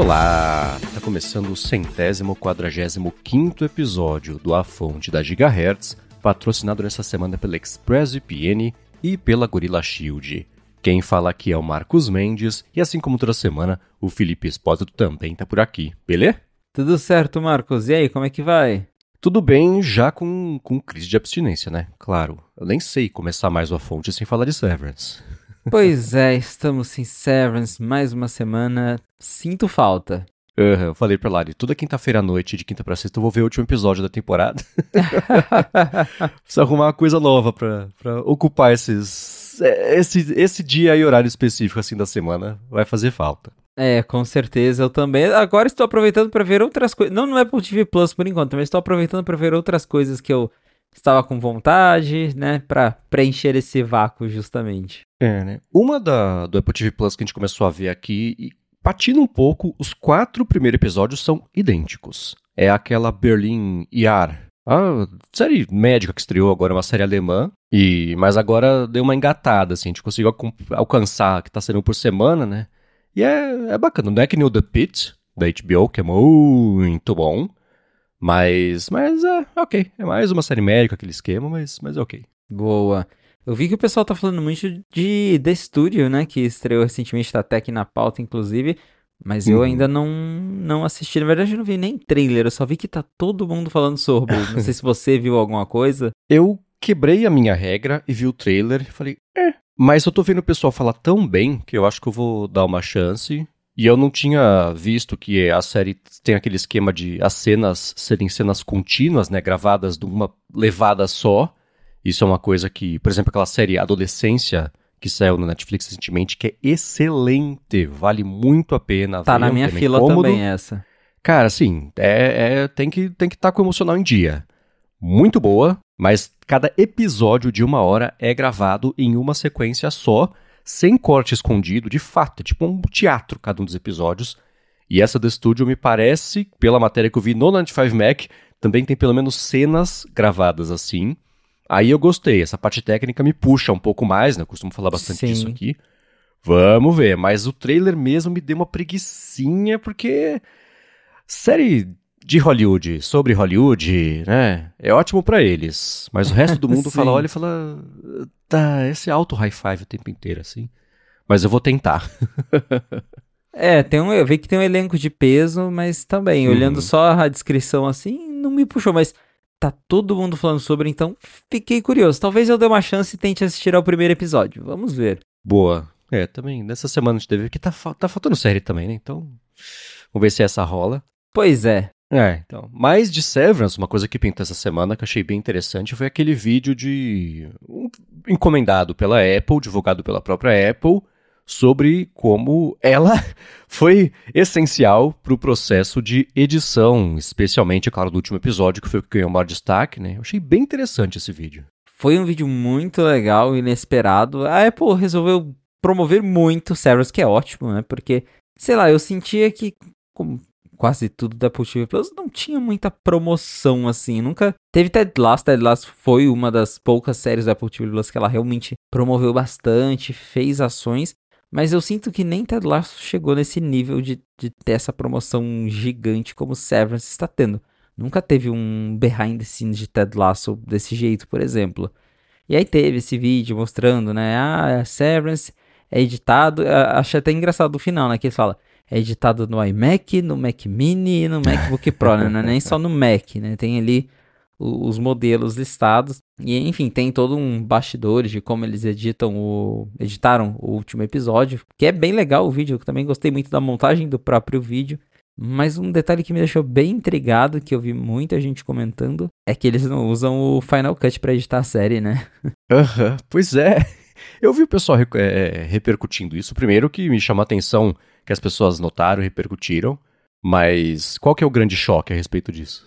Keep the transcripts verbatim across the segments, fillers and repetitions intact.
Olá! Tá começando o centésimo quadragésimo quinto episódio do A Fonte da Gigahertz, patrocinado nessa semana pela ExpressVPN e pela Gorilla Shield. Quem fala aqui é o Marcos Mendes, e assim como toda semana, o Felipe Espósito também tá por aqui, beleza? Tudo certo, Marcos. E aí, como é que vai? Tudo bem, já com, com crise de abstinência, né? Claro, eu nem sei começar mais o A Fonte sem falar de Severance. Pois é, estamos sem Severance, mais uma semana. Sinto falta. Uhum, eu falei pra Lari, toda quinta-feira à noite, de quinta pra sexta, eu vou ver o último episódio da temporada. Preciso arrumar uma coisa nova pra, pra ocupar esses, esse, esse dia e horário específico assim da semana. Vai fazer falta. É, com certeza, eu também. Agora estou aproveitando para ver outras coisas. Não no Apple T V Plus por enquanto, mas estou aproveitando para ver outras coisas que eu estava com vontade, né? Pra preencher esse vácuo, justamente. É, né? Uma da, do Apple T V Plus que a gente começou a ver aqui, e patina um pouco, os quatro primeiros episódios são idênticos. É aquela Berlin E R, a série médica que estreou agora, uma série alemã, e, mas agora deu uma engatada, assim, a gente conseguiu alcançar, que tá sendo por semana, né? E é, é bacana, não é que nem o The Pitt, da H B O, que é muito bom, mas, mas é ok, é mais uma série médica, aquele esquema, mas, mas é ok. Boa. Eu vi que o pessoal tá falando muito de The Studio, né? Que estreou recentemente, tá até aqui na pauta, inclusive. Mas eu Uhum. ainda não, não assisti. Na verdade, eu não vi nem trailer. Eu só vi que tá todo mundo falando sobre. Não sei se você viu alguma coisa. Eu quebrei a minha regra e vi o trailer e falei, é. Mas eu tô vendo o pessoal falar tão bem que eu acho que eu vou dar uma chance. E eu não tinha visto que a série tem aquele esquema de as cenas serem cenas contínuas, né? Gravadas de uma levada só. Isso é uma coisa que, por exemplo, aquela série Adolescência, que saiu na Netflix recentemente, que é excelente, vale muito a pena. Tá ver, na minha é fila cômodo. também essa. Cara, assim, é, é, tem que tem que estar com o emocional em dia. Muito boa, mas cada episódio de uma hora é gravado em uma sequência só, sem corte escondido, de fato, é tipo um teatro cada um dos episódios. E essa The Studio me parece, pela matéria que eu vi no noventa e cinco Mac, também tem pelo menos cenas gravadas assim. Aí eu gostei, essa parte técnica me puxa um pouco mais, né? Eu costumo falar bastante Sim. disso aqui. Vamos ver, mas o trailer mesmo me deu uma preguicinha, porque série de Hollywood, sobre Hollywood, né? É ótimo pra eles. Mas o resto do mundo fala, olha e fala, tá, esse é alto high five o tempo inteiro, assim. Mas eu vou tentar. É, tem um, eu vi que tem um elenco de peso, mas também, Uhum. olhando só a descrição assim, não me puxou, mas tá todo mundo falando sobre, então fiquei curioso. Talvez eu dê uma chance e tente assistir ao primeiro episódio. Vamos ver. Boa. É, também, nessa semana a gente teve, que tá, tá faltando série também, né? Então, vamos ver se essa rola. Pois é. É, então. Mais de Severance, uma coisa que pintou essa semana que eu achei bem interessante foi aquele vídeo de um, encomendado pela Apple, divulgado pela própria Apple, sobre como ela foi essencial para o processo de edição, especialmente, é claro, do último episódio, que foi o que ganhou o maior destaque, né? Eu achei bem interessante esse vídeo. Foi um vídeo muito legal, inesperado. A Apple resolveu promover muito Severance, que é ótimo, né? Porque, sei lá, eu sentia que, como quase tudo da Apple T V Plus, não tinha muita promoção, assim. Nunca teve Ted Lasso. Ted Lasso foi uma das poucas séries da Apple T V Plus que ela realmente promoveu bastante, fez ações. Mas eu sinto que nem Ted Lasso chegou nesse nível de, de ter essa promoção gigante como Severance está tendo. Nunca teve um behind the scenes de Ted Lasso desse jeito, por exemplo. E aí teve esse vídeo mostrando, né? Ah, Severance é editado. Achei até engraçado o final, né? Que eles falam, é editado no iMac, no Mac Mini e no MacBook Pro, né? Não é nem só no Mac, né? Tem ali os modelos listados. E enfim, tem todo um bastidores de como eles editam o, editaram o último episódio, que é bem legal o vídeo. Eu também gostei muito da montagem do próprio vídeo. Mas um detalhe que me deixou bem intrigado, que eu vi muita gente comentando, é que eles não usam o Final Cut pra editar a série, né? Aham, uhum, pois é. Eu vi o pessoal é, repercutindo isso. Primeiro que me chamou a atenção que as pessoas notaram e repercutiram. Mas qual que é o grande choque a respeito disso?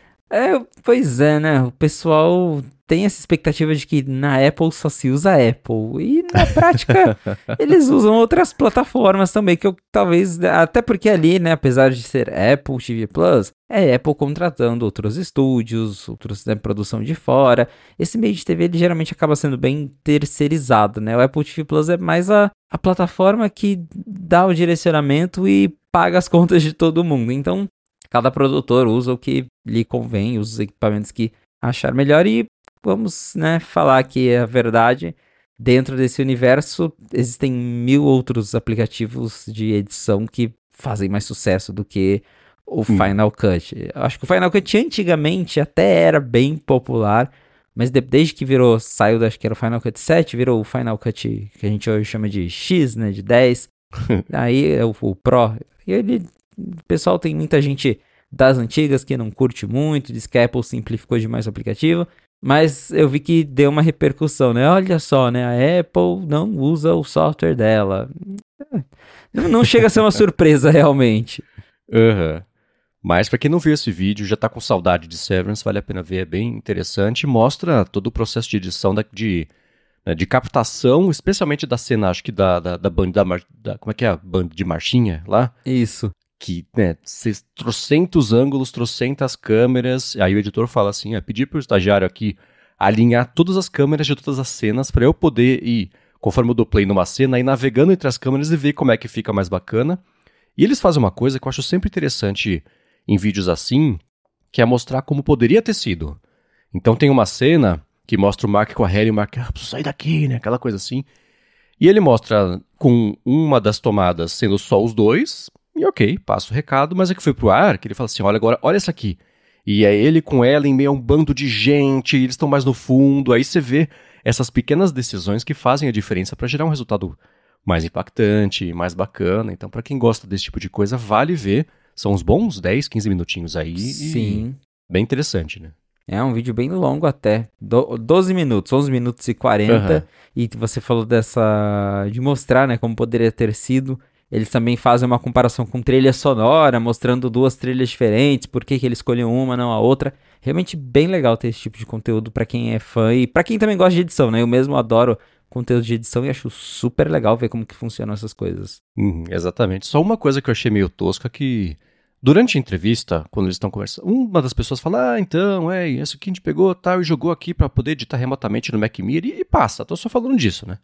É, pois é, né? O pessoal tem essa expectativa de que na Apple só se usa Apple. E na prática, eles usam outras plataformas também, que eu talvez... Até porque ali, né, apesar de ser Apple T V Plus, é Apple contratando outros estúdios, outros, né, produção de fora. Esse meio de T V, ele geralmente acaba sendo bem terceirizado, né? O Apple T V Plus é mais a, a plataforma que dá o direcionamento e paga as contas de todo mundo. Então, cada produtor usa o que lhe convém, usa os equipamentos que achar melhor. E vamos, né, falar que a verdade, dentro desse universo, existem mil outros aplicativos de edição que fazem mais sucesso do que o hum. Final Cut. Eu acho que o Final Cut antigamente até era bem popular, mas de, desde que virou, saiu, da, acho que era o Final Cut sete, virou o Final Cut que a gente hoje chama de X, né, de dez, aí é o, o Pro. E ele, o pessoal, tem muita gente das antigas que não curte muito, diz que a Apple simplificou demais o aplicativo, mas eu vi que deu uma repercussão, né? Olha só, né, a Apple não usa o software dela. Não, não chega a ser uma surpresa, realmente. Aham. Uhum. Mas pra quem não viu esse vídeo, já tá com saudade de Severance, vale a pena ver, é bem interessante. Mostra todo o processo de edição, da, de, né, de captação, especialmente da cena, acho que da, da, da banda, da, da, como é que é a banda de marchinha lá? Isso. Que, né, trocentos ângulos, trocentas câmeras, aí o editor fala assim, é, pedir pro estagiário aqui alinhar todas as câmeras de todas as cenas pra eu poder ir, conforme eu dou play numa cena, ir navegando entre as câmeras e ver como é que fica mais bacana. E eles fazem uma coisa que eu acho sempre interessante em vídeos assim, que é mostrar como poderia ter sido. Então tem uma cena que mostra o Mark com a Hailey, e o Mark, ah, preciso sair daqui, né, aquela coisa assim. E ele mostra com uma das tomadas sendo só os dois, e ok, passa o recado, mas é que foi pro ar, que ele fala assim, olha agora, olha essa aqui. E é ele com ela em meio a um bando de gente, eles estão mais no fundo, aí você vê essas pequenas decisões que fazem a diferença para gerar um resultado mais impactante, mais bacana. Então, para quem gosta desse tipo de coisa, vale ver. São uns bons dez, quinze minutinhos aí. Sim. E bem interessante, né? É um vídeo bem longo até. Do, doze minutos, onze minutos e quarenta. Uhum. E você falou dessa... de mostrar, né, como poderia ter sido. Eles também fazem uma comparação com trilha sonora, mostrando duas trilhas diferentes, por que que ele escolheu uma, não a outra. Realmente bem legal ter esse tipo de conteúdo para quem é fã e para quem também gosta de edição, né? Eu mesmo adoro conteúdo de edição e acho super legal ver como que funcionam essas coisas. Uhum, exatamente. Só uma coisa que eu achei meio tosca que, durante a entrevista, quando eles estão conversando, uma das pessoas fala, ah, então, é, isso aqui a gente pegou tal e jogou aqui para poder editar remotamente no Mac Mini e passa, tô só falando disso, né?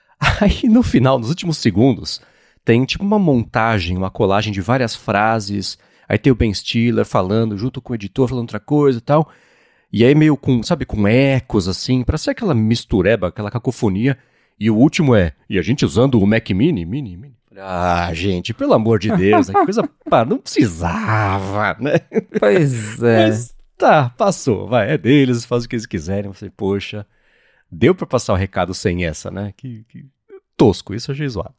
Aí no final, nos últimos segundos, tem tipo uma montagem, uma colagem de várias frases, aí tem o Ben Stiller falando junto com o editor, falando outra coisa e tal, e aí meio com, sabe, com ecos assim, pra ser aquela mistureba, aquela cacofonia, e o último é, e a gente usando o Mac Mini, Mini, Mini. Ah, gente, pelo amor de Deus, que coisa, pá, não precisava, né? Pois é. Mas tá, passou, vai, é deles, faz o que eles quiserem, você, poxa, deu pra passar o recado sem essa, né? Que, que tosco, isso eu achei zoado.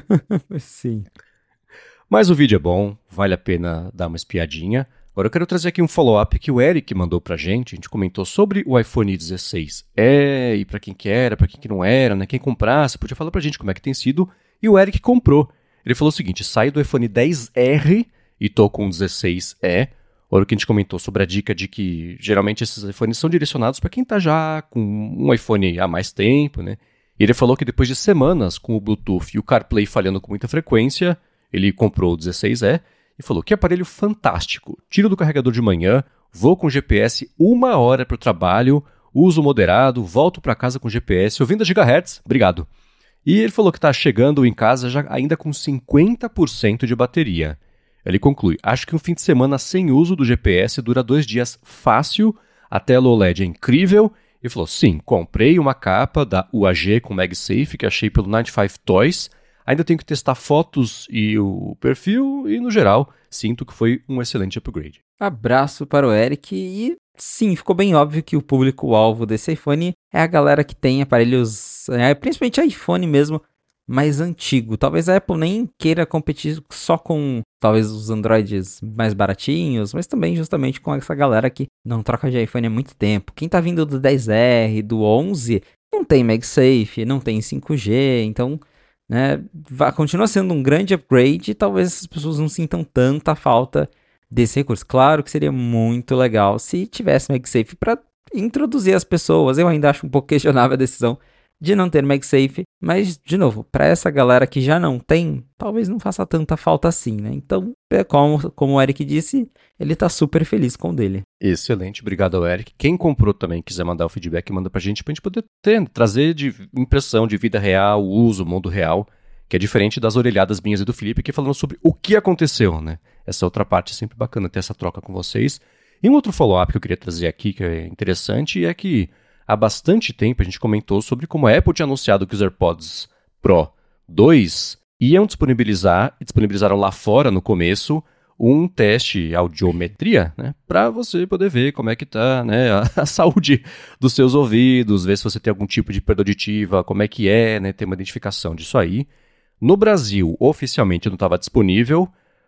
Sim. Mas o vídeo é bom, vale a pena dar uma espiadinha. Agora eu quero trazer aqui um follow-up que o Eric mandou pra gente. A gente comentou sobre o iPhone dezesseis. É, e pra quem que era, pra quem que não era, né? Quem comprasse, podia falar pra gente como é que tem sido. E o Eric comprou. Ele falou o seguinte, saí do iPhone dez R e tô com o dezesseis E. Olha o que a gente comentou sobre a dica de que geralmente esses iPhones são direcionados pra quem tá já com um iPhone há mais tempo, né? E ele falou que depois de semanas com o Bluetooth e o CarPlay falhando com muita frequência, ele comprou o dezesseis E e falou que aparelho fantástico. Tiro do carregador de manhã, vou com G P S uma hora para o trabalho, uso moderado, volto para casa com G P S, ouvindo a gigahertz, obrigado. E ele falou que está chegando em casa já ainda com cinquenta por cento de bateria. Ele conclui, acho que um fim de semana sem uso do G P S dura dois dias fácil, a tela O L E D é incrível. Ele falou, sim, comprei uma capa da U A G com MagSafe que achei pelo noventa e cinco Toys. Ainda tenho que testar fotos e o perfil e, no geral, sinto que foi um excelente upgrade. Abraço para o Eric e, sim, ficou bem óbvio que o público-alvo desse iPhone é a galera que tem aparelhos, é, principalmente iPhone mesmo, mais antigo. Talvez a Apple nem queira competir só com, talvez, os Androids mais baratinhos, mas também justamente com essa galera que não troca de iPhone há muito tempo. Quem tá vindo do dez R, do onze, não tem MagSafe, não tem cinco G, então... né, vai, continua sendo um grande upgrade e talvez essas pessoas não sintam tanta falta desse recurso. Claro que seria muito legal se tivesse MagSafe para introduzir as pessoas. Eu ainda acho um pouco questionável a decisão de não ter MagSafe, mas, de novo, para essa galera que já não tem, talvez não faça tanta falta assim, né? Então, é como, como o Eric disse, ele tá super feliz com o dele. Excelente, obrigado ao Eric. Quem comprou também quiser mandar o feedback, manda pra gente, pra gente poder ter, trazer de impressão de vida real, uso, mundo real, Que é diferente das orelhadas minhas e do Felipe, que falando sobre o que aconteceu, né? Essa outra parte é sempre bacana ter essa troca com vocês. E um outro follow-up que eu queria trazer aqui, que é interessante, é que há bastante tempo a gente comentou sobre como a Apple tinha anunciado que os AirPods Pro dois iam disponibilizar, e disponibilizaram lá fora no começo, um teste audiometria, né, para você poder ver como é que tá, né, a, a saúde dos seus ouvidos, ver se você tem algum tipo de perda auditiva, como é que é, né, ter uma identificação disso aí. No Brasil, oficialmente não estava disponível,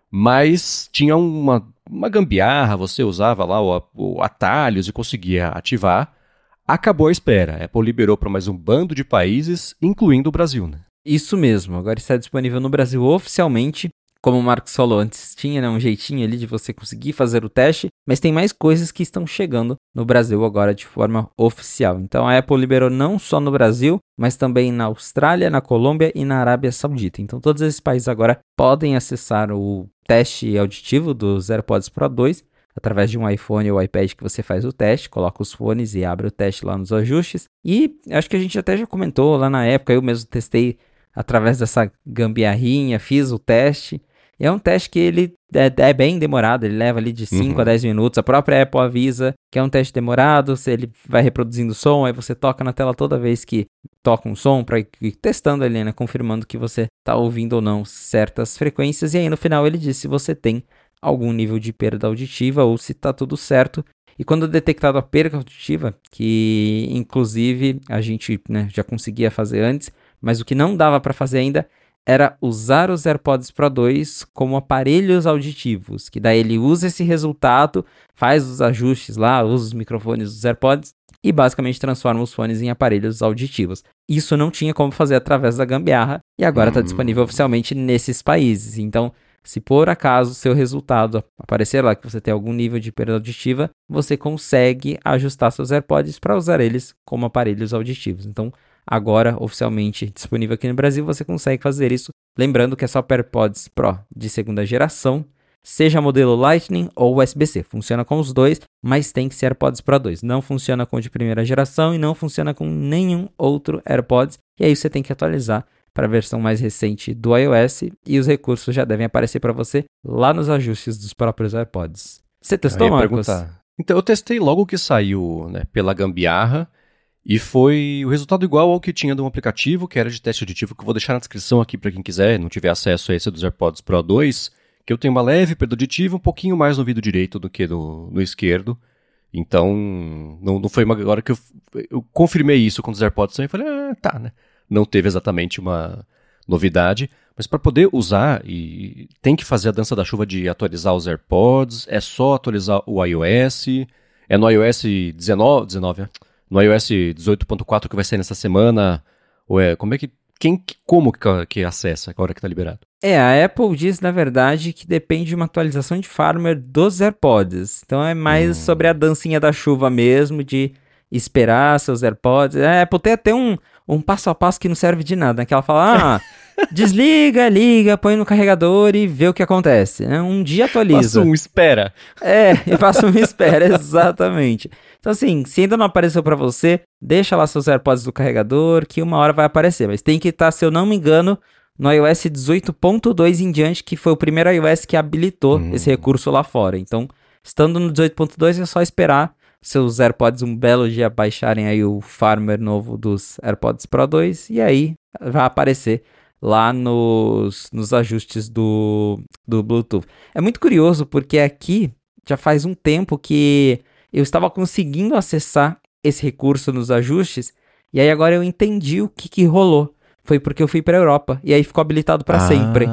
mas tinha uma, uma gambiarra, você usava lá o, o atalhos e conseguia ativar. Acabou a espera, a Apple liberou para mais um bando de países, incluindo o Brasil, né? Isso mesmo, agora está disponível no Brasil oficialmente. Como o Marcos falou antes, tinha, né, um jeitinho ali de você conseguir fazer o teste, mas tem mais coisas que estão chegando no Brasil agora de forma oficial. Então a Apple liberou não só no Brasil, mas também na Austrália, na Colômbia e na Arábia Saudita. Então todos esses países agora podem acessar o teste auditivo dos AirPods Pro dois, através de um iPhone ou iPad que você faz o teste, coloca os fones e abre o teste lá nos ajustes. E acho que a gente até já comentou lá na época, eu mesmo testei através dessa gambiarrinha, fiz o teste. E é um teste que ele é, é bem demorado, ele leva ali de cinco Uhum. a dez minutos. A própria Apple avisa que é um teste demorado, se ele vai reproduzindo o som, aí você toca na tela toda vez que toca um som, para ir testando ali, né, confirmando que você está ouvindo ou não certas frequências. E aí no final ele diz se você tem algum nível de perda auditiva ou se está tudo certo. E quando detectado a perda auditiva, que inclusive a gente, né, já conseguia fazer antes, mas o que não dava para fazer ainda era usar os AirPods Pro dois como aparelhos auditivos, que daí ele usa esse resultado, faz os ajustes lá, usa os microfones dos AirPods e basicamente transforma os fones em aparelhos auditivos. Isso não tinha como fazer através da gambiarra e agora está Hum. disponível oficialmente nesses países. Então, se por acaso o seu resultado aparecer lá que você tem algum nível de perda auditiva, você consegue ajustar seus AirPods para usar eles como aparelhos auditivos. Então, agora oficialmente disponível aqui no Brasil, você consegue fazer isso. Lembrando que é só para AirPods Pro de segunda geração, seja modelo Lightning ou U S B C. Funciona com os dois, mas tem que ser AirPods Pro dois. Não funciona com o de primeira geração e não funciona com nenhum outro AirPods. E aí você tem que atualizar para a versão mais recente do iOS e os recursos já devem aparecer para você lá nos ajustes dos próprios AirPods. Você testou, Marcos? Perguntar. Então, eu testei logo que saiu, né, pela gambiarra. E foi o resultado igual ao que tinha de um aplicativo, que era de teste auditivo, que eu vou deixar na descrição aqui para quem quiser, não tiver acesso a esse dos AirPods Pro dois, que eu tenho uma leve perda auditiva, um pouquinho mais no ouvido direito do que no, no esquerdo. Então, não, não foi uma hora que eu, eu confirmei isso com os AirPods e falei, ah, tá, né? Não teve exatamente uma novidade, mas para poder usar, e tem que fazer a dança da chuva de atualizar os AirPods, é só atualizar o iOS, é no iOS dezenove, dezenove, né? No iOS dezoito ponto quatro que vai sair nessa semana, ou é, como é que, quem, como que, que acessa agora que tá liberado? É, a Apple diz, na verdade, que depende de uma atualização de firmware dos AirPods. Então é mais hum. sobre a dancinha da chuva mesmo, de esperar seus AirPods. A Apple tem até um, um passo a passo que não serve de nada, né? Que ela fala, ah, desliga, liga, põe no carregador e vê o que acontece. Um dia atualiza. Passa um espera. É, e passa um espera, exatamente. Então assim, se ainda não apareceu pra você, deixa lá seus AirPods no carregador, que uma hora vai aparecer. Mas tem que estar, se eu não me engano, no iOS dezoito ponto dois em diante, que foi o primeiro iOS que habilitou hum. esse recurso lá fora. Então, estando no dezoito ponto dois, é só esperar seus AirPods um belo dia baixarem aí o firmware novo dos AirPods Pro dois, e aí vai aparecer lá nos, nos ajustes do, do Bluetooth. É muito curioso, porque aqui já faz um tempo que eu estava conseguindo acessar esse recurso nos ajustes, e aí agora eu entendi o que, que rolou. Foi porque eu fui pra Europa, e aí ficou habilitado pra ah. sempre.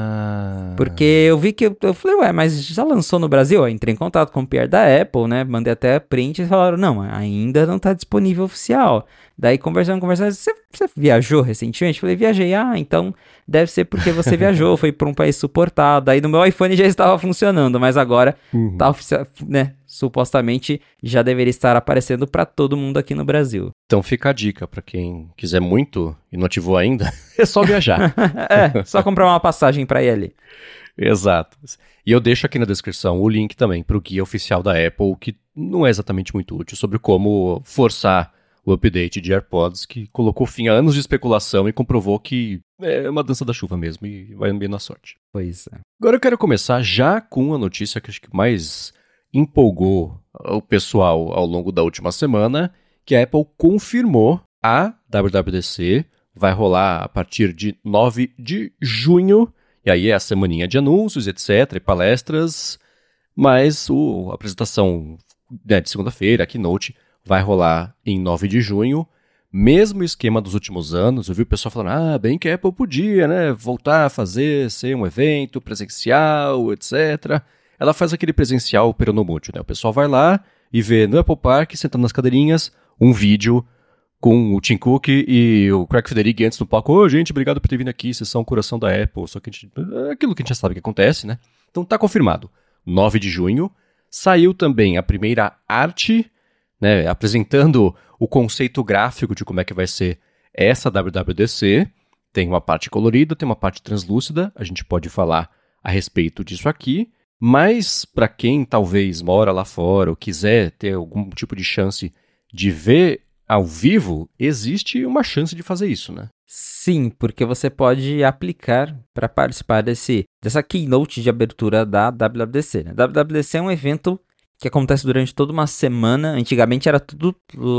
Porque eu vi que, eu, eu falei, ué, mas já lançou no Brasil? Eu entrei em contato com o P R da Apple, né, mandei até print, e falaram, não, ainda não tá disponível oficial. Daí conversando, conversando, você, você viajou recentemente? Eu falei, viajei, ah, então deve ser porque você viajou, foi pra um país suportado. Aí no meu iPhone já estava funcionando, mas agora uhum. tá oficial, né, supostamente já deveria estar aparecendo pra todo mundo aqui no Brasil. Então fica a dica pra quem quiser muito e não ativou ainda, é só viajar. É, só comprar uma passagem pra ir ali. Exato. E eu deixo aqui na descrição o link também pro guia oficial da Apple, que não é exatamente muito útil, sobre como forçar o update de AirPods que colocou fim a anos de especulação e comprovou que é uma dança da chuva mesmo e vai bem na sorte. Pois é. Agora eu quero começar já com a notícia que acho que mais empolgou o pessoal ao longo da última semana, que a Apple confirmou a W W D C vai rolar a partir de nove de junho, e aí é a semaninha de anúncios, etc, e palestras, mas o, a apresentação, né, de segunda-feira, a Keynote, vai rolar em nove de junho, mesmo esquema dos últimos anos. Eu vi o pessoal falando, ah, bem que a Apple podia, né, voltar a fazer, ser um evento presencial, etcétera. Ela faz aquele presencial peronomútil, né, o pessoal vai lá e vê no Apple Park, sentando nas cadeirinhas, um vídeo com o Tim Cook e o Craig Federighi antes do palco. Ô, gente, obrigado por ter vindo aqui, vocês são o coração da Apple. Só que a gente, é aquilo que a gente já sabe que acontece, né? Então tá confirmado. nove de junho. Saiu também a primeira arte, né, apresentando o conceito gráfico de como é que vai ser essa W W D C. Tem uma parte colorida, tem uma parte translúcida. A gente pode falar a respeito disso aqui. Mas para quem talvez mora lá fora ou quiser ter algum tipo de chance de ver ao vivo, existe uma chance de fazer isso, né? Sim, porque você pode aplicar para participar desse, dessa keynote de abertura da W W D C. Né? W W D C é um evento que acontece durante toda uma semana. Antigamente era tudo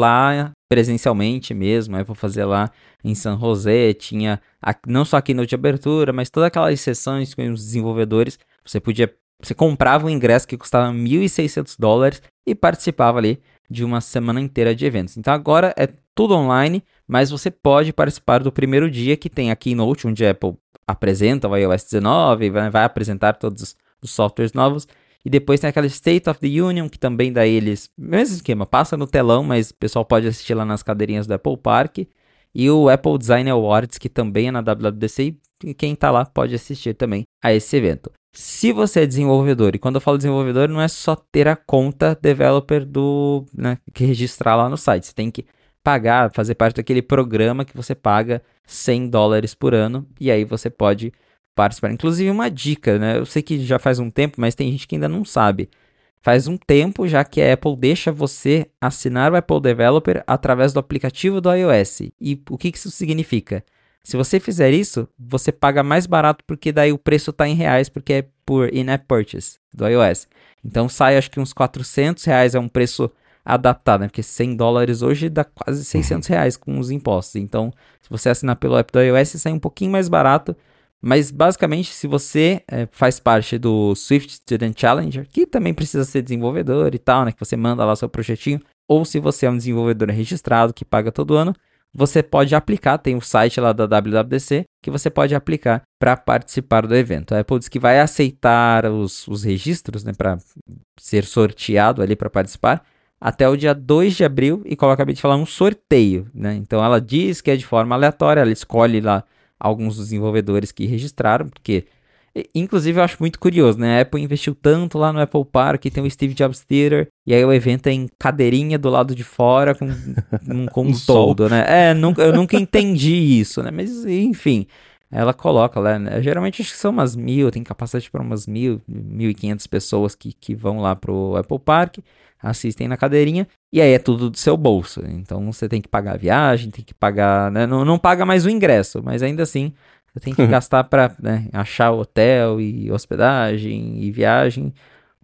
lá presencialmente mesmo. Aí vou fazer lá em San José. Tinha a, não só a keynote de abertura, mas todas aquelas sessões com os desenvolvedores. Você podia, você comprava um ingresso que custava mil e seiscentos dólares e participava ali de uma semana inteira de eventos. Então agora é tudo online, mas você pode participar do primeiro dia, que tem a Keynote, onde a Apple apresenta o iOS dezenove, vai, vai apresentar todos os, os softwares novos, e depois tem aquela State of the Union, que também daí eles, mesmo esquema, passa no telão, mas o pessoal pode assistir lá nas cadeirinhas do Apple Park, e o Apple Design Awards, que também é na W W D C, e quem tá lá pode assistir também a esse evento. Se você é desenvolvedor, e quando eu falo desenvolvedor, não é só ter a conta developer do, né, que registrar lá no site. Você tem que pagar, fazer parte daquele programa que você paga cem dólares por ano, e aí você pode participar. Inclusive uma dica, né? Eu sei que já faz um tempo, mas tem gente que ainda não sabe. Faz um tempo já que a Apple deixa você assinar o Apple Developer através do aplicativo do iOS. E o que isso significa? Se você fizer isso, você paga mais barato porque daí o preço está em reais, porque é por in-app purchase do iOS. Então sai acho que uns quatrocentos reais, é um preço adaptado, né? Porque cem dólares hoje dá quase seiscentos reais com os impostos. Então, se você assinar pelo app do iOS, sai um pouquinho mais barato. Mas basicamente, se você é, faz parte do Swift Student Challenger, que também precisa ser desenvolvedor e tal, né? Que você manda lá o seu projetinho. Ou se você é um desenvolvedor registrado que paga todo ano, você pode aplicar, tem o site lá da W W D C, que você pode aplicar para participar do evento. A Apple diz que vai aceitar os, os registros, né, para ser sorteado ali para participar, até o dia dois de abril, e como eu acabei de falar, um sorteio, né? Então ela diz que é de forma aleatória, ela escolhe lá alguns dos desenvolvedores que registraram, porque, inclusive, eu acho muito curioso, né? A Apple investiu tanto lá no Apple Park, tem o Steve Jobs Theater, e aí o evento é em cadeirinha do lado de fora, com, com um todo, né? É, nunca, eu nunca entendi isso, né? Mas, enfim, ela coloca lá, né? Geralmente acho que são umas mil, tem capacidade para umas mil, mil e quinhentas pessoas que, que vão lá pro Apple Park, assistem na cadeirinha, e aí é tudo do seu bolso. Então você tem que pagar a viagem, tem que pagar, né? Não, não paga mais o ingresso, mas ainda assim você tem que gastar para, né, achar hotel e hospedagem e viagem.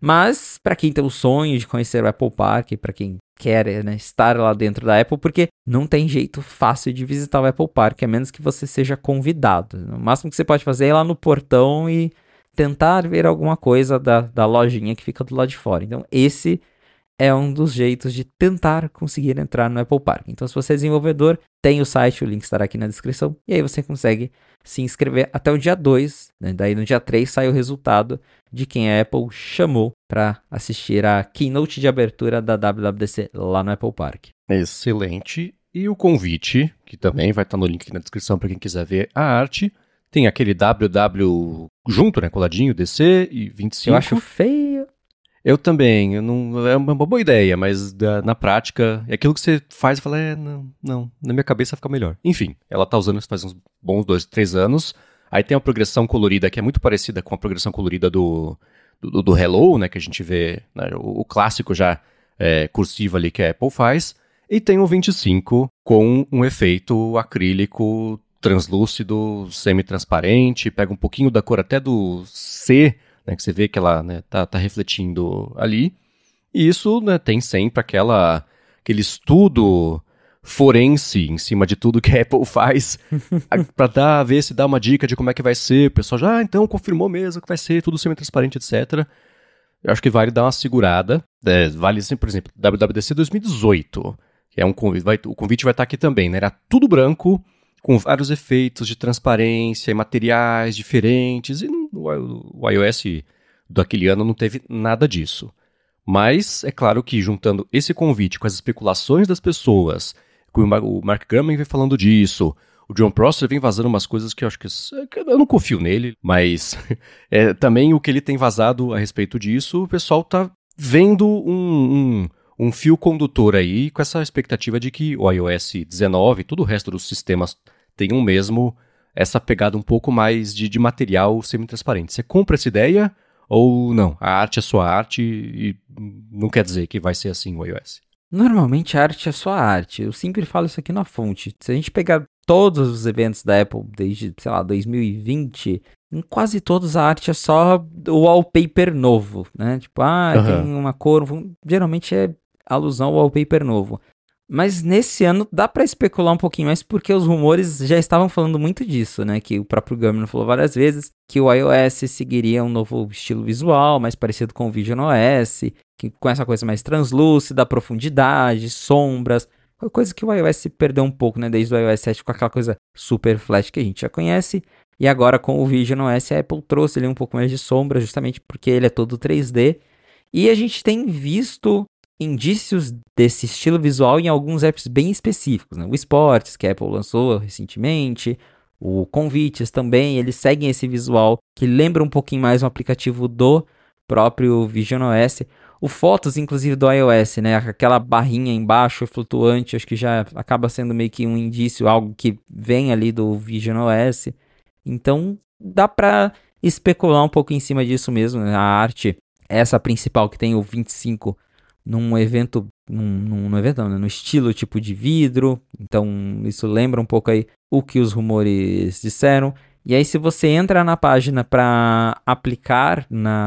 Mas para quem tem o sonho de conhecer o Apple Park, para quem quer, né, estar lá dentro da Apple, porque não tem jeito fácil de visitar o Apple Park, a menos que você seja convidado. O máximo que você pode fazer é ir lá no portão e tentar ver alguma coisa da, da lojinha que fica do lado de fora. Então esse é um dos jeitos de tentar conseguir entrar no Apple Park. Então, se você é desenvolvedor, tem o site, o link estará aqui na descrição, e aí você consegue se inscrever até o dia dois, né? Daí no dia três sai o resultado de quem a Apple chamou para assistir a keynote de abertura da W W D C lá no Apple Park. Excelente. E o convite, que também vai estar no link aqui na descrição para quem quiser ver a arte, tem aquele W W junto, né, coladinho, D C e vinte e cinco. Eu acho feio. Eu também, eu não, é uma boa ideia, mas da, na prática, é aquilo que você faz e fala, é, não, não, na minha cabeça fica melhor. Enfim, ela tá usando isso faz uns bons dois, três anos, aí tem uma progressão colorida que é muito parecida com a progressão colorida do, do, do Hello, né, que a gente vê, né, o, o clássico já é, cursivo ali que a Apple faz. E tem o vinte e cinco com um efeito acrílico translúcido, semi-transparente, pega um pouquinho da cor até do C, né, que você vê que ela, né, tá, tá refletindo ali. E isso, né, tem sempre aquela, aquele estudo forense em cima de tudo que a Apple faz para dar, ver se dá uma dica de como é que vai ser. O pessoal já, ah, então confirmou mesmo que vai ser tudo semi-transparente, etcétera. Eu acho que vale dar uma segurada. É, vale, assim, por exemplo, W W D C dois mil e dezoito, que é um convite, vai, o convite vai estar aqui também, né? Era tudo branco, com vários efeitos de transparência e materiais diferentes, e no, o iOS daquele ano não teve nada disso. Mas é claro que juntando esse convite com as especulações das pessoas, com o Mark Gurman vem falando disso, o John Prosser vem vazando umas coisas que eu acho que eu não confio nele, mas é, também o que ele tem vazado a respeito disso, o pessoal tá vendo um, um, um fio condutor aí com essa expectativa de que o iOS dezenove e todo o resto dos sistemas tenham mesmo essa pegada um pouco mais de, de material semi-transparente. Você compra essa ideia ou não? A arte é sua arte e não quer dizer que vai ser assim o iOS. Normalmente a arte é só arte. Eu sempre falo isso aqui na fonte. Se a gente pegar todos os eventos da Apple desde, sei lá, dois mil e vinte, em quase todos a arte é só o wallpaper novo, né? Tipo, ah, uhum. tem uma cor... Geralmente é alusão ao wallpaper novo. Mas nesse ano dá pra especular um pouquinho mais porque os rumores já estavam falando muito disso, né? Que o próprio Gurman falou várias vezes que o iOS seguiria um novo estilo visual, mais parecido com o visionOS, que, com essa coisa mais translúcida, profundidade, sombras, coisa que o iOS perdeu um pouco, né? Desde o iOS sete com aquela coisa super flat que a gente já conhece. E agora com o visionOS a Apple trouxe ali um pouco mais de sombra, justamente porque ele é todo três D. E a gente tem visto indícios desse estilo visual em alguns apps bem específicos, né? O Sports, que a Apple lançou recentemente, o Convites também, eles seguem esse visual que lembra um pouquinho mais um aplicativo do próprio visionOS. O Fotos, inclusive, do iOS, né? Aquela barrinha embaixo flutuante, acho que já acaba sendo meio que um indício, algo que vem ali do visionOS. Então, dá pra especular um pouco em cima disso mesmo, né? A arte, essa principal que tem o vinte e cinco num evento, num, num, num evento não, né? No estilo tipo de vidro, então isso lembra um pouco aí o que os rumores disseram. E aí se você entra na página para aplicar,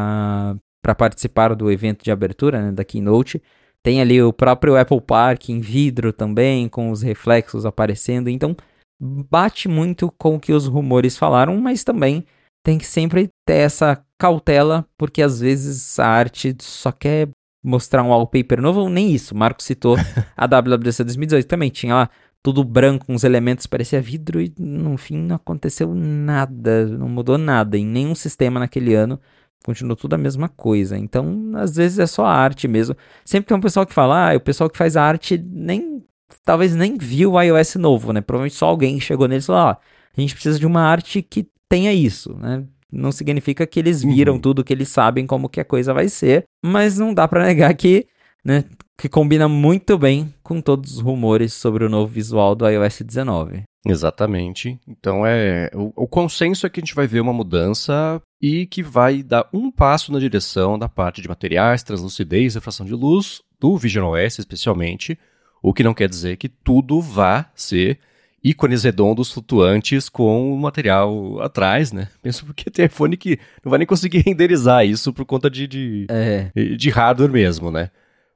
na para participar do evento de abertura, né, da Keynote, tem ali o próprio Apple Park em vidro também, com os reflexos aparecendo, então bate muito com o que os rumores falaram, mas também tem que sempre ter essa cautela, porque às vezes a arte só quer mostrar um wallpaper novo, nem isso. O Marco citou a W W D C dois mil e dezoito também, tinha lá tudo branco, uns elementos, parecia vidro e no fim não aconteceu nada, não mudou nada em nenhum sistema naquele ano, continuou tudo a mesma coisa. Então, às vezes é só a arte mesmo. Sempre tem um pessoal que fala, ah, o pessoal que faz a arte nem, talvez nem viu o iOS novo, né? Provavelmente só alguém chegou nele e falou, ó, a gente precisa de uma arte que tenha isso, né? Não significa que eles viram uhum. tudo, que eles sabem como que a coisa vai ser, mas não dá pra negar que, né, que combina muito bem com todos os rumores sobre o novo visual do iOS dezenove. Exatamente. Então é o, o consenso é que a gente vai ver uma mudança e que vai dar um passo na direção da parte de materiais, translucidez, refração de luz, do visionOS especialmente, o que não quer dizer que tudo vá ser ícones redondos flutuantes com o material atrás, né? Penso porque tem iPhone que não vai nem conseguir renderizar isso por conta de, de, é. de hardware mesmo, né?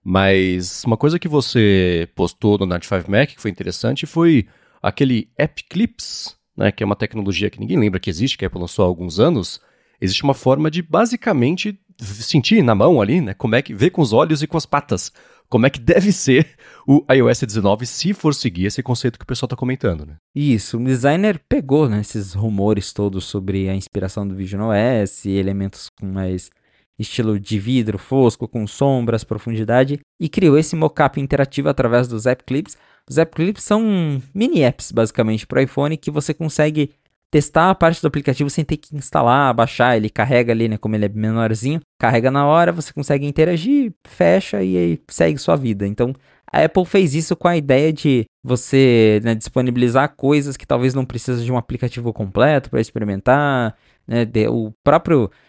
Mas uma coisa que você postou no noventa e cinco Mac que foi interessante foi aquele App Clips, né? Que é uma tecnologia que ninguém lembra que existe, que a Apple lançou há alguns anos. Existe uma forma de basicamente sentir na mão ali, né? Como é que ver com os olhos e com as patas. Como é que deve ser o iOS dezenove se for seguir esse conceito que o pessoal está comentando, né? Isso, o designer pegou, né, esses rumores todos sobre a inspiração do visionOS, elementos com mais estilo de vidro fosco, com sombras, profundidade, e criou esse mockup interativo através dos App Clips. Os App Clips são mini apps, basicamente, para o iPhone, que você consegue testar a parte do aplicativo sem ter que instalar, baixar, ele carrega ali, né, como ele é menorzinho, carrega na hora, você consegue interagir, fecha e aí segue sua vida. Então, a Apple fez isso com a ideia de você, né, disponibilizar coisas que talvez não precisem de um aplicativo completo para experimentar, né, de, o próprio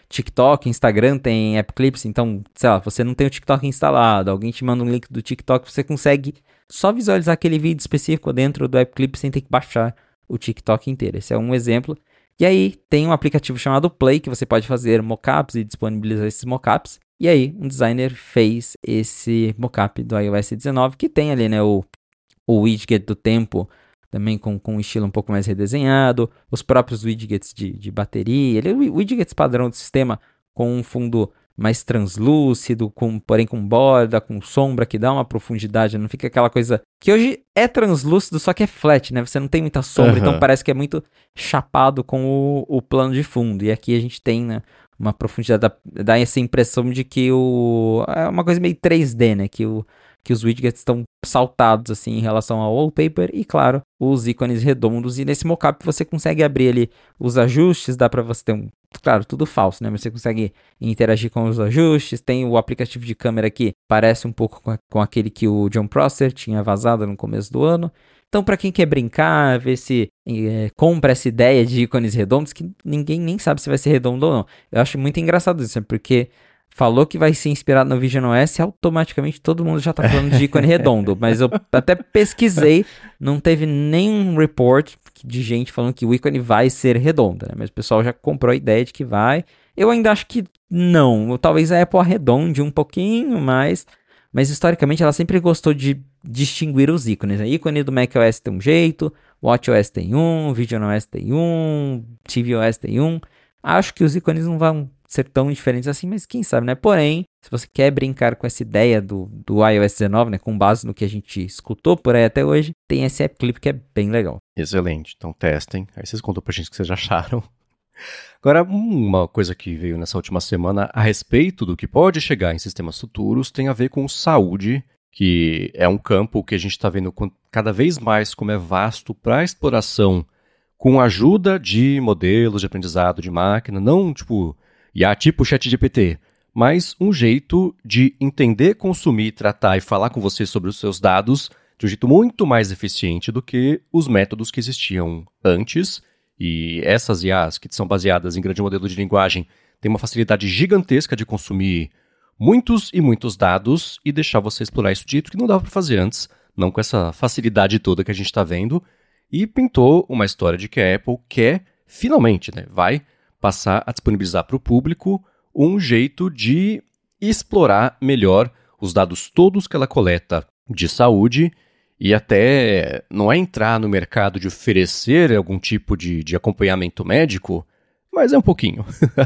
TikTok, Instagram tem App Clips, então, sei lá, você não tem o TikTok instalado, alguém te manda um link do TikTok, você consegue só visualizar aquele vídeo específico dentro do App Clip sem ter que baixar o TikTok inteiro. Esse é um exemplo. E aí tem um aplicativo chamado Play que você pode fazer mockups e disponibilizar esses mockups. E aí um designer fez esse mockup do i O S dezenove que tem ali, né, o, o widget do tempo também com, com um estilo um pouco mais redesenhado, os próprios widgets de, de bateria, ele, widgets padrão do sistema com um fundo mais translúcido, com, porém com borda, com sombra, que dá uma profundidade, não fica aquela coisa que hoje é translúcido, só que é flat, né? Você não tem muita sombra, uhum. Então parece que é muito chapado com o, o plano de fundo. E aqui a gente tem, né, uma profundidade, dá, dá essa impressão de que o... é uma coisa meio três D, né? Que, o, que os widgets estão saltados, assim, em relação ao wallpaper e, claro, os ícones redondos. E nesse mockup você consegue abrir ali os ajustes, dá pra você ter um... Claro, tudo falso, né? Mas você consegue interagir com os ajustes. Tem o aplicativo de câmera que parece um pouco com, a, com aquele que o Jon Prosser tinha vazado no começo do ano. Então, para quem quer brincar, ver se é, compra essa ideia de ícones redondos, que ninguém nem sabe se vai ser redondo ou não. Eu acho muito engraçado isso, porque falou que vai ser inspirado no VisionOS, automaticamente todo mundo já tá falando de ícone redondo. Mas eu até pesquisei, não teve nenhum report de gente falando que o ícone vai ser redondo, né? Mas o pessoal já comprou a ideia de que vai. Eu ainda acho que não. Talvez a Apple arredonde um pouquinho mais, mas historicamente ela sempre gostou de distinguir os ícones. O ícone do macOS tem um jeito, watchOS tem um, VisionOS tem um, tvOS tem um. Acho que os ícones não vão ser tão diferentes assim, mas quem sabe, né? Porém, se você quer brincar com essa ideia do, do i O S dezenove, né, com base no que a gente escutou por aí até hoje, tem esse App Clip que é bem legal. Excelente, então testem, aí vocês contam pra gente o que vocês acharam. Agora, uma coisa que veio nessa última semana a respeito do que pode chegar em sistemas futuros tem a ver com saúde, que é um campo que a gente está vendo cada vez mais como é vasto para exploração, com a ajuda de modelos de aprendizado de máquina, não tipo... I A tipo ChatGPT, mas um jeito de entender, consumir, tratar e falar com você sobre os seus dados de um jeito muito mais eficiente do que os métodos que existiam antes. E essas I As, que são baseadas em grande modelo de linguagem, têm uma facilidade gigantesca de consumir muitos e muitos dados e deixar você explorar isso de jeito que não dava para fazer antes, não com essa facilidade toda que a gente está vendo. E pintou uma história de que a Apple quer, finalmente, né, vai... passar a disponibilizar para o público um jeito de explorar melhor os dados todos que ela coleta de saúde e até não é entrar no mercado de oferecer algum tipo de, de acompanhamento médico, mas é um pouquinho.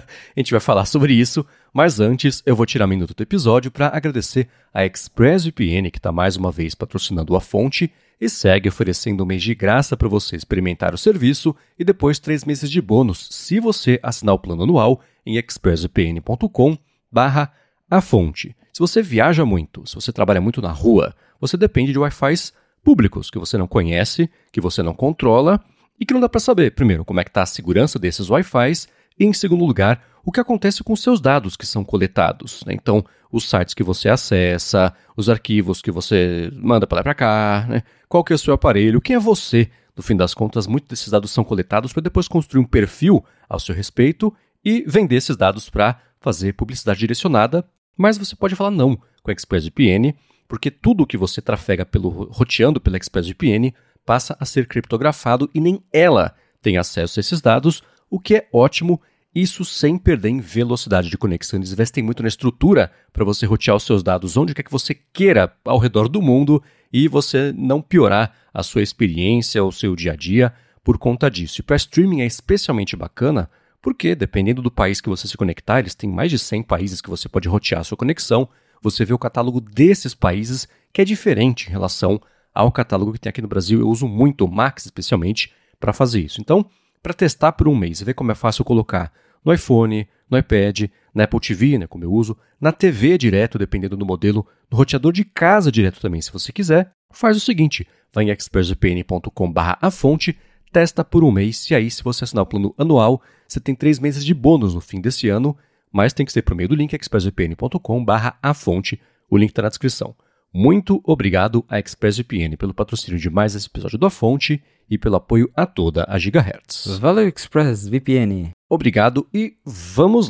A gente vai falar sobre isso, mas antes eu vou tirar um minuto do episódio para agradecer a ExpressVPN, que está mais uma vez patrocinando a fonte, e segue oferecendo um mês de graça para você experimentar o serviço e depois três meses de bônus se você assinar o plano anual em expressvpn ponto com barra a fonte. Se você viaja muito, se você trabalha muito na rua, você depende de Wi-Fis públicos que você não conhece, que você não controla e que não dá para saber, primeiro, como é que está a segurança desses Wi-Fis e, em segundo lugar, o que acontece com os seus dados que são coletados, né? Então, os sites que você acessa, os arquivos que você manda para lá e para cá, né? Qual que é o seu aparelho, quem é você. No fim das contas, muitos desses dados são coletados para depois construir um perfil ao seu respeito e vender esses dados para fazer publicidade direcionada, mas você pode falar não com a ExpressVPN, porque tudo que você trafega pelo, roteando pela ExpressVPN passa a ser criptografado e nem ela tem acesso a esses dados, o que é ótimo. Isso sem perder em velocidade de conexão. Eles investem muito na estrutura para você rotear os seus dados onde quer que você queira ao redor do mundo e você não piorar a sua experiência, o seu dia a dia por conta disso. E para streaming é especialmente bacana porque, dependendo do país que você se conectar, eles têm mais de cem países que você pode rotear a sua conexão. Você vê o catálogo desses países que é diferente em relação ao catálogo que tem aqui no Brasil. Eu uso muito o Max especialmente para fazer isso. Então, para testar por um mês e ver como é fácil colocar no iPhone, no iPad, na Apple T V, né, como eu uso, na T V direto, dependendo do modelo, no roteador de casa direto também, se você quiser, faz o seguinte, vai em expressvpn ponto com barra a fonte, testa por um mês e aí, se você assinar o plano anual, você tem três meses de bônus no fim desse ano, mas tem que ser por meio do link expressvpn ponto com barra a fonte, o link está na descrição. Muito obrigado à ExpressVPN pelo patrocínio de mais esse episódio da Fonte e pelo apoio a toda a Gigahertz. Valeu, ExpressVPN. Obrigado e vamos lá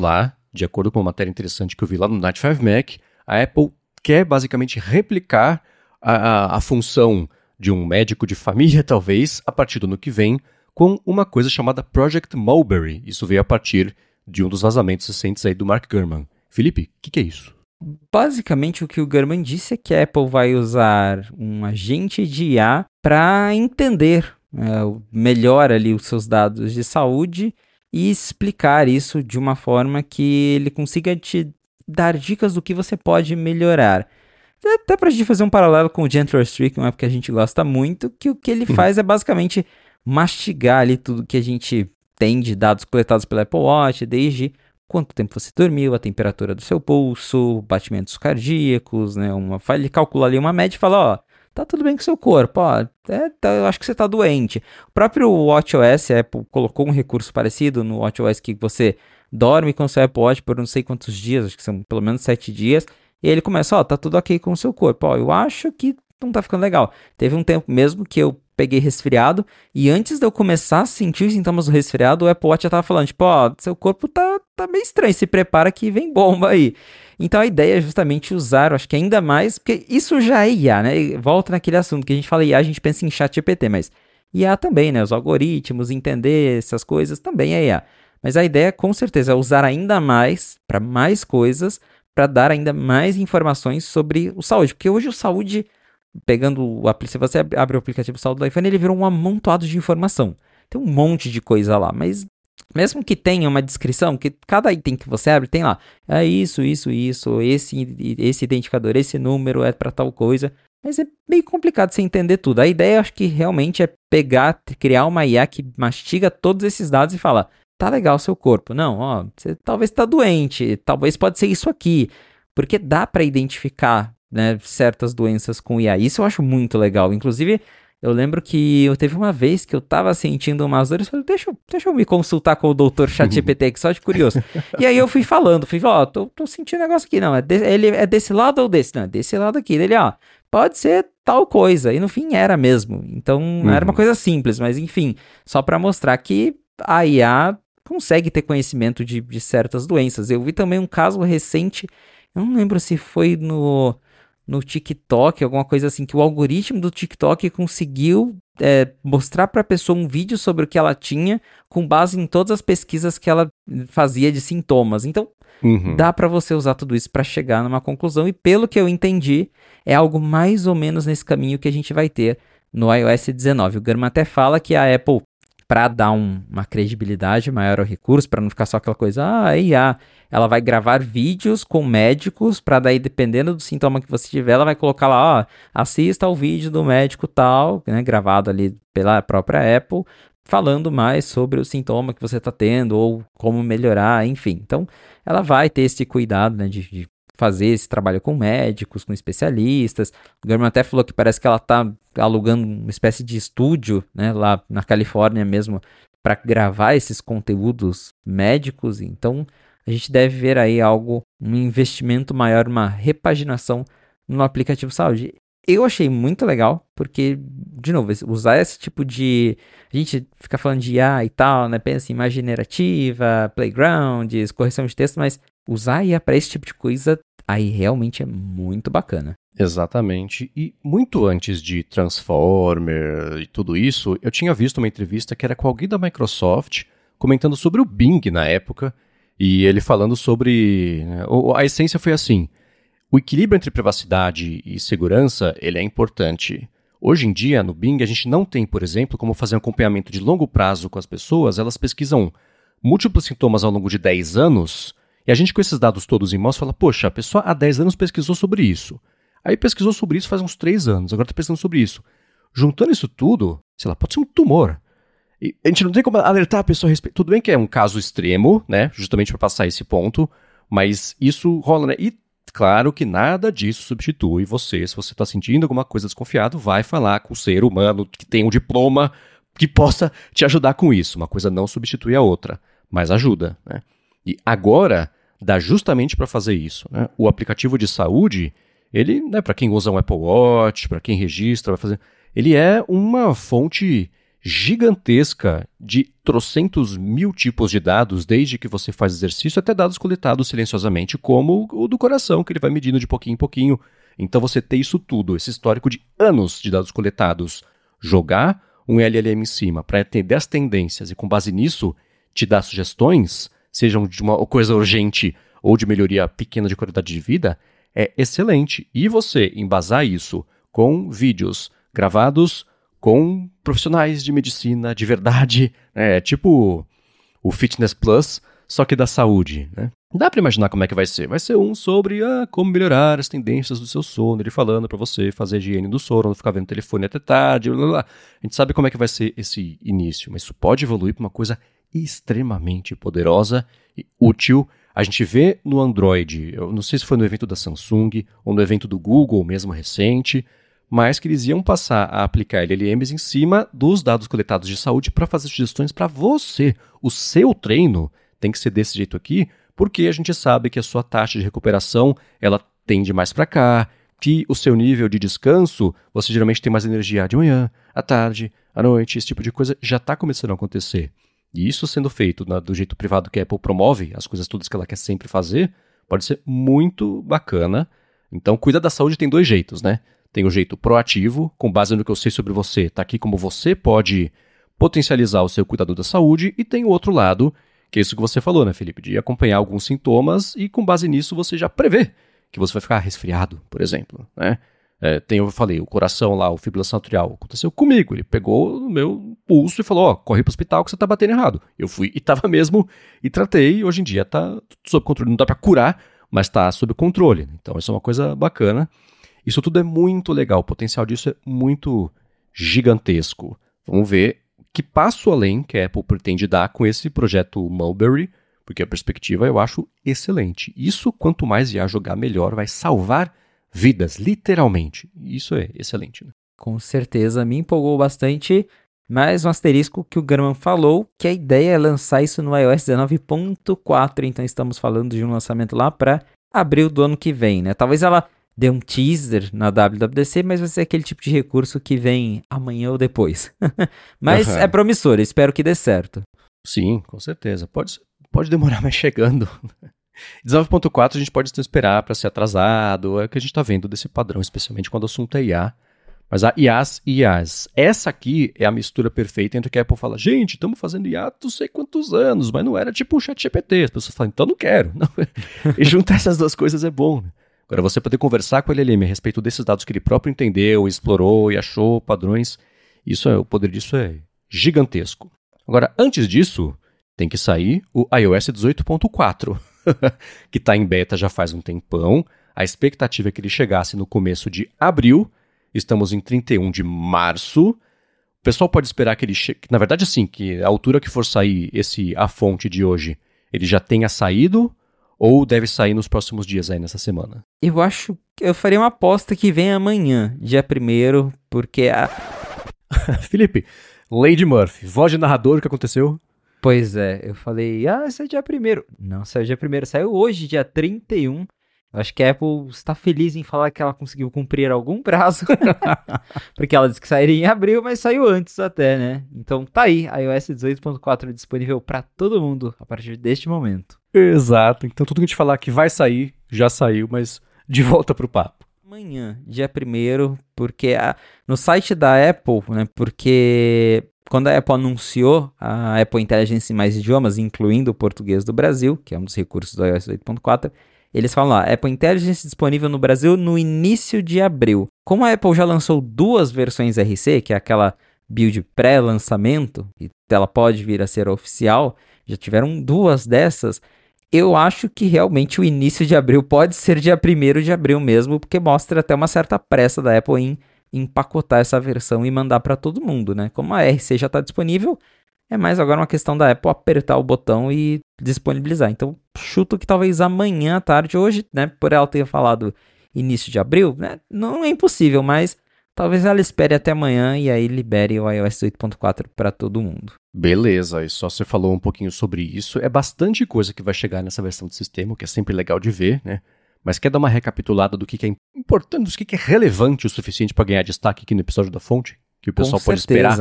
de acordo com uma matéria interessante que eu vi lá no Night five Mac, a Apple quer basicamente replicar a, a, a função de um médico de família, talvez, a partir do ano que vem, com uma coisa chamada Project Mulberry. Isso veio a partir de um dos vazamentos recentes aí do Mark Gurman. Felipe, o que, que é isso? Basicamente, o que o Gurman disse é que a Apple vai usar um agente de I A para entender é, melhor ali os seus dados de saúde e explicar isso de uma forma que ele consiga te dar dicas do que você pode melhorar. Até para a gente fazer um paralelo com o Gentler Streak, uma época que a gente gosta muito, que o que ele faz é basicamente mastigar ali tudo que a gente tem de dados coletados pela Apple Watch, desde quanto tempo você dormiu, a temperatura do seu pulso, batimentos cardíacos, né? Uma, ele calcula ali uma média e fala, ó, tá tudo bem com o seu corpo, ó, é, tá, eu acho que você tá doente. O próprio WatchOS, a Apple colocou um recurso parecido no WatchOS que você dorme com o seu Apple Watch por não sei quantos dias, acho que são pelo menos sete dias, e aí ele começa, ó, tá tudo ok com o seu corpo, ó, eu acho que não tá ficando legal. Teve um tempo mesmo que eu peguei resfriado, e antes de eu começar a sentir os sintomas do resfriado, o Apple Watch já tava falando, tipo, ó, seu corpo tá, tá meio estranho, se prepara que vem bomba aí. Então a ideia é justamente usar, eu acho que ainda mais, porque isso já é I A, né? Volta naquele assunto que a gente fala I A, a gente pensa em chat G P T, mas I A também, né? Os algoritmos, entender essas coisas também é I A. Mas a ideia, com certeza, é usar ainda mais, para mais coisas, para dar ainda mais informações sobre o saúde. Porque hoje o saúde, pegando o aplicativo, se você abre o aplicativo saúde do iPhone, ele virou um amontoado de informação. Tem um monte de coisa lá, mas mesmo que tenha uma descrição, que cada item que você abre tem lá, é isso, isso, isso, esse, esse identificador, esse número é para tal coisa, mas é meio complicado você entender tudo. A ideia, acho que realmente é pegar, criar uma I A que mastiga todos esses dados e falar, tá legal o seu corpo. Não, ó, você talvez tá doente, talvez pode ser isso aqui. Porque dá para identificar, né, certas doenças com I A. Isso eu acho muito legal. Inclusive, eu lembro que eu teve uma vez que eu tava sentindo umas dores, eu falei, deixa, deixa eu me consultar com o doutor ChatGPT aqui, só de curioso. E aí eu fui falando, fui falando, ó, tô, tô sentindo um negócio aqui, não, é, de, ele é desse lado ou desse? Não, é desse lado aqui. Ele, ó, pode ser tal coisa. E no fim era mesmo. Então, uhum. Era uma coisa simples, mas enfim, só para mostrar que a I A consegue ter conhecimento de, de certas doenças. Eu vi também um caso recente, eu não lembro se foi no, no TikTok, alguma coisa assim, que o algoritmo do TikTok conseguiu é, mostrar para a pessoa um vídeo sobre o que ela tinha, com base em todas as pesquisas que ela fazia de sintomas. Então, uhum. Dá para você usar tudo isso para chegar numa conclusão, e pelo que eu entendi, é algo mais ou menos nesse caminho que a gente vai ter no iOS dezenove. O Gurman até fala que a Apple, para dar um, uma credibilidade maior ao recurso, para não ficar só aquela coisa, ah, I A, ela vai gravar vídeos com médicos, para daí, dependendo do sintoma que você tiver, ela vai colocar lá, ó, assista ao vídeo do médico tal, né, gravado ali pela própria Apple, falando mais sobre o sintoma que você está tendo, ou como melhorar, enfim. Então, ela vai ter esse cuidado, né, de, de fazer esse trabalho com médicos, com especialistas. O Gurman até falou que parece que ela está alugando uma espécie de estúdio, né, lá na Califórnia mesmo, para gravar esses conteúdos médicos. Então, a gente deve ver aí algo, um investimento maior, uma repaginação no aplicativo saúde. Eu achei muito legal, porque, de novo, usar esse tipo de... A gente fica falando de I A e tal, né? Pensa em imagem generativa, playgrounds, correção de texto, mas usar I A para esse tipo de coisa, aí realmente é muito bacana. Exatamente. E muito antes de Transformer e tudo isso, eu tinha visto uma entrevista que era com alguém da Microsoft comentando sobre o Bing na época, e ele falando sobre... A essência foi assim: o equilíbrio entre privacidade e segurança, ele é importante. Hoje em dia, no Bing, a gente não tem, por exemplo, como fazer um acompanhamento de longo prazo com as pessoas. Elas pesquisam múltiplos sintomas ao longo de dez anos, e a gente, com esses dados todos em mãos, fala, poxa, a pessoa há dez anos pesquisou sobre isso. Aí pesquisou sobre isso faz uns três anos, agora está pesquisando sobre isso. Juntando isso tudo, sei lá, pode ser um tumor. E a gente não tem como alertar a pessoa a respeito. Tudo bem que é um caso extremo, né, justamente para passar esse ponto, mas isso rola, né? E claro que nada disso substitui você. Se você está sentindo alguma coisa desconfiado, vai falar com o ser humano que tem um diploma que possa te ajudar com isso. Uma coisa não substitui a outra, mas ajuda, né? E agora, dá justamente para fazer isso, né? O aplicativo de saúde, ele, né, para quem usa um Apple Watch, para quem registra, vai fazer, ele é uma fonte gigantesca de trocentos mil tipos de dados, desde que você faz exercício até dados coletados silenciosamente, como o do coração, que ele vai medindo de pouquinho em pouquinho. Então você tem isso tudo, esse histórico de anos de dados coletados. Jogar um L L M em cima para entender as tendências e com base nisso te dar sugestões, sejam de uma coisa urgente ou de melhoria pequena de qualidade de vida, é excelente. E você embasar isso com vídeos gravados com profissionais de medicina de verdade, é tipo o Fitness Plus, só que da saúde, né? Dá pra imaginar como é que vai ser. Vai ser um sobre ah, como melhorar as tendências do seu sono, ele falando pra você fazer higiene do sono, não ficar vendo telefone até tarde, blá, blá, blá. A gente sabe como é que vai ser esse início, mas isso pode evoluir pra uma coisa extremamente poderosa e útil. A gente vê no Android, eu não sei se foi no evento da Samsung ou no evento do Google mesmo recente, mas que eles iam passar a aplicar L L Ms em cima dos dados coletados de saúde para fazer sugestões para você. O seu treino tem que ser desse jeito aqui, porque a gente sabe que a sua taxa de recuperação ela tende mais para cá, que o seu nível de descanso, você geralmente tem mais energia de manhã, à tarde, à noite, esse tipo de coisa já está começando a acontecer. E isso sendo feito na, do jeito privado que a Apple promove, as coisas todas que ela quer sempre fazer, pode ser muito bacana. Então, cuidar da saúde tem dois jeitos, né? Tem o jeito proativo, com base no que eu sei sobre você, tá aqui como você pode potencializar o seu cuidado da saúde, e tem o outro lado, que é isso que você falou, né, Felipe, de acompanhar alguns sintomas e com base nisso você já prevê que você vai ficar resfriado, por exemplo, né? É, tem, eu falei, o coração lá, o fibrilação atrial, aconteceu comigo, ele pegou o meu pulso e falou, ó, corre pro hospital que você tá batendo errado. Eu fui e tava mesmo, e tratei, e hoje em dia tá sob controle, não dá pra curar, mas tá sob controle, então isso é uma coisa bacana. Isso tudo é muito legal, o potencial disso é muito gigantesco. Vamos ver que passo além que a Apple pretende dar com esse projeto Mulberry, porque a perspectiva eu acho excelente. Isso, quanto mais I A jogar, melhor, vai salvar vidas, literalmente. Isso é excelente, né? Com certeza, me empolgou bastante, mas um asterisco que o Graham falou, que a ideia é lançar isso no iOS dezenove ponto quatro, então estamos falando de um lançamento lá para abril do ano que vem, né? Talvez ela deu um teaser na W W D C, mas vai ser aquele tipo de recurso que vem amanhã ou depois. Mas uhum. É promissor, espero que dê certo. Sim, com certeza. Pode, pode demorar, mas chegando. dezenove ponto quatro a gente pode esperar para ser atrasado, é o que a gente está vendo desse padrão, especialmente quando o assunto é I A. Mas a I As e I As. Essa aqui é a mistura perfeita entre o que a Apple fala, gente, estamos fazendo I A há não sei quantos anos, mas não era tipo um chat G P T. As pessoas falam, então não quero. Não. E juntar essas duas coisas é bom, né? Agora, você poder conversar com o L L M a respeito desses dados que ele próprio entendeu, explorou e achou padrões, isso é, o poder disso é gigantesco. Agora, antes disso, tem que sair o iOS dezoito ponto quatro, que está em beta já faz um tempão. A expectativa é que ele chegasse no começo de abril, estamos em trinta e um de março. O pessoal pode esperar que ele chegue, na verdade assim, que a altura que for sair esse a fonte de hoje, ele já tenha saído, ou deve sair nos próximos dias aí nessa semana? Eu acho que eu faria uma aposta que vem amanhã, dia primeiro, porque a... Felipe, Lady Murphy, voz de narrador, o que aconteceu? Pois é, eu falei, ah, saiu dia primeiro. Não saiu dia primeiro, saiu hoje, dia trinta e um. Eu acho que a Apple está feliz em falar que ela conseguiu cumprir algum prazo, porque ela disse que sairia em abril, mas saiu antes até, né? Então tá aí, iOS dezoito ponto quatro disponível para todo mundo a partir deste momento. Exato, então tudo que a gente falar que vai sair, já saiu, mas de volta pro papo. Amanhã, dia primeiro, porque a, no site da Apple, né, porque quando a Apple anunciou a Apple Intelligence em mais idiomas, incluindo o português do Brasil, que é um dos recursos do iOS dezoito ponto quatro, eles falam lá, Apple Intelligence disponível no Brasil no início de abril. Como a Apple já lançou duas versões R C, que é aquela build pré-lançamento, e ela pode vir a ser oficial, já tiveram duas dessas, eu acho que realmente o início de abril pode ser dia primeiro de abril mesmo, porque mostra até uma certa pressa da Apple em empacotar essa versão e mandar para todo mundo, né? Como a R C já está disponível, é mais agora uma questão da Apple apertar o botão e disponibilizar. Então, chuto que talvez amanhã à tarde, hoje, né, por ela ter falado início de abril, né, não é impossível, mas talvez ela espere até amanhã e aí libere o iOS dezoito ponto quatro para todo mundo. Beleza, e só você falou um pouquinho sobre isso. É bastante coisa que vai chegar nessa versão do sistema, o que é sempre legal de ver, né? Mas quer dar uma recapitulada do que é importante, do que é relevante o suficiente para ganhar destaque aqui no episódio da fonte? Que o pessoal pode esperar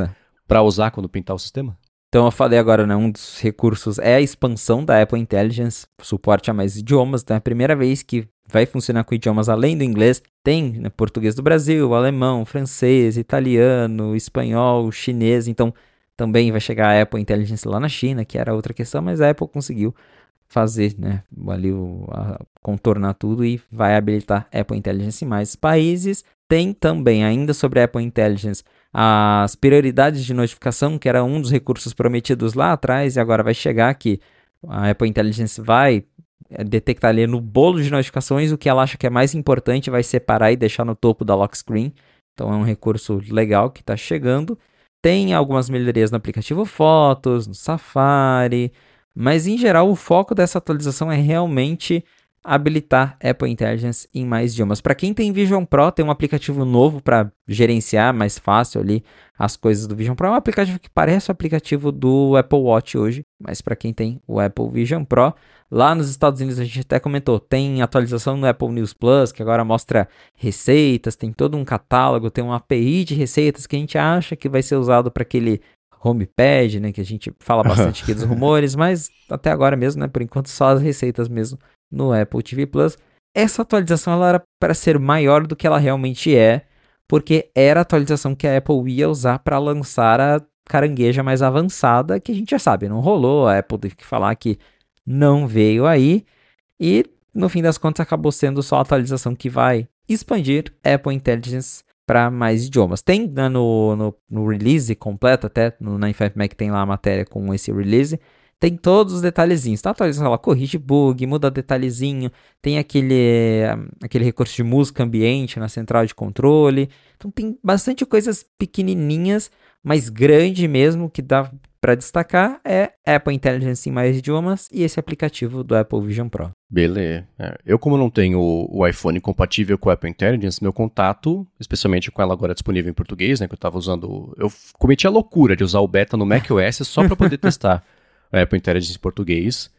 para usar quando pintar o sistema? Então eu falei agora, né, um dos recursos é a expansão da Apple Intelligence, suporte a mais idiomas, então é a primeira vez que vai funcionar com idiomas além do inglês. Tem, né, português do Brasil, alemão, francês, italiano, espanhol, chinês, então também vai chegar a Apple Intelligence lá na China, que era outra questão, mas a Apple conseguiu fazer, né, ali o, a, contornar tudo e vai habilitar Apple Intelligence em mais países. Tem também, ainda sobre a Apple Intelligence, as prioridades de notificação, que era um dos recursos prometidos lá atrás, e agora vai chegar que a Apple Intelligence vai detectar ali no bolo de notificações o que ela acha que é mais importante, vai separar e deixar no topo da lock screen. Então é um recurso legal que está chegando. Tem algumas melhorias no aplicativo Fotos, no Safari, mas em geral o foco dessa atualização é realmente habilitar Apple Intelligence em mais idiomas. Para quem tem Vision Pro, tem um aplicativo novo para gerenciar mais fácil ali as coisas do Vision Pro. É um aplicativo que parece o aplicativo do Apple Watch hoje, mas para quem tem o Apple Vision Pro, lá nos Estados Unidos a gente até comentou, tem atualização no Apple News Plus, que agora mostra receitas, tem todo um catálogo, tem uma A P I de receitas que a gente acha que vai ser usado para aquele HomePad, né, que a gente fala bastante aqui dos rumores, mas até agora mesmo, né, por enquanto só as receitas mesmo no Apple T V Plus. Essa atualização ela era para ser maior do que ela realmente é, porque era a atualização que a Apple ia usar para lançar a carangueja mais avançada, que a gente já sabe, não rolou, a Apple teve que falar que não veio aí, e no fim das contas acabou sendo só a atualização que vai expandir Apple Intelligence para mais idiomas. Tem né, no, no, no release completo, até no nove cinco Mac tem lá a matéria com esse release, tem todos os detalhezinhos, tá atualizando, ela corrige bug, muda detalhezinho, tem aquele, aquele recurso de música ambiente na central de controle, então tem bastante coisas pequenininhas, mas grande mesmo, que dá para destacar, é Apple Intelligence em mais idiomas e esse aplicativo do Apple Vision Pro. Beleza. É, eu, como não tenho o, o iPhone compatível com o Apple Intelligence, meu contato, especialmente com ela agora disponível em português, né, que eu estava usando, eu cometi a loucura de usar o beta no macOS só para poder testar a Apple Intelligence em português,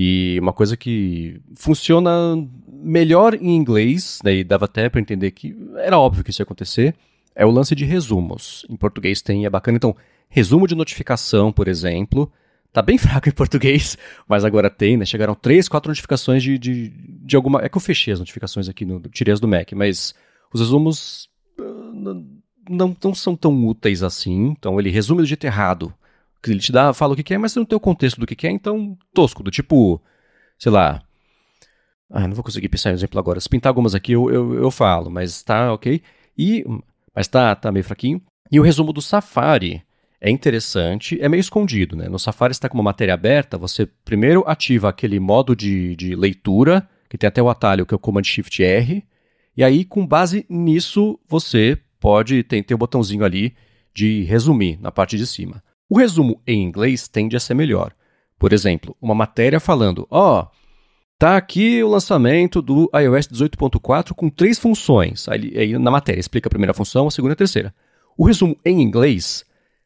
e uma coisa que funciona melhor em inglês, né, e dava até para entender que era óbvio que isso ia acontecer, é o lance de resumos. Em português tem, é bacana, então, resumo de notificação, por exemplo, tá bem fraco em português, mas agora tem, né, chegaram três, quatro notificações de, de, de alguma, é que eu fechei as notificações aqui, no, tirei as do Mac, mas os resumos uh, não, não são tão úteis assim, então ele resume do jeito errado. Ele te dá, fala o que que é, mas você não tem o contexto do que que é, então tosco, do tipo, sei lá, ah, não vou conseguir pensar em um exemplo agora, se pintar algumas aqui eu, eu, eu falo, mas tá ok, e, mas tá, tá meio fraquinho. E o resumo do Safari é interessante, é meio escondido, né, no Safari você tá com uma matéria aberta, você primeiro ativa aquele modo de, de leitura, que tem até o atalho que é o Command Shift R, e aí com base nisso você pode, tem, tem o botãozinho ali de resumir na parte de cima. O resumo em inglês tende a ser melhor. Por exemplo, uma matéria falando, ó, oh, tá aqui o lançamento do iOS dezoito ponto quatro com três funções. Aí, aí na matéria explica a primeira função, a segunda e a terceira. O resumo em inglês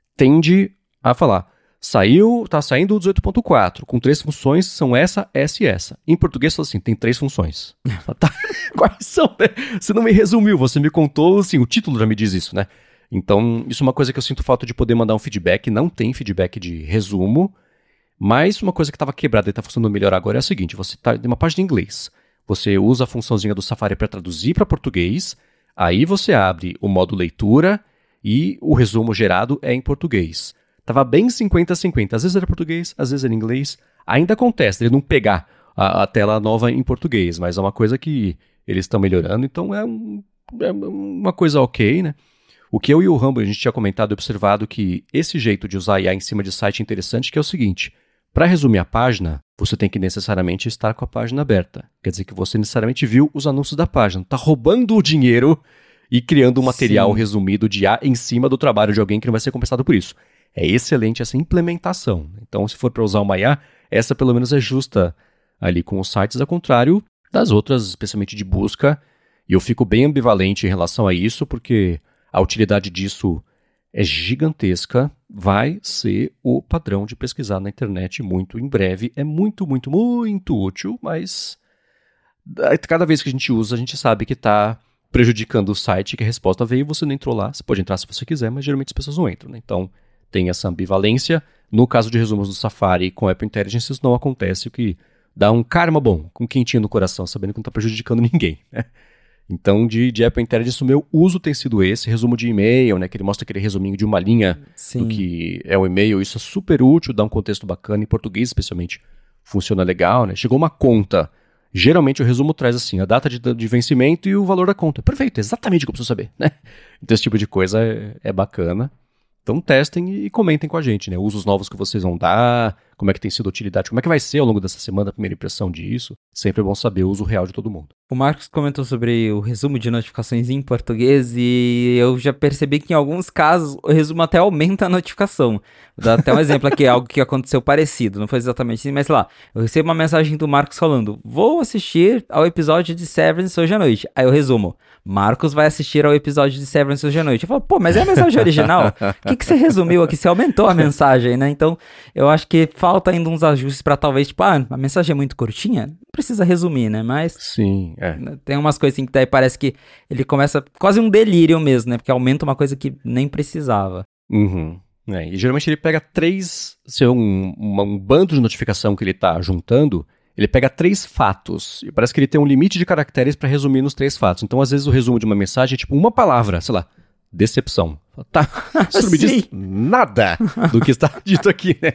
tende a falar, saiu, tá saindo o dezoito ponto quatro com três funções, são essa, essa e essa. Em português fala assim, tem três funções. Tá, quais são? Né? Você não me resumiu, você me contou, assim, o título já me diz isso, né? Então, isso é uma coisa que eu sinto falta de poder mandar um feedback. Não tem feedback de resumo, mas uma coisa que estava quebrada e está funcionando melhor agora é a seguinte, você está em uma página em inglês, você usa a funçãozinha do Safari para traduzir para português, aí você abre o modo leitura e o resumo gerado é em português. Tava bem cinquenta a cinquenta, às vezes era português, às vezes era inglês. Ainda acontece, ele não pegar a, a tela nova em português, mas é uma coisa que eles estão melhorando, então é, um, é uma coisa ok, né? O que eu e o Rambo, a gente tinha comentado e observado que esse jeito de usar I A em cima de site é interessante, que é o seguinte, para resumir a página, você tem que necessariamente estar com a página aberta. Quer dizer que você necessariamente viu os anúncios da página, está roubando o dinheiro e criando um material Sim. resumido de I A em cima do trabalho de alguém que não vai ser compensado por isso. É excelente essa implementação. Então, se for para usar uma I A, essa pelo menos é justa ali com os sites, ao contrário das outras, especialmente de busca. E eu fico bem ambivalente em relação a isso, porque a utilidade disso é gigantesca, vai ser o padrão de pesquisar na internet muito em breve. É muito, muito, muito útil, mas cada vez que a gente usa, a gente sabe que está prejudicando o site, que a resposta veio e você não entrou lá. Você pode entrar se você quiser, mas geralmente as pessoas não entram, né? Então, tem essa ambivalência. No caso de resumos do Safari com Apple Intelligence, isso não acontece, o que dá um karma bom, com um quentinho no coração, sabendo que não está prejudicando ninguém, né? Então, de, de Apple Intelligence, o meu uso tem sido esse, resumo de e-mail, né, que ele mostra aquele resuminho de uma linha Sim. do que é o e-mail. Isso é super útil, dá um contexto bacana, em português especialmente funciona legal, né? Chegou uma conta, geralmente o resumo traz assim, a data de, de vencimento e o valor da conta. Perfeito, exatamente o que eu preciso saber, né? Então esse tipo de coisa é, é bacana. Então testem e comentem com a gente, né? Usos novos que vocês vão dar, como é que tem sido a utilidade, como é que vai ser ao longo dessa semana a primeira impressão disso. Sempre é bom saber o uso real de todo mundo. O Marcos comentou sobre o resumo de notificações em português e eu já percebi que em alguns casos o resumo até aumenta a notificação. Vou dar até um exemplo aqui, algo que aconteceu parecido, não foi exatamente assim, mas sei lá, eu recebo uma mensagem do Marcos falando, vou assistir ao episódio de Severance hoje à noite. Aí eu resumo, Marcos vai assistir ao episódio de Severance hoje à noite. Eu falo, pô, mas é a mensagem original? O que, que você resumiu aqui? Você aumentou a mensagem, né? Então, eu acho que falta ainda uns ajustes pra talvez, tipo, ah, a mensagem é muito curtinha? Não precisa resumir, né? Mas... Sim, é. Tem umas coisas assim que daí parece que ele começa quase um delírio mesmo, né? Porque aumenta uma coisa que nem precisava. Uhum. É, e geralmente ele pega três, se é um, uma, um bando de notificação que ele tá juntando, ele pega três fatos. E parece que ele tem um limite de caracteres para resumir nos três fatos. Então, às vezes, o resumo de uma mensagem é tipo uma palavra, sei lá, decepção. Tá, isso não me diz nada do que está dito aqui, né?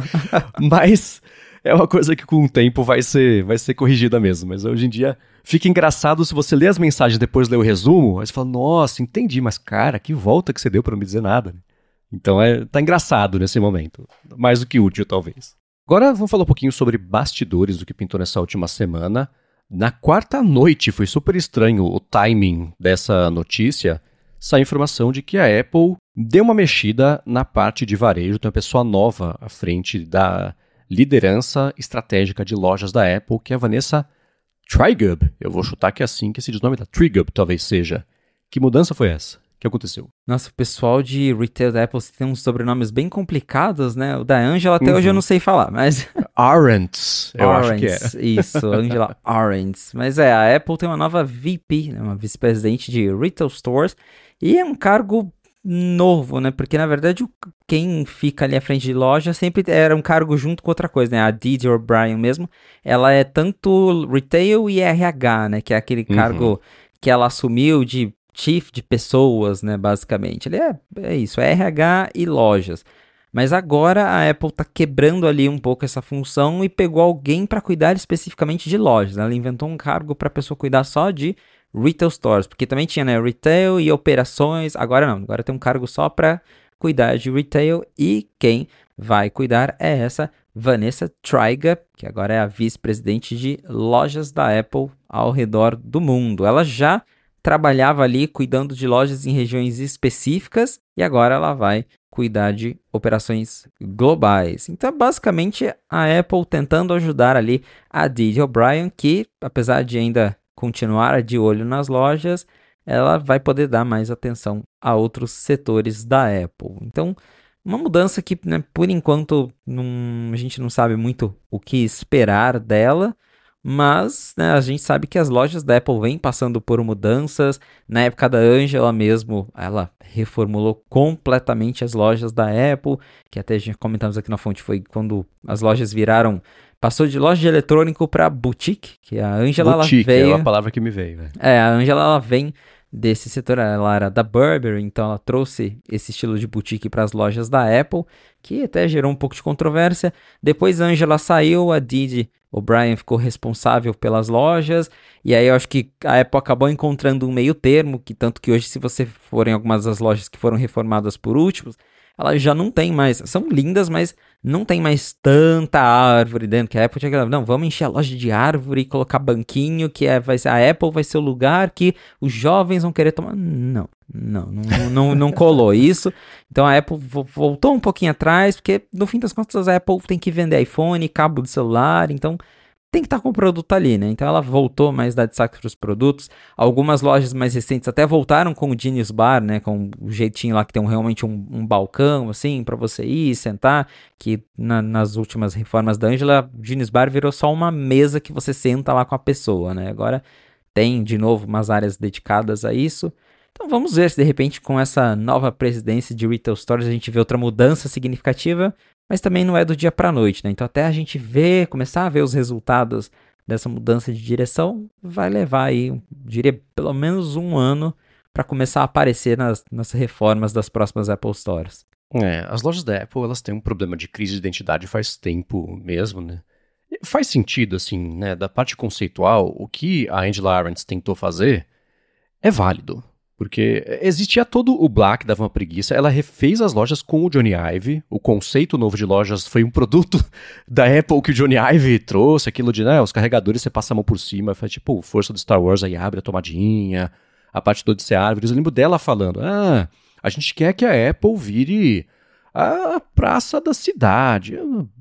Mas é uma coisa que com o tempo vai ser, vai ser corrigida mesmo. Mas hoje em dia fica engraçado se você lê as mensagens e depois lê o resumo, aí você fala, nossa, entendi, mas cara, que volta que você deu para não me dizer nada. Então é, tá engraçado nesse momento, mais do que útil talvez. Agora vamos falar um pouquinho sobre bastidores do que pintou nessa última semana. Na quarta noite, foi super estranho o timing dessa notícia, saiu a informação de que a Apple deu uma mexida na parte de varejo, tem uma pessoa nova à frente da liderança estratégica de lojas da Apple, que é a Vanessa Trigubb. Eu vou chutar que é assim que se diz o nome da Trigubb, talvez seja. Que mudança foi essa? O que aconteceu? Nossa, o pessoal de retail da Apple tem uns sobrenomes bem complicados, né? O da Angela até Uhum. hoje eu não sei falar, mas... Arendts, eu acho que é. Isso, Angela Arendts. Mas é, a Apple tem uma nova V P, né? Uma vice-presidente de Retail Stores, e é um cargo novo, né? Porque, na verdade, quem fica ali à frente de loja sempre era um cargo junto com outra coisa, né? A Didi O'Brien mesmo, ela é tanto retail e R H, né? Que é aquele Uhum. cargo que ela assumiu de chief de pessoas, né, basicamente. Ele é, é isso, é R H e lojas. Mas agora a Apple tá quebrando ali um pouco essa função e pegou alguém para cuidar especificamente de lojas. Ela inventou um cargo para a pessoa cuidar só de retail stores, porque também tinha, né, retail e operações. Agora não, agora tem um cargo só para cuidar de retail e quem vai cuidar é essa Vanessa Trigubb, que agora é a vice-presidente de lojas da Apple ao redor do mundo. Ela já trabalhava ali cuidando de lojas em regiões específicas e agora ela vai cuidar de operações globais. Então, basicamente, a Apple tentando ajudar ali a Didi O'Brien, que, apesar de ainda continuar de olho nas lojas, ela vai poder dar mais atenção a outros setores da Apple. Então, uma mudança que, né, por enquanto, não, a gente não sabe muito o que esperar dela, mas, né, a gente sabe que as lojas da Apple vêm passando por mudanças. Na época da Angela mesmo, ela reformulou completamente as lojas da Apple, que até a gente comentamos aqui na fonte, foi quando as lojas viraram, passou de loja de eletrônico para boutique, que a Angela Boutique, ela veio... é a palavra que me veio. Né? É, a Angela ela vem desse setor, ela era da Burberry, então ela trouxe esse estilo de boutique para as lojas da Apple, que até gerou um pouco de controvérsia. Depois a Angela saiu, a Didi O'Brien ficou responsável pelas lojas, e aí eu acho que a Apple acabou encontrando um meio termo, que tanto que hoje se você for em algumas das lojas que foram reformadas por últimos, elas já não tem mais, são lindas, mas não tem mais tanta árvore dentro, que a Apple tinha que, não, vamos encher a loja de árvore e colocar banquinho, que é, vai ser, a Apple vai ser o lugar que os jovens vão querer tomar, não, não, não, não, não colou isso, então a Apple voltou um pouquinho atrás, porque no fim das contas a Apple tem que vender iPhone, cabo de celular, então tem que estar com o produto ali, né? Então ela voltou mais dar destaque para os produtos. Algumas lojas mais recentes até voltaram com o Genius Bar, né? Com o jeitinho lá que tem um, realmente um, um balcão, assim, para você ir sentar. Que na, nas últimas reformas da Angela, o Genius Bar virou só uma mesa que você senta lá com a pessoa, né? Agora tem, de novo, umas áreas dedicadas a isso. Então vamos ver se de repente com essa nova presidência de Retail Stores a gente vê outra mudança significativa, mas também não é do dia para a noite, né? Então até a gente ver, começar a ver os resultados dessa mudança de direção, vai levar aí, diria, pelo menos um ano para começar a aparecer nas, nas reformas das próximas Apple Stores. É, as lojas da Apple, elas têm um problema de crise de identidade faz tempo mesmo, né? Faz sentido, assim, né, da parte conceitual, o que a Angela Arendt tentou fazer é válido. Porque existia todo o Black, dava uma preguiça. Ela refez as lojas com o Johnny Ive. O conceito novo de lojas foi um produto da Apple que o Johnny Ive trouxe. Aquilo de, né, os carregadores você passa a mão por cima. Faz tipo força do Star Wars, aí abre a tomadinha. A parte toda de ser árvores. Eu lembro dela falando, ah, a gente quer que a Apple vire a praça da cidade.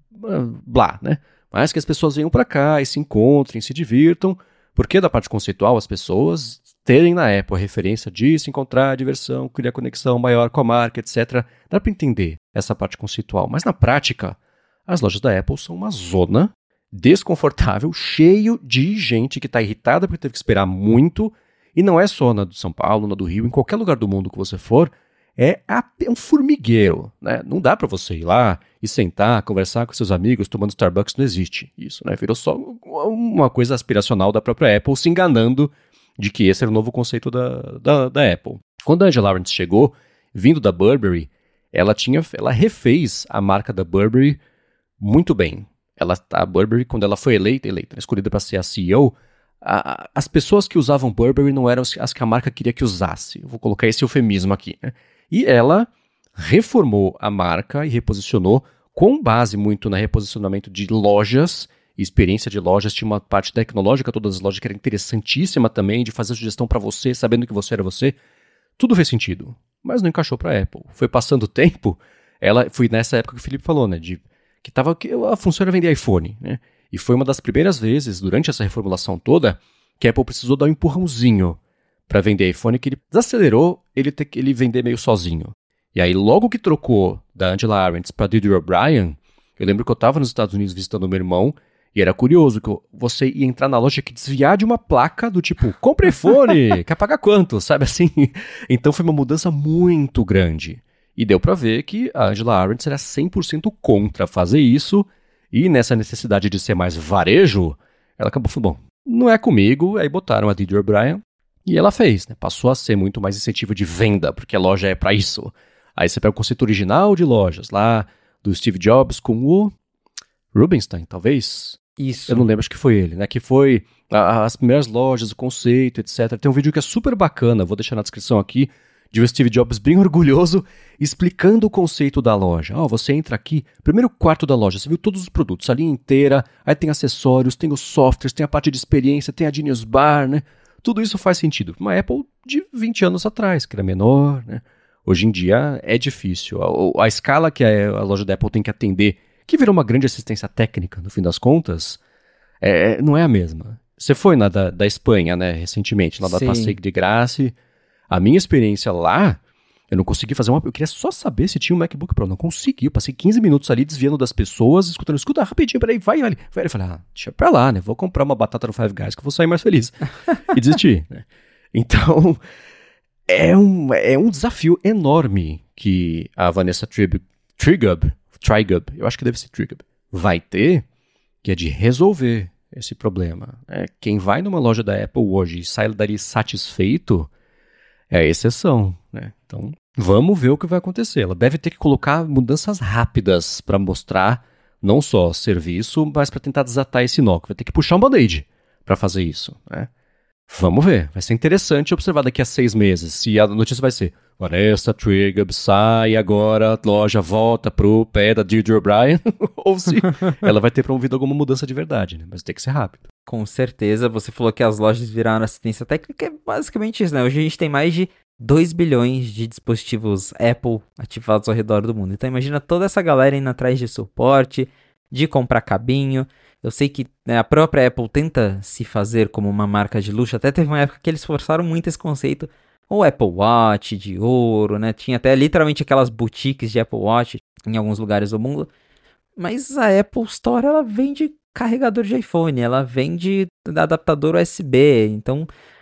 Blá, né? Mas que as pessoas venham pra cá e se encontrem, se divirtam. Porque da parte conceitual, as pessoas terem na Apple a referência disso, encontrar diversão, criar conexão maior com a marca, etcétera. Dá para entender essa parte conceitual. Mas na prática, as lojas da Apple são uma zona desconfortável, cheio de gente que está irritada porque teve que esperar muito. E não é só na do São Paulo, na do Rio, em qualquer lugar do mundo que você for, é, a, é um formigueiro, né? Não dá para você ir lá e sentar, conversar com seus amigos, tomando Starbucks, não existe isso, né? Virou só uma coisa aspiracional da própria Apple, se enganando de que esse era o novo conceito da, da, da Apple. Quando a Angela Arendt chegou, vindo da Burberry, ela, tinha, ela refez a marca da Burberry muito bem. Ela, a Burberry, quando ela foi eleita, eleita escolhida para ser a C E O, a, as pessoas que usavam Burberry não eram as que a marca queria que usasse. Eu vou colocar esse eufemismo aqui, né? E ela reformou a marca e reposicionou com base muito no reposicionamento de lojas, experiência de lojas, tinha uma parte tecnológica, todas as lojas que era interessantíssima também, de fazer sugestão para você, sabendo que você era você. Tudo fez sentido, mas não encaixou para a Apple. Foi passando o tempo, ela foi nessa época que o Felipe falou, né, de que tava que a função era vender iPhone, né? E foi uma das primeiras vezes durante essa reformulação toda que a Apple precisou dar um empurrãozinho para vender iPhone, que ele desacelerou ele ter que ele vender meio sozinho. E aí logo que trocou da Angela Arendt para Deirdre O'Brien, eu lembro que eu estava nos Estados Unidos visitando meu irmão. E era curioso que você ia entrar na loja que desviar de uma placa do tipo, compre iPhone, quer pagar quanto, sabe assim? Então foi uma mudança muito grande. E deu pra ver que a Angela Arendt era cem por cento contra fazer isso. E nessa necessidade de ser mais varejo, ela acabou falando, bom, não é comigo. Aí botaram a Deirdre O'Brien e ela fez, né? Passou a ser muito mais incentivo de venda, porque a loja é pra isso. Aí você pega o conceito original de lojas, lá do Steve Jobs com o Rubinstein, talvez... Isso. Eu não lembro, acho que foi ele, né? Que foi a, as primeiras lojas, o conceito, etcétera. Tem um vídeo que é super bacana, vou deixar na descrição aqui, de o Steve Jobs bem orgulhoso, explicando o conceito da loja. Ó, oh, você entra aqui, primeiro quarto da loja, você viu todos os produtos, a linha inteira, aí tem acessórios, tem os softwares, tem a parte de experiência, tem a Genius Bar, né? Tudo isso faz sentido. Uma Apple de vinte anos atrás, que era menor, né? Hoje em dia é difícil. A, a escala que a, a loja da Apple tem que atender, que virou uma grande assistência técnica, no fim das contas, é, não é a mesma. Você foi na da, da Espanha, né, recentemente, lá da Passeio de Graça. A minha experiência lá, eu não consegui fazer uma... Eu queria só saber se tinha um MacBook Pro. Não consegui. Eu passei quinze minutos ali desviando das pessoas, escutando, escuta rapidinho, peraí, vai, vai. vai. Eu falei, ah, deixa pra lá, né, vou comprar uma batata no Five Guys que eu vou sair mais feliz. E desisti, né. Então, é um, é um desafio enorme que a Vanessa Trigub, Trigub, Trigub, eu acho que deve ser Trigub, vai ter, que é de resolver esse problema. É, quem vai numa loja da Apple hoje e sai dali satisfeito é a exceção, né? Então, vamos ver o que vai acontecer. Ela deve ter que colocar mudanças rápidas para mostrar não só serviço, mas para tentar desatar esse nó. Vai ter que puxar um band-aid para fazer isso, né? Vamos ver. Vai ser interessante observar daqui a seis meses se a notícia vai ser Vanessa Trigub sai agora, a loja volta pro pé da Deirdre O'Brien, ou se ela vai ter promovido alguma mudança de verdade, né? Mas tem que ser rápido. Com certeza, você falou que as lojas viraram assistência técnica, é basicamente isso, né? Hoje a gente tem mais de dois bilhões de dispositivos Apple ativados ao redor do mundo. Então imagina toda essa galera indo atrás de suporte, de comprar cabinho. Eu sei que, né, a própria Apple tenta se fazer como uma marca de luxo. Até teve uma época que eles forçaram muito esse conceito. O Apple Watch de ouro, né? Tinha até literalmente aquelas boutiques de Apple Watch em alguns lugares do mundo. Mas a Apple Store, ela vende carregador de iPhone, ela vende adaptador U S B. Então,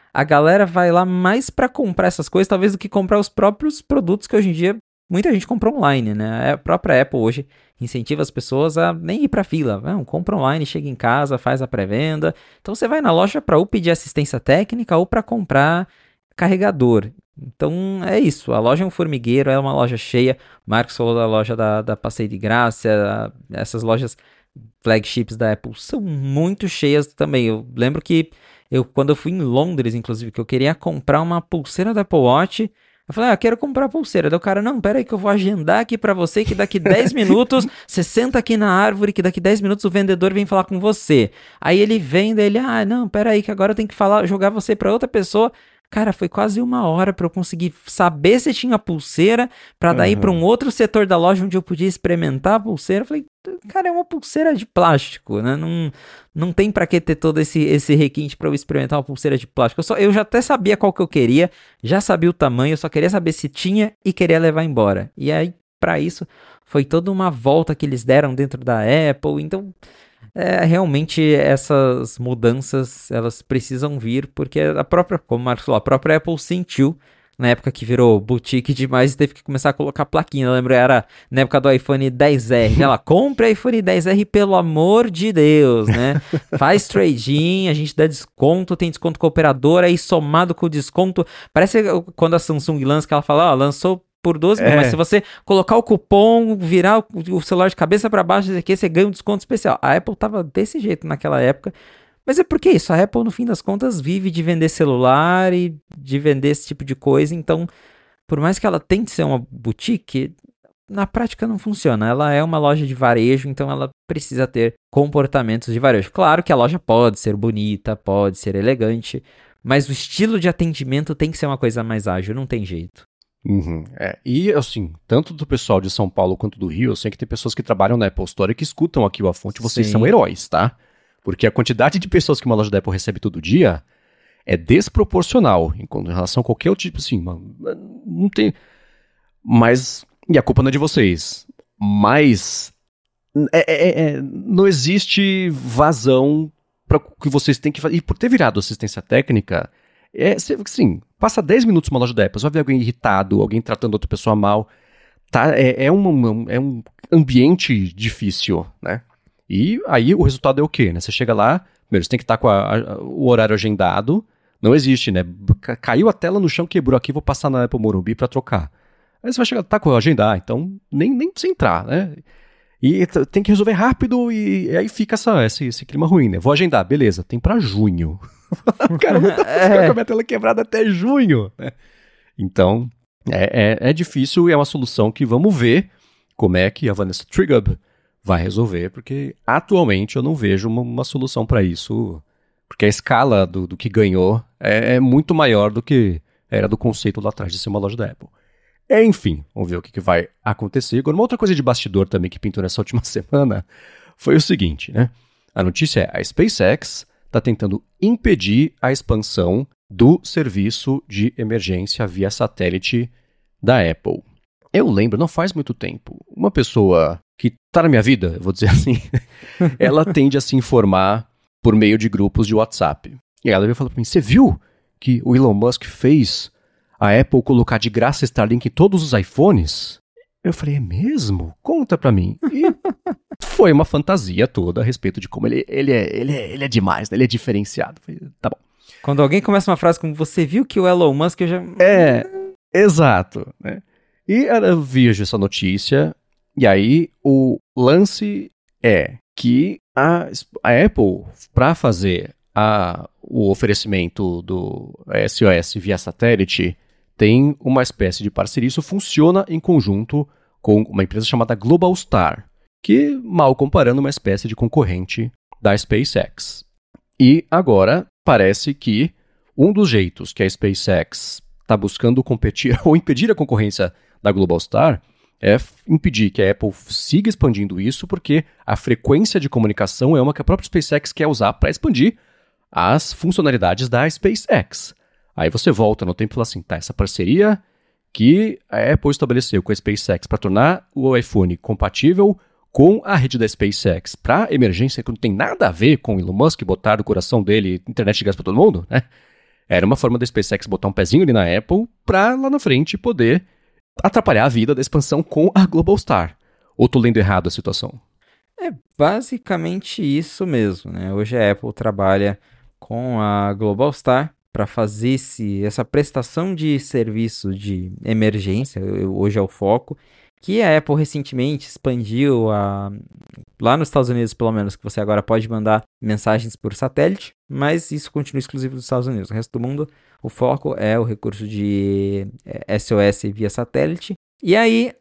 a galera vai lá mais pra comprar essas coisas, talvez, do que comprar os próprios produtos que hoje em dia muita gente compra online, né? A própria Apple hoje incentiva as pessoas a nem ir pra fila. Não, compra online, chega em casa, faz a pré-venda. Então você vai na loja pra ou pedir assistência técnica ou pra comprar carregador. Então é isso, a loja é um formigueiro, é uma loja cheia. O Marcos falou da loja da, da Passeio de Graça, essas lojas flagships da Apple são muito cheias também. Eu lembro que eu, quando eu fui em Londres, inclusive, que eu queria comprar uma pulseira da Apple Watch, eu falei, ah, quero comprar a pulseira. Daí o cara, não, pera aí que eu vou agendar aqui pra você, que daqui dez minutos, você senta aqui na árvore, que daqui dez minutos o vendedor vem falar com você. Aí ele vem, daí ele, ah, não, pera aí que agora eu tenho que falar, jogar você pra outra pessoa. Cara, foi quase uma hora pra eu conseguir saber se tinha pulseira, pra daí Uhum. pra um outro setor da loja onde eu podia experimentar a pulseira. Eu falei, cara, é uma pulseira de plástico, né? Não, não tem pra que ter todo esse, esse requinte pra eu experimentar uma pulseira de plástico. Eu, só, eu já até sabia qual que eu queria, já sabia o tamanho, eu só queria saber se tinha e queria levar embora. E aí, pra isso, foi toda uma volta que eles deram dentro da Apple. Então, é, realmente essas mudanças, elas precisam vir, porque a própria, como o Marcos falou, a própria Apple sentiu na época que virou boutique demais e teve que começar a colocar plaquinha. Eu lembro, era na época do iPhone dez R. Ela, compra iPhone dez R pelo amor de Deus, né? Faz trade-in, a gente dá desconto, tem desconto com a operadora, aí somado com o desconto. Parece quando a Samsung lança, que ela fala, ó, lançou por doze mil, É. mas se você colocar o cupom, virar o, o celular de cabeça para baixo, aqui, você ganha um desconto especial. A Apple tava desse jeito naquela época. Mas é porque isso, a Apple, no fim das contas, vive de vender celular e de vender esse tipo de coisa. Então, por mais que ela tente ser uma boutique, na prática não funciona. Ela é uma loja de varejo, então ela precisa ter comportamentos de varejo. Claro que a loja pode ser bonita, pode ser elegante, mas o estilo de atendimento tem que ser uma coisa mais ágil, não tem jeito. Uhum, é. E assim, tanto do pessoal de São Paulo quanto do Rio, eu sei que tem pessoas que trabalham na Apple Store e que escutam aqui o A Fonte, vocês Sim. são heróis, tá? Porque a quantidade de pessoas que uma loja da Apple recebe todo dia é desproporcional em relação a qualquer tipo, assim, uma, não tem... Mas, e a culpa não é de vocês, mas é, é, é, não existe vazão para o que vocês têm que fazer. E por ter virado assistência técnica, é, sim, passa dez minutos numa loja da Apple, você vai ver alguém irritado, alguém tratando outra pessoa mal, tá, é, é, um, é um ambiente difícil, né? E aí o resultado é o quê, né? Você chega lá, primeiro, você tem que estar com a, a, o horário agendado, não existe, né? Caiu a tela no chão, quebrou aqui, vou passar na Apple Morumbi para trocar. Aí você vai chegar, tá com o agendar, então nem, nem precisa entrar, né? E tem que resolver rápido e, e aí fica essa, esse, esse clima ruim, né? Vou agendar, beleza, tem pra junho. Cara, vou ficar com a minha tela quebrada até junho, né? Então, é, é, é difícil e é uma solução que vamos ver como é que a Vanessa Trigubb vai resolver, porque atualmente eu não vejo uma, uma solução para isso, porque a escala do, do que ganhou é, é muito maior do que era do conceito lá atrás de ser uma loja da Apple. Enfim, vamos ver o que, que vai acontecer. Agora, uma outra coisa de bastidor também que pintou nessa última semana foi o seguinte, né? A notícia é, a SpaceX está tentando impedir a expansão do serviço de emergência via satélite da Apple. Eu lembro, não faz muito tempo, uma pessoa que está na minha vida, eu vou dizer assim, ela tende a se informar por meio de grupos de WhatsApp. E ela veio falar para mim, você viu que o Elon Musk fez a Apple colocar de graça Starlink em todos os iPhones? Eu falei, é mesmo? Conta pra mim. E foi uma fantasia toda a respeito de como ele, ele, é, ele, é, ele é demais, né? Ele é diferenciado. Falei, tá bom. Quando alguém começa uma frase como, você viu que o Elon Musk, eu já... É, exato, né? E eu vejo essa notícia, e aí o lance é que a, a Apple, para fazer a, o oferecimento do S O S via satélite, tem uma espécie de parceria. Isso funciona em conjunto com uma empresa chamada Globalstar, que, mal comparando, é uma espécie de concorrente da SpaceX. E agora parece que um dos jeitos que a SpaceX está buscando competir ou impedir a concorrência da Globalstar é impedir que a Apple siga expandindo isso, porque a frequência de comunicação é uma que a própria SpaceX quer usar para expandir as funcionalidades da SpaceX. Aí você volta no tempo e fala assim, tá, essa parceria que a Apple estabeleceu com a SpaceX para tornar o iPhone compatível com a rede da SpaceX para emergência que não tem nada a ver com o Elon Musk botar no coração dele internet de gás para todo mundo, né? Era uma forma da SpaceX botar um pezinho ali na Apple pra lá na frente poder atrapalhar a vida da expansão com a Globalstar. Ou tô lendo errado a situação? É basicamente isso mesmo, né? Hoje a Apple trabalha com a Globalstar para fazer esse, essa prestação de serviço de emergência, eu- hoje é o foco, que a Apple recentemente expandiu a, lá nos Estados Unidos, pelo menos, que você agora pode mandar mensagens por satélite, mas isso continua exclusivo dos Estados Unidos. O resto do mundo, o foco é o recurso de eh, S O S via satélite. E aí,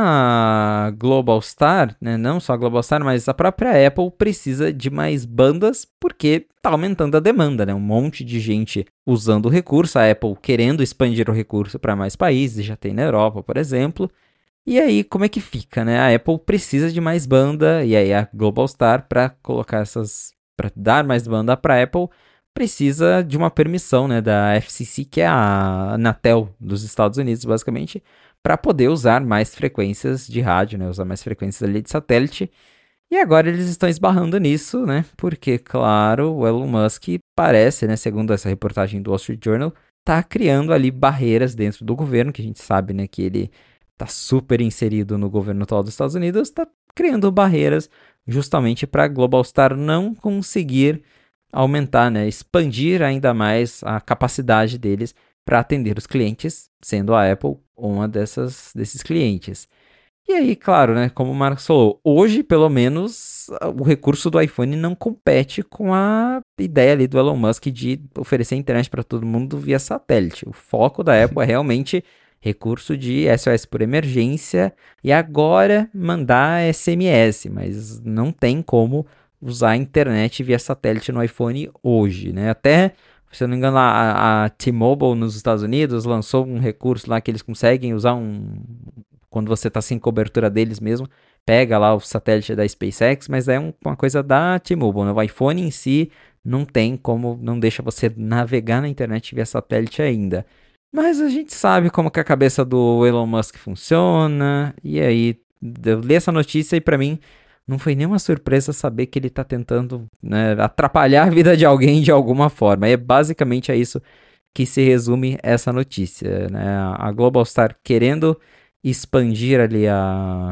a Globalstar, né, não só a Globalstar, mas a própria Apple precisa de mais bandas porque está aumentando a demanda, né? Um monte de gente usando o recurso, a Apple querendo expandir o recurso para mais países, já tem na Europa, por exemplo. E aí, como é que fica, né? A Apple precisa de mais banda, e aí a Globalstar, para colocar essas, para dar mais banda para a Apple, precisa de uma permissão, né, da F C C, que é a Anatel dos Estados Unidos, basicamente, para poder usar mais frequências de rádio, né, usar mais frequências ali de satélite. E agora eles estão esbarrando nisso, né? Porque, claro, o Elon Musk parece, né, segundo essa reportagem do Wall Street Journal, tá criando ali barreiras dentro do governo, que a gente sabe, né, que ele tá super inserido no governo atual dos Estados Unidos, tá criando barreiras justamente para a Globalstar não conseguir aumentar, né, expandir ainda mais a capacidade deles para atender os clientes, sendo a Apple uma dessas, desses clientes. E aí, claro, né, como o Marcos falou, hoje, pelo menos, o recurso do iPhone não compete com a ideia ali do Elon Musk de oferecer internet para todo mundo via satélite. O foco da Apple é realmente recurso de S O S por emergência e agora mandar S M S, mas não tem como usar a internet via satélite no iPhone hoje, né? Até, se eu não me engano, a, a T-Mobile nos Estados Unidos lançou um recurso lá que eles conseguem usar um... Quando você está sem cobertura deles mesmo, pega lá o satélite da SpaceX, mas é um, uma coisa da T-Mobile, né? O iPhone em si não tem como, não deixa você navegar na internet via satélite ainda. Mas a gente sabe como que a cabeça do Elon Musk funciona, e aí eu li essa notícia e para mim não foi nenhuma surpresa saber que ele está tentando, né, atrapalhar a vida de alguém de alguma forma. E é basicamente a isso que se resume essa notícia, né? A Globalstar querendo expandir ali a,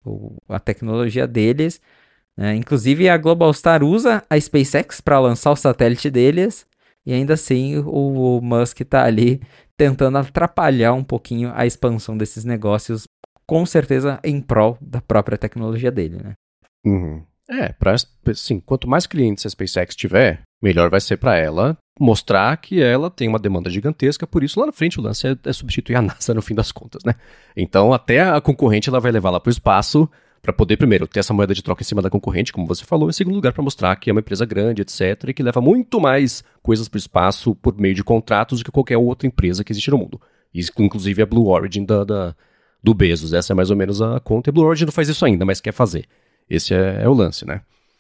a tecnologia deles, né? Inclusive a Globalstar usa a SpaceX para lançar o satélite deles, e ainda assim o, o Musk está ali tentando atrapalhar um pouquinho a expansão desses negócios, com certeza em prol da própria tecnologia dele, né? Uhum. É, pra, assim, quanto mais clientes a SpaceX tiver, melhor vai ser para ela mostrar que ela tem uma demanda gigantesca, por isso lá na frente o lance é, é substituir a NASA no fim das contas, né? Então até a concorrente ela vai levar lá para o espaço para poder, primeiro, ter essa moeda de troca em cima da concorrente, como você falou, em segundo lugar, para mostrar que é uma empresa grande, etcétera, e que leva muito mais coisas para o espaço por meio de contratos do que qualquer outra empresa que existe no mundo. Isso, inclusive, a Blue Origin da, da, do Bezos. Essa é mais ou menos a conta. E a Blue Origin não faz isso ainda, mas quer fazer. Esse é, é o lance, né?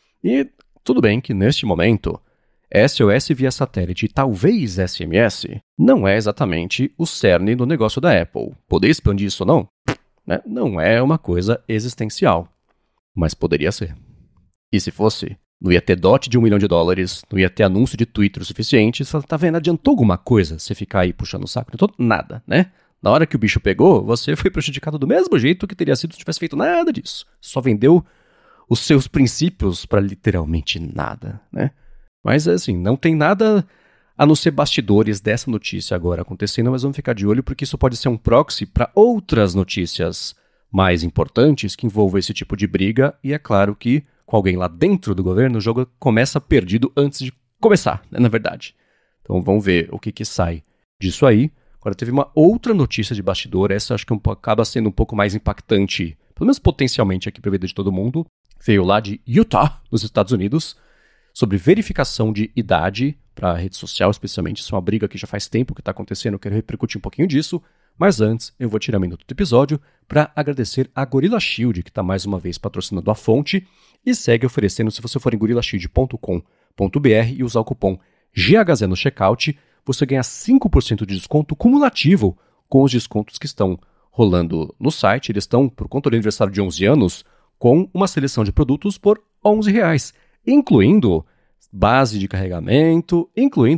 E tudo bem que, neste momento, S O S via satélite e talvez S M S não é exatamente o cerne do negócio da Apple. Poder expandir isso ou não? Né? Não é uma coisa existencial, mas poderia ser. E se fosse, não ia ter dote de um milhão de dólares, não ia ter anúncio de Twitter o suficiente, você tá vendo, adiantou alguma coisa você ficar aí puxando o saco? Não adiantou nada, né? Na hora que o bicho pegou, você foi prejudicado do mesmo jeito que teria sido se tivesse feito nada disso. Só vendeu os seus princípios para literalmente nada, né? Mas assim, não tem nada a não ser bastidores dessa notícia agora acontecendo, mas vamos ficar de olho porque isso pode ser um proxy para outras notícias mais importantes que envolvam esse tipo de briga, e é claro que com alguém lá dentro do governo o jogo começa perdido antes de começar, né, na verdade. Então vamos ver o que que sai disso aí. Agora teve uma outra notícia de bastidor, essa acho que um, acaba sendo um pouco mais impactante, pelo menos potencialmente aqui para a vida de todo mundo. Veio lá de Utah, nos Estados Unidos, sobre verificação de idade para a rede social, especialmente. Isso é uma briga que já faz tempo que está acontecendo, eu quero repercutir um pouquinho disso. Mas antes, eu vou tirar um minuto do episódio para agradecer a Gorilla Shield, que está mais uma vez patrocinando a fonte e segue oferecendo, se você for em gorilla shield ponto com ponto b r e usar o cupom G H Z no checkout, você ganha cinco por cento de desconto cumulativo com os descontos que estão rolando no site. Eles estão, por conta do aniversário de onze anos, com uma seleção de produtos por onze reais, incluindo base de carregamento, incluindo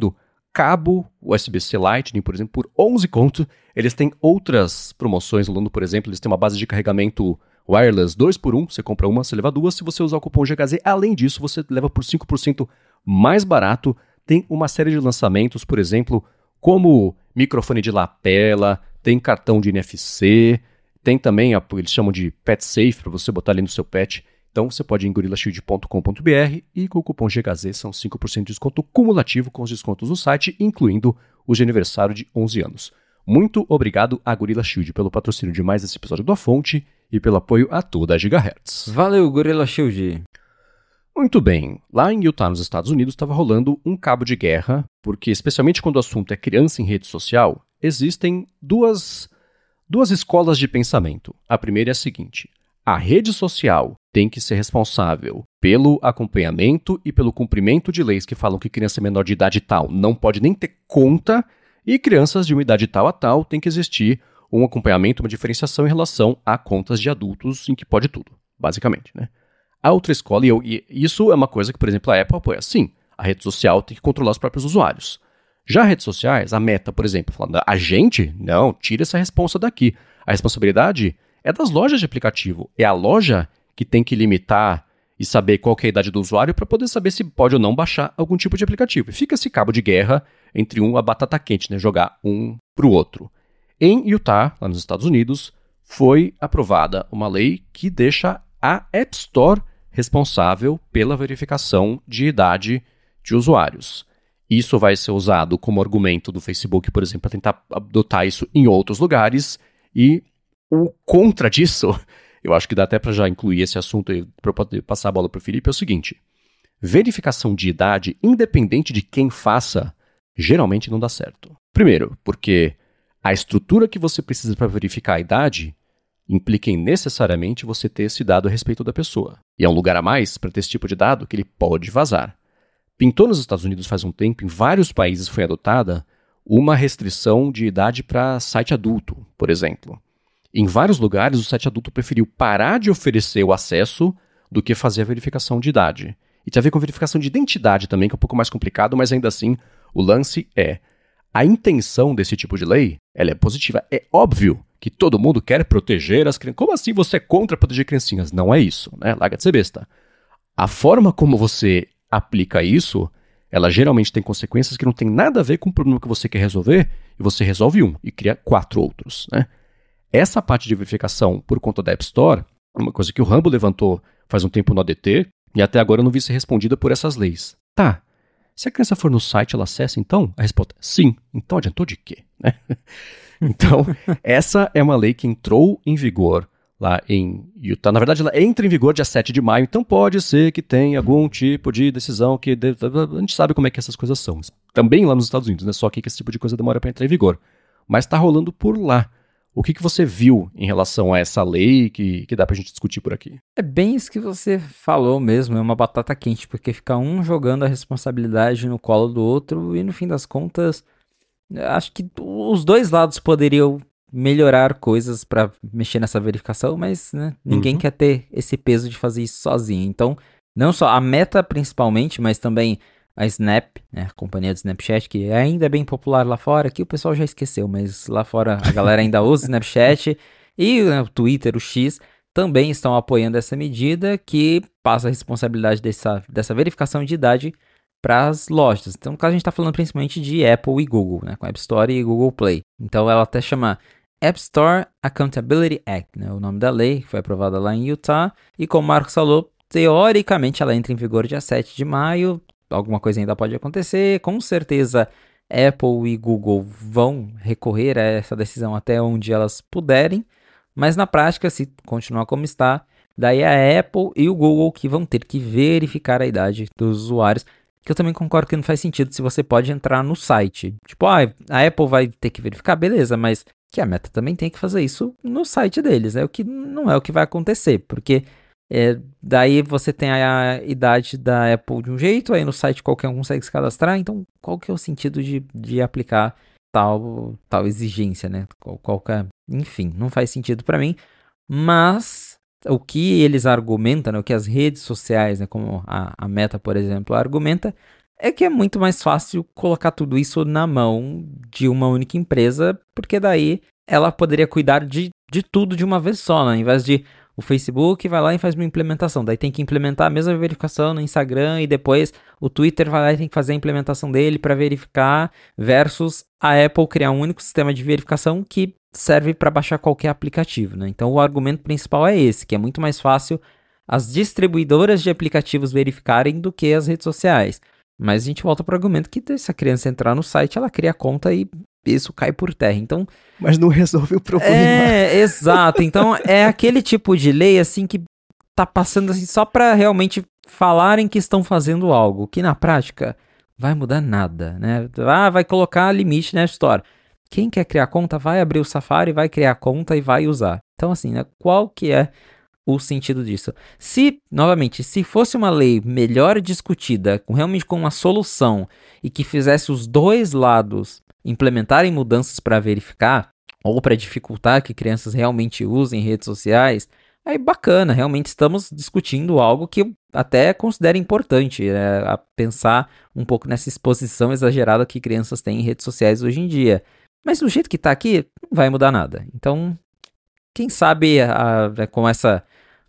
cabo U S B-C Lightning, por exemplo, por onze conto. Eles têm outras promoções rolando, por exemplo, eles têm uma base de carregamento wireless dois por um, você compra uma, você leva duas. Se você usar o cupom G H Z, além disso, você leva por cinco por cento mais barato. Tem uma série de lançamentos, por exemplo, como microfone de lapela, tem cartão de N F C, tem também, eles chamam de Pet Safe, para você botar ali no seu pet. Então você pode ir em gorilla shield ponto com ponto b r e com o cupom G H Z são cinco por cento de desconto cumulativo com os descontos no site, incluindo o de aniversário de onze anos. Muito obrigado a Gorilla Shield pelo patrocínio de mais esse episódio da Fonte e pelo apoio a toda a Gigahertz. Valeu, Gorilla Shield! Muito bem, lá em Utah, nos Estados Unidos, estava rolando um cabo de guerra, porque especialmente quando o assunto é criança em rede social, existem duas, duas escolas de pensamento. A primeira é a seguinte: a rede social tem que ser responsável pelo acompanhamento e pelo cumprimento de leis que falam que criança menor de idade tal não pode nem ter conta, e crianças de uma idade tal a tal tem que existir um acompanhamento, uma diferenciação em relação a contas de adultos em que pode tudo, basicamente, né? A outra escola, e, eu, e isso é uma coisa que, por exemplo, a Apple apoia. Sim, a rede social tem que controlar os próprios usuários. Já redes sociais, a Meta, por exemplo, falando, a gente, não, tira essa responsa daqui. A responsabilidade é das lojas de aplicativo. É a loja que tem que limitar e saber qual que é a idade do usuário para poder saber se pode ou não baixar algum tipo de aplicativo. E fica esse cabo de guerra entre um, a batata quente, né, jogar um para o outro. Em Utah, lá nos Estados Unidos, foi aprovada uma lei que deixa a App Store responsável pela verificação de idade de usuários. Isso vai ser usado como argumento do Facebook, por exemplo, para tentar adotar isso em outros lugares. E o contra disso, eu acho que dá até para já incluir esse assunto e para poder passar a bola para o Felipe, é o seguinte: verificação de idade, independente de quem faça, geralmente não dá certo. Primeiro, porque a estrutura que você precisa para verificar a idade implica em necessariamente você ter esse dado a respeito da pessoa. E é um lugar a mais para ter esse tipo de dado que ele pode vazar. Pintou nos Estados Unidos faz um tempo, em vários países foi adotada uma restrição de idade para site adulto, por exemplo. Em vários lugares, o site adulto preferiu parar de oferecer o acesso do que fazer a verificação de idade. E tem a ver com verificação de identidade também, que é um pouco mais complicado, mas ainda assim, o lance é: a intenção desse tipo de lei, ela é positiva. É óbvio que todo mundo quer proteger as crianças. Como assim você é contra proteger criancinhas? Não é isso, né? Larga de ser besta. A forma como você aplica isso, ela geralmente tem consequências que não tem nada a ver com o problema que você quer resolver, e você resolve um e cria quatro outros, né? Essa parte de verificação por conta da App Store é uma coisa que o Rambo levantou faz um tempo no A D T, e até agora eu não vi ser respondida por essas leis. Tá, se a criança for no site, ela acessa então? A resposta é sim. Então adiantou de quê, né? Então, essa é uma lei que entrou em vigor lá em Utah. Na verdade, ela entra em vigor dia sete de maio, então pode ser que tenha algum tipo de decisão que... De... A gente sabe como é que essas coisas são. Também lá nos Estados Unidos, né? Só que esse tipo de coisa demora para entrar em vigor. Mas está rolando por lá. O que, que você viu em relação a essa lei que, que dá pra gente discutir por aqui? É bem isso que você falou mesmo, é uma batata quente, porque fica um jogando a responsabilidade no colo do outro e no fim das contas... Acho que os dois lados poderiam melhorar coisas para mexer nessa verificação, mas né, ninguém uhum. quer ter esse peso de fazer isso sozinho. Então, não só a Meta principalmente, mas também a Snap, né, a companhia do Snapchat, que ainda é bem popular lá fora, que o pessoal já esqueceu, mas lá fora a galera ainda usa o Snapchat, e né, o Twitter, o X, também estão apoiando essa medida que passa a responsabilidade dessa, dessa verificação de idade para as lojas. Então, no caso, a gente está falando principalmente de Apple e Google, né, com a App Store e Google Play. Então, ela até chama App Store Accountability Act, né, o nome da lei, que foi aprovada lá em Utah. E como o Marcos falou, teoricamente ela entra em vigor dia sete de maio. Alguma coisa ainda pode acontecer. Com certeza, Apple e Google vão recorrer a essa decisão até onde elas puderem. Mas na prática, se continuar como está, daí é a Apple e o Google que vão ter que verificar a idade dos usuários. Que eu também concordo que não faz sentido se você pode entrar no site. Tipo, ah, a Apple vai ter que verificar, beleza, mas que a Meta também tem que fazer isso no site deles. É o que não é o que vai acontecer, porque é, daí você tem a idade da Apple de um jeito, aí no site qualquer um consegue se cadastrar, então qual que é o sentido de, de aplicar tal, tal exigência, né? Qual, qual que é, enfim, não faz sentido para mim, mas... O que eles argumentam, né, o que as redes sociais, né, como a, a Meta, por exemplo, argumenta, é que é muito mais fácil colocar tudo isso na mão de uma única empresa, porque daí ela poderia cuidar de, de tudo de uma vez só, né? Ao invés de o Facebook vai lá e faz uma implementação, daí tem que implementar a mesma verificação no Instagram e depois o Twitter vai lá e tem que fazer a implementação dele para verificar, versus a Apple criar um único sistema de verificação que serve para baixar qualquer aplicativo, né? Então o argumento principal é esse, que é muito mais fácil as distribuidoras de aplicativos verificarem do que as redes sociais. Mas a gente volta para o argumento que se a criança entrar no site, ela cria a conta e isso cai por terra. Então, mas não resolve o problema. É, exato. Então é aquele tipo de lei assim que tá passando assim só para realmente falarem que estão fazendo algo, que na prática vai mudar nada, né? Ah, vai colocar limite na Store. Quem quer criar conta vai abrir o Safari, vai criar conta e vai usar. Então assim, né, qual que é o sentido disso? Se, novamente, se fosse uma lei melhor discutida, com, realmente com uma solução e que fizesse os dois lados implementarem mudanças para verificar ou para dificultar que crianças realmente usem redes sociais, aí bacana, realmente estamos discutindo algo que eu até considero importante, né, a pensar um pouco nessa exposição exagerada que crianças têm em redes sociais hoje em dia. Mas do jeito que está aqui, não vai mudar nada. Então, quem sabe a, a, com essa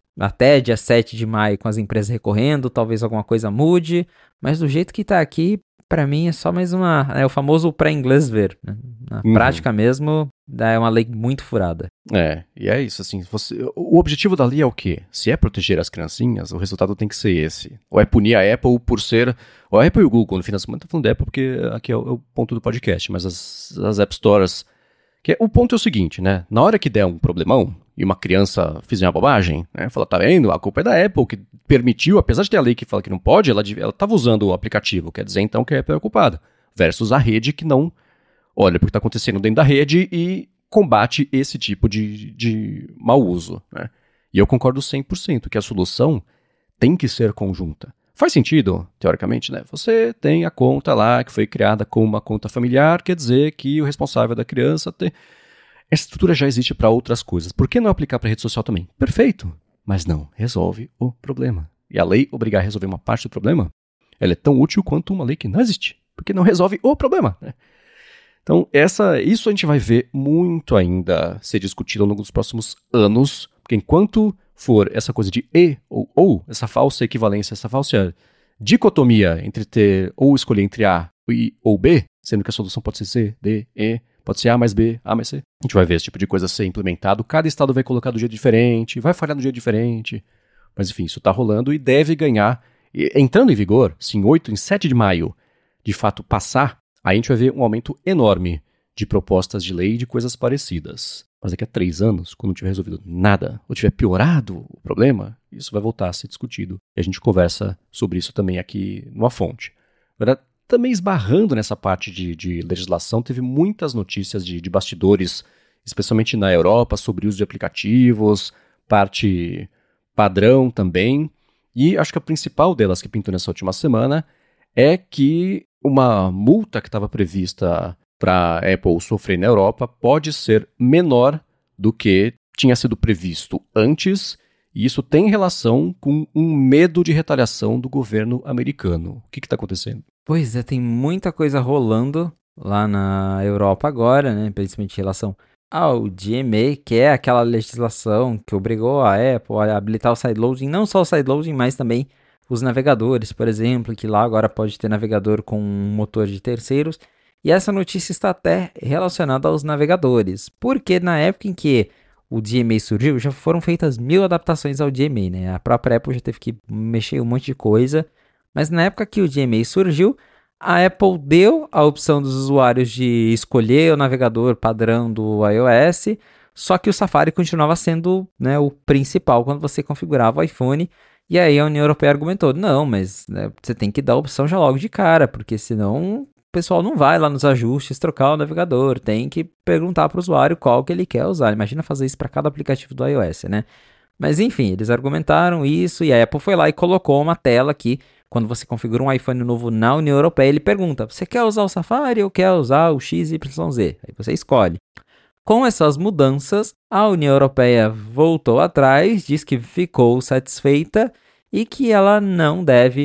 até dia sete de maio com as empresas recorrendo, talvez alguma coisa mude, mas do jeito que está aqui, para mim é só mais uma, é o famoso para inglês ver, né? Na uhum. prática mesmo, é uma lei muito furada. É, e é isso, assim, você, o objetivo da lei é o quê? Se é proteger as criancinhas, o resultado tem que ser esse. Ou é punir a Apple por ser, ou a Apple e o Google, no fim das contas, tô falando da Apple porque aqui é o, é o ponto do podcast, mas as, as App Stores, que é, o ponto é o seguinte, né, na hora que der um problemão, e uma criança fizer uma bobagem, né, fala, tá vendo, a culpa é da Apple, que permitiu, apesar de ter a lei que fala que não pode, ela estava usando o aplicativo, quer dizer então que a Apple é culpada, versus a rede que não olha porque está acontecendo dentro da rede e combate esse tipo de, de mau uso, né? E eu concordo cem por cento que a solução tem que ser conjunta. Faz sentido, teoricamente, né? Você tem a conta lá que foi criada como uma conta familiar, quer dizer que o responsável da criança tem... Essa estrutura já existe para outras coisas. Por que não aplicar para rede social também? Perfeito, mas não resolve o problema. E a lei obrigar a resolver uma parte do problema, ela é tão útil quanto uma lei que não existe, porque não resolve o problema, né? Então, essa, isso a gente vai ver muito ainda ser discutido ao longo dos próximos anos, porque enquanto for essa coisa de e ou ou, essa falsa equivalência, essa falsa dicotomia entre ter ou escolher entre A e ou B, sendo que a solução pode ser C, D, E, pode ser A mais B, A mais C, a gente vai ver esse tipo de coisa ser implementado, cada estado vai colocar do jeito diferente, vai falhar do jeito diferente, mas enfim, isso está rolando e deve ganhar, e, entrando em vigor, se em oito, em sete de maio, de fato passar, aí a gente vai ver um aumento enorme de propostas de lei e de coisas parecidas. Mas daqui a três anos, quando não tiver resolvido nada, ou tiver piorado o problema, isso vai voltar a ser discutido. E a gente conversa sobre isso também aqui numa fonte. Agora, também esbarrando nessa parte de, de legislação, teve muitas notícias de, de bastidores, especialmente na Europa, sobre o uso de aplicativos, parte padrão também. E acho que a principal delas que pintou nessa última semana é que uma multa que estava prevista para a Apple sofrer na Europa pode ser menor do que tinha sido previsto antes, e isso tem relação com um medo de retaliação do governo americano. O que está acontecendo? Pois é, tem muita coisa rolando lá na Europa agora, né? Principalmente em relação ao D M A, que é aquela legislação que obrigou a Apple a habilitar o sideloading, não só o sideloading, mas também os navegadores, por exemplo, que lá agora pode ter navegador com um motor de terceiros. E essa notícia está até relacionada aos navegadores, porque na época em que o D M A surgiu, já foram feitas mil adaptações ao D M A, né? A própria Apple já teve que mexer um monte de coisa, mas na época que o D M A surgiu, a Apple deu a opção dos usuários de escolher o navegador padrão do iOS, só que o Safari continuava sendo, né, o principal quando você configurava o iPhone. E aí a União Europeia argumentou, não, mas né, você tem que dar a opção já logo de cara, porque senão o pessoal não vai lá nos ajustes trocar o navegador, tem que perguntar para o usuário qual que ele quer usar. Imagina fazer isso para cada aplicativo do iOS, né? Mas enfim, eles argumentaram isso e a Apple foi lá e colocou uma tela que, quando você configura um iPhone novo na União Europeia, ele pergunta, você quer usar o Safari ou quer usar o X Y Z? Aí você escolhe. Com essas mudanças, a União Europeia voltou atrás, diz que ficou satisfeita e que ela não deve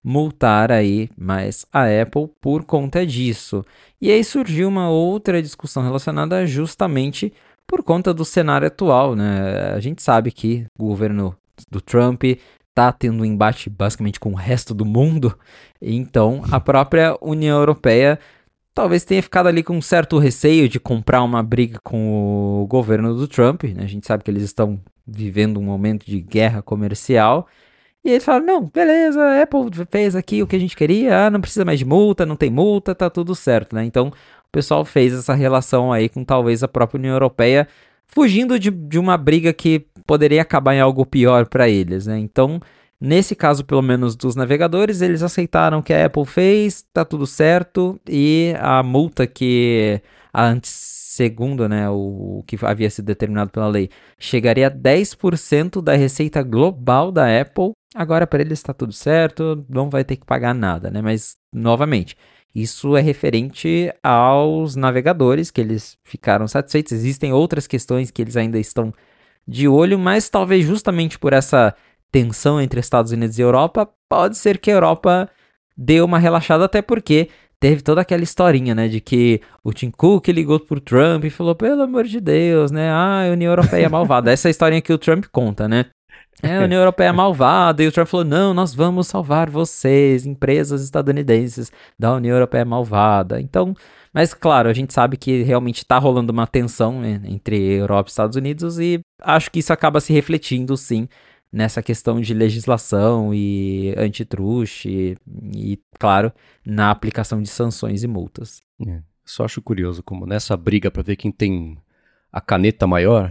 multar aí mais a Apple por conta disso. E aí surgiu uma outra discussão relacionada justamente por conta do cenário atual, né? A gente sabe que o governo do Trump está tendo um embate basicamente com o resto do mundo, então a própria União Europeia talvez tenha ficado ali com um certo receio de comprar uma briga com o governo do Trump, né? A gente sabe que eles estão vivendo um momento de guerra comercial, e eles falaram, não, beleza, a Apple fez aqui o que a gente queria, ah, não precisa mais de multa, não tem multa, tá tudo certo, né? Então, o pessoal fez essa relação aí com talvez a própria União Europeia, fugindo de, de uma briga que poderia acabar em algo pior para eles, né? Então, nesse caso, pelo menos dos navegadores, eles aceitaram o que a Apple fez, tá tudo certo, e a multa que antes, segundo, né, o, o que havia sido determinado pela lei, chegaria a dez por cento da receita global da Apple. Agora, para eles está tudo certo, não vai ter que pagar nada, né? Mas, novamente, isso é referente aos navegadores, que eles ficaram satisfeitos. Existem outras questões que eles ainda estão de olho, mas talvez justamente por essa tensão entre Estados Unidos e Europa, pode ser que a Europa dê uma relaxada, até porque teve toda aquela historinha, né, de que o Tim Cook ligou pro Trump e falou, pelo amor de Deus, né, ah, a União Europeia é malvada. Essa é a historinha que o Trump conta, né. É, a União Europeia é malvada, e o Trump falou, não, nós vamos salvar vocês, empresas estadunidenses da União Europeia é malvada. Então, mas claro, a gente sabe que realmente está rolando uma tensão, né, entre Europa e Estados Unidos, e acho que isso acaba se refletindo, sim, nessa questão de legislação e antitruste e, e, claro, na aplicação de sanções e multas. É, só acho curioso como nessa briga para ver quem tem a caneta maior,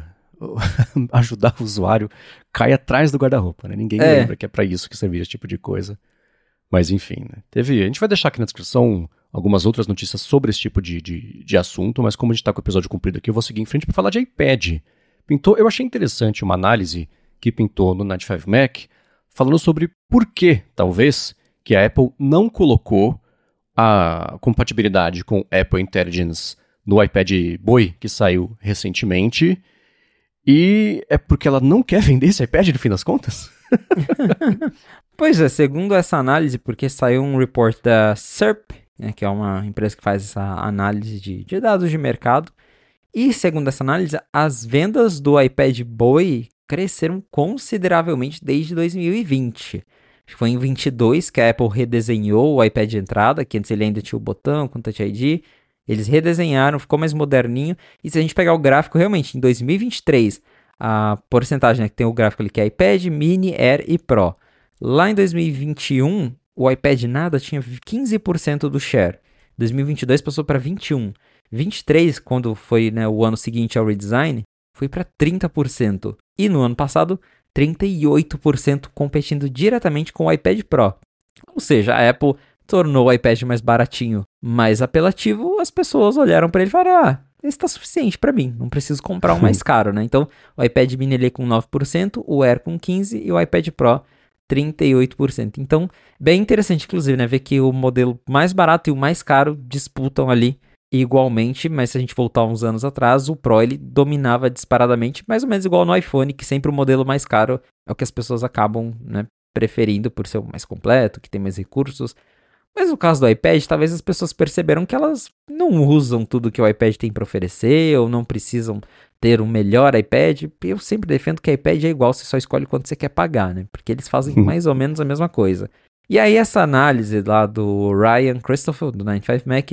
ajudar o usuário cai atrás do guarda-roupa, né? Ninguém é. lembra que é para isso que servia esse tipo de coisa. Mas enfim, né? Teve, a gente vai deixar aqui na descrição algumas outras notícias sobre esse tipo de, de, de assunto, mas como a gente está com o episódio cumprido aqui, eu vou seguir em frente para falar de iPad. Pintou, eu achei interessante uma análise que pintou no noventa e cinco Mac, falando sobre por que, talvez, que a Apple não colocou a compatibilidade com Apple Intelligence no iPad Boi, que saiu recentemente, e é porque ela não quer vender esse iPad, no fim das contas? Pois é, segundo essa análise, porque saiu um report da S E R P, né, que é uma empresa que faz essa análise de, de dados de mercado, e segundo essa análise, as vendas do iPad Boi cresceram consideravelmente desde dois mil e vinte. Acho que foi em vinte e dois que a Apple redesenhou o iPad de entrada, que antes ele ainda tinha o botão com Touch I D. Eles redesenharam, ficou mais moderninho. E se a gente pegar o gráfico, realmente, em dois mil e vinte e três, a porcentagem, né, que tem o gráfico ali, que é iPad, Mini, Air e Pro. Lá em dois mil e vinte e um, o iPad nada tinha quinze por cento do share. dois mil e vinte e dois passou para vinte e um por cento. vinte e três, quando foi, né, o ano seguinte ao redesign, foi para trinta por cento. E no ano passado, trinta e oito por cento competindo diretamente com o iPad Pro. Ou seja, a Apple tornou o iPad mais baratinho, mais apelativo, as pessoas olharam para ele e falaram, ah, esse está suficiente para mim, não preciso comprar um mais caro, né? Então, o iPad mini ele com nove por cento, o Air com quinze por cento e o iPad Pro trinta e oito por cento. Então, bem interessante, inclusive, né? Ver que o modelo mais barato e o mais caro disputam ali igualmente, mas se a gente voltar uns anos atrás, o Pro ele dominava disparadamente, mais ou menos igual no iPhone, que sempre o modelo mais caro é o que as pessoas acabam, né, preferindo por ser o mais completo, que tem mais recursos. Mas no caso do iPad, talvez as pessoas perceberam que elas não usam tudo que o iPad tem para oferecer, ou não precisam ter um melhor iPad. Eu sempre defendo que iPad é igual, você só escolhe quanto você quer pagar, né? Porque eles fazem mais ou menos a mesma coisa. E aí essa análise lá do Ryan Christoffel, do noventa e cinco Mac,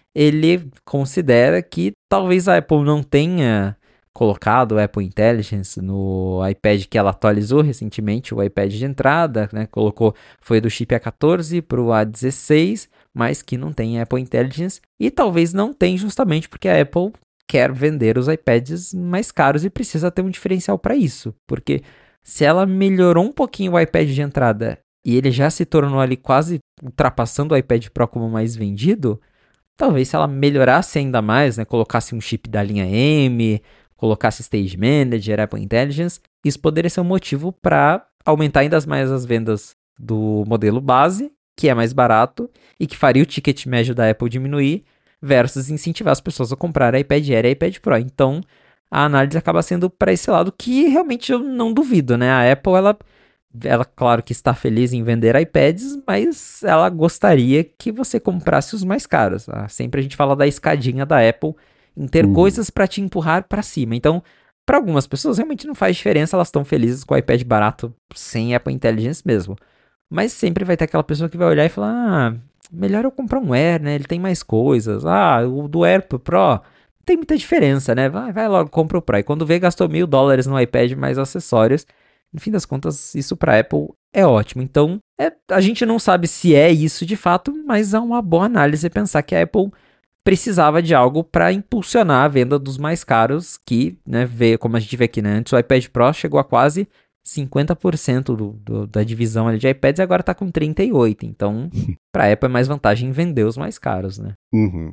ele considera que talvez a Apple não tenha colocado o Apple Intelligence no iPad que ela atualizou recentemente, o iPad de entrada, né? Colocou, foi do chip A quatorze para o A dezesseis, mas que não tem Apple Intelligence, e talvez não tem justamente porque a Apple quer vender os iPads mais caros e precisa ter um diferencial para isso, porque se ela melhorou um pouquinho o iPad de entrada e ele já se tornou ali quase ultrapassando o iPad Pro como mais vendido, talvez se ela melhorasse ainda mais, né, colocasse um chip da linha M, colocasse Stage Manager, Apple Intelligence, isso poderia ser um motivo para aumentar ainda mais as vendas do modelo base, que é mais barato e que faria o ticket médio da Apple diminuir, versus incentivar as pessoas a comprar iPad Air e iPad Pro. Então, a análise acaba sendo para esse lado que realmente eu não duvido, né? A Apple, ela ela, claro que está feliz em vender iPads, mas ela gostaria que você comprasse os mais caros. Tá? Sempre a gente fala da escadinha da Apple em ter Uhum. coisas para te empurrar para cima. Então, para algumas pessoas realmente não faz diferença, elas estão felizes com o iPad barato sem Apple Intelligence mesmo. Mas sempre vai ter aquela pessoa que vai olhar e falar: ah, melhor eu comprar um Air, né? Ele tem mais coisas. Ah, o do Air Pro tem muita diferença, né? Vai, vai logo, compra o Pro. E quando vê, gastou mil dólares no iPad mais acessórios. No fim das contas, isso para Apple é ótimo. Então, é, a gente não sabe se é isso de fato, mas é uma boa análise pensar que a Apple precisava de algo para impulsionar a venda dos mais caros, que, né, vê, como a gente vê aqui, né? Antes o iPad Pro chegou a quase cinquenta por cento do, do, da divisão ali de iPads e agora está com trinta e oito por cento. Então, para a Apple é mais vantagem em vender os mais caros, né? Uhum.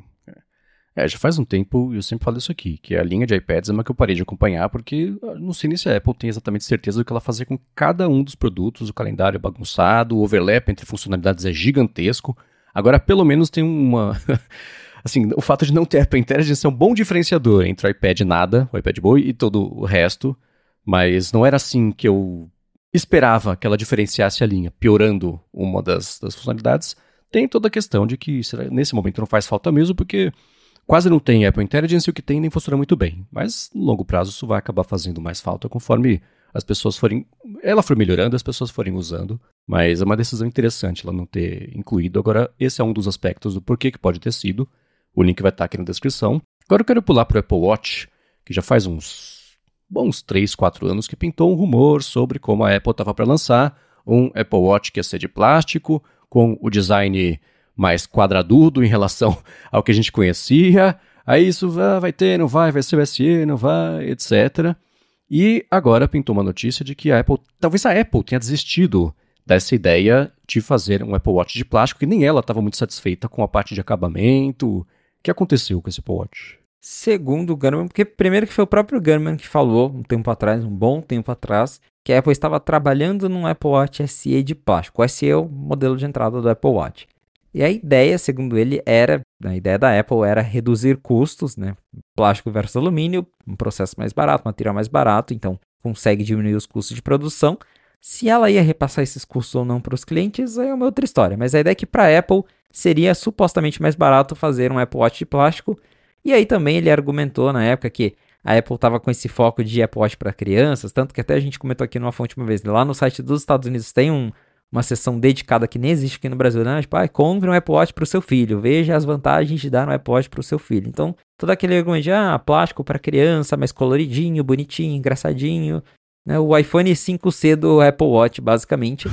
É, já faz um tempo, eu sempre falo isso aqui, que a linha de iPads é uma que eu parei de acompanhar, porque não sei nem se a Apple tem exatamente certeza do que ela fazia com cada um dos produtos, o calendário é bagunçado, o overlap entre funcionalidades é gigantesco. Agora, pelo menos tem uma... assim, o fato de não ter Apple Intelligence é um bom diferenciador entre o iPad nada, o iPad Boy e todo o resto, mas não era assim que eu esperava que ela diferenciasse a linha, piorando uma das, das funcionalidades. Tem toda a questão de que nesse momento não faz falta mesmo, porque quase não tem Apple Intelligence e o que tem nem funciona muito bem. Mas, no longo prazo, isso vai acabar fazendo mais falta conforme as pessoas forem... Ela for melhorando, as pessoas forem usando. Mas é uma decisão interessante ela não ter incluído. Agora, esse é um dos aspectos do porquê que pode ter sido. O link vai estar aqui na descrição. Agora eu quero pular para o Apple Watch, que já faz uns bons três, quatro anos que pintou um rumor sobre como a Apple estava para lançar um Apple Watch que ia ser de plástico, com o design mais quadradudo em relação ao que a gente conhecia. Aí isso vai, vai ter, não vai, vai ser U S E, não vai, etcétera. E agora pintou uma notícia de que a Apple, talvez a Apple tenha desistido dessa ideia de fazer um Apple Watch de plástico, que nem ela estava muito satisfeita com a parte de acabamento. O que aconteceu com esse Apple Watch? Segundo o Gurman, porque primeiro que foi o próprio Gurman que falou um tempo atrás, um bom tempo atrás, que a Apple estava trabalhando num Apple Watch S E de plástico. O S E é o modelo de entrada do Apple Watch. E a ideia, segundo ele, era, a ideia da Apple era reduzir custos, né? Plástico versus alumínio, um processo mais barato, material mais barato, então consegue diminuir os custos de produção. Se ela ia repassar esses custos ou não para os clientes, aí é uma outra história. Mas a ideia é que para a Apple seria supostamente mais barato fazer um Apple Watch de plástico. E aí também ele argumentou na época que a Apple estava com esse foco de Apple Watch para crianças, tanto que até a gente comentou aqui numa fonte uma vez, lá no site dos Estados Unidos tem um, uma seção dedicada que nem existe aqui no Brasil, né? Tipo, ah, compre um Apple Watch para o seu filho, veja as vantagens de dar um Apple Watch para o seu filho. Então, todo aquele argumento de, ah, plástico para criança, mais coloridinho, bonitinho, engraçadinho, né? O iPhone cinco C do Apple Watch, basicamente.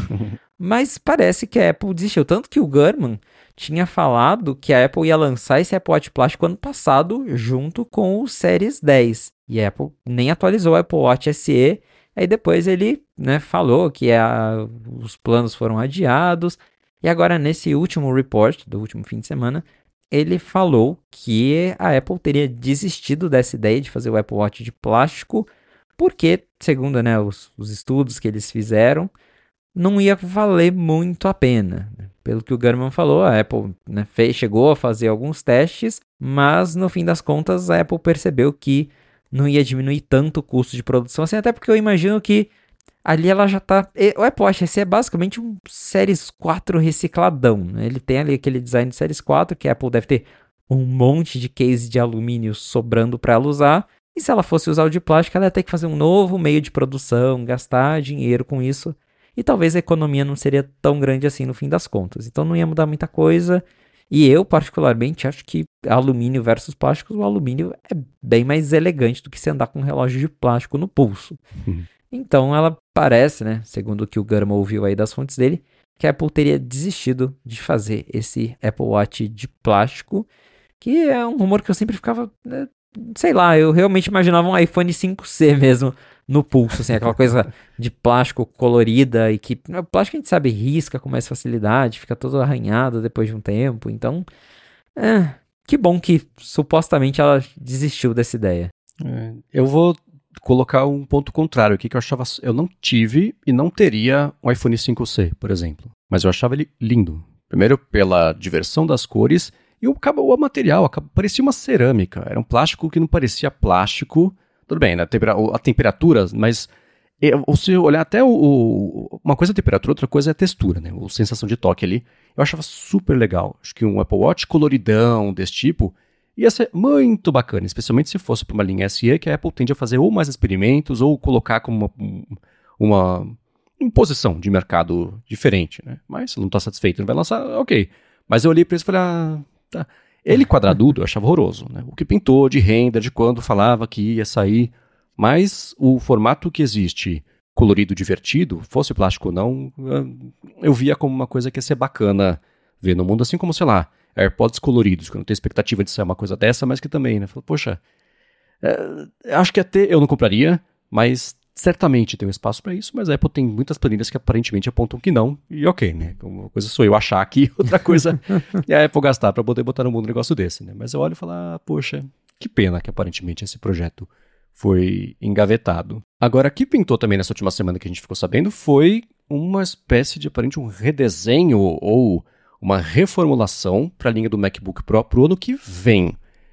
Mas parece que a Apple desistiu, tanto que o Gurman tinha falado que a Apple ia lançar esse Apple Watch plástico ano passado, junto com o Series dez. E a Apple nem atualizou o Apple Watch S E. Aí depois ele, né, falou que a, os planos foram adiados. E agora nesse último report, do último fim de semana, ele falou que a Apple teria desistido dessa ideia de fazer o Apple Watch de plástico, porque, segundo, né, os, os estudos que eles fizeram, não ia valer muito a pena. Pelo que o Gurman falou, a Apple, né, fez, chegou a fazer alguns testes, mas no fim das contas a Apple percebeu que não ia diminuir tanto o custo de produção, assim, até porque eu imagino que ali ela já está... O Apple Watch esse é basicamente um Series quatro recicladão, né? Ele tem ali aquele design de Series quatro, que a Apple deve ter um monte de case de alumínio sobrando para ela usar, e se ela fosse usar o de plástico, ela ia ter que fazer um novo meio de produção, gastar dinheiro com isso. E talvez a economia não seria tão grande assim no fim das contas. Então não ia mudar muita coisa. E eu, particularmente, acho que alumínio versus plástico, o alumínio é bem mais elegante do que se andar com um relógio de plástico no pulso. Uhum. Então ela parece, né, segundo o que o Gurman ouviu aí das fontes dele, que a Apple teria desistido de fazer esse Apple Watch de plástico, que é um rumor que eu sempre ficava, né, sei lá, eu realmente imaginava um iPhone cinco C mesmo no pulso, assim, aquela coisa de plástico colorida e que, o plástico a gente sabe risca com mais facilidade, fica todo arranhado depois de um tempo, então, é, que bom que supostamente ela desistiu dessa ideia. É, eu vou colocar um ponto contrário aqui, que eu achava, eu não tive e não teria um iPhone cinco C, por exemplo, mas eu achava ele lindo, primeiro pela diversão das cores e o, o material, parecia uma cerâmica, era um plástico que não parecia plástico. Tudo bem, né? A temperatura, mas é, você olhar até o, o- uma coisa é a temperatura, outra coisa é a textura, né? A sensação de toque ali. Eu achava super legal. Acho que um Apple Watch coloridão desse tipo ia ser muito bacana, especialmente se fosse para uma linha S E, que a Apple tende a fazer ou mais experimentos ou colocar como uma, um- uma, uma posição de mercado diferente, né? Mas se não está satisfeito, não vai lançar, ok. Mas eu olhei para isso e falei, ah, tá. Ele quadradudo eu achava horroroso, né? O que pintou de render, de quando falava que ia sair, mas o formato que existe, colorido, divertido, fosse plástico ou não, eu via como uma coisa que ia ser bacana ver no mundo, assim como, sei lá, AirPods coloridos, que eu não tenho expectativa de ser uma coisa dessa, mas que também, né? Falei, poxa, é, acho que até eu não compraria, mas certamente tem um espaço para isso, mas a Apple tem muitas planilhas que aparentemente apontam que não, e ok, né? Uma coisa sou eu achar aqui, outra coisa é a Apple gastar para poder botar no mundo um negócio desse, né? Mas eu olho e falo, ah, poxa, que pena que aparentemente esse projeto foi engavetado. Agora, o que pintou também nessa última semana que a gente ficou sabendo foi uma espécie de, aparente, um redesenho ou uma reformulação para a linha do MacBook Pro para o ano que vem.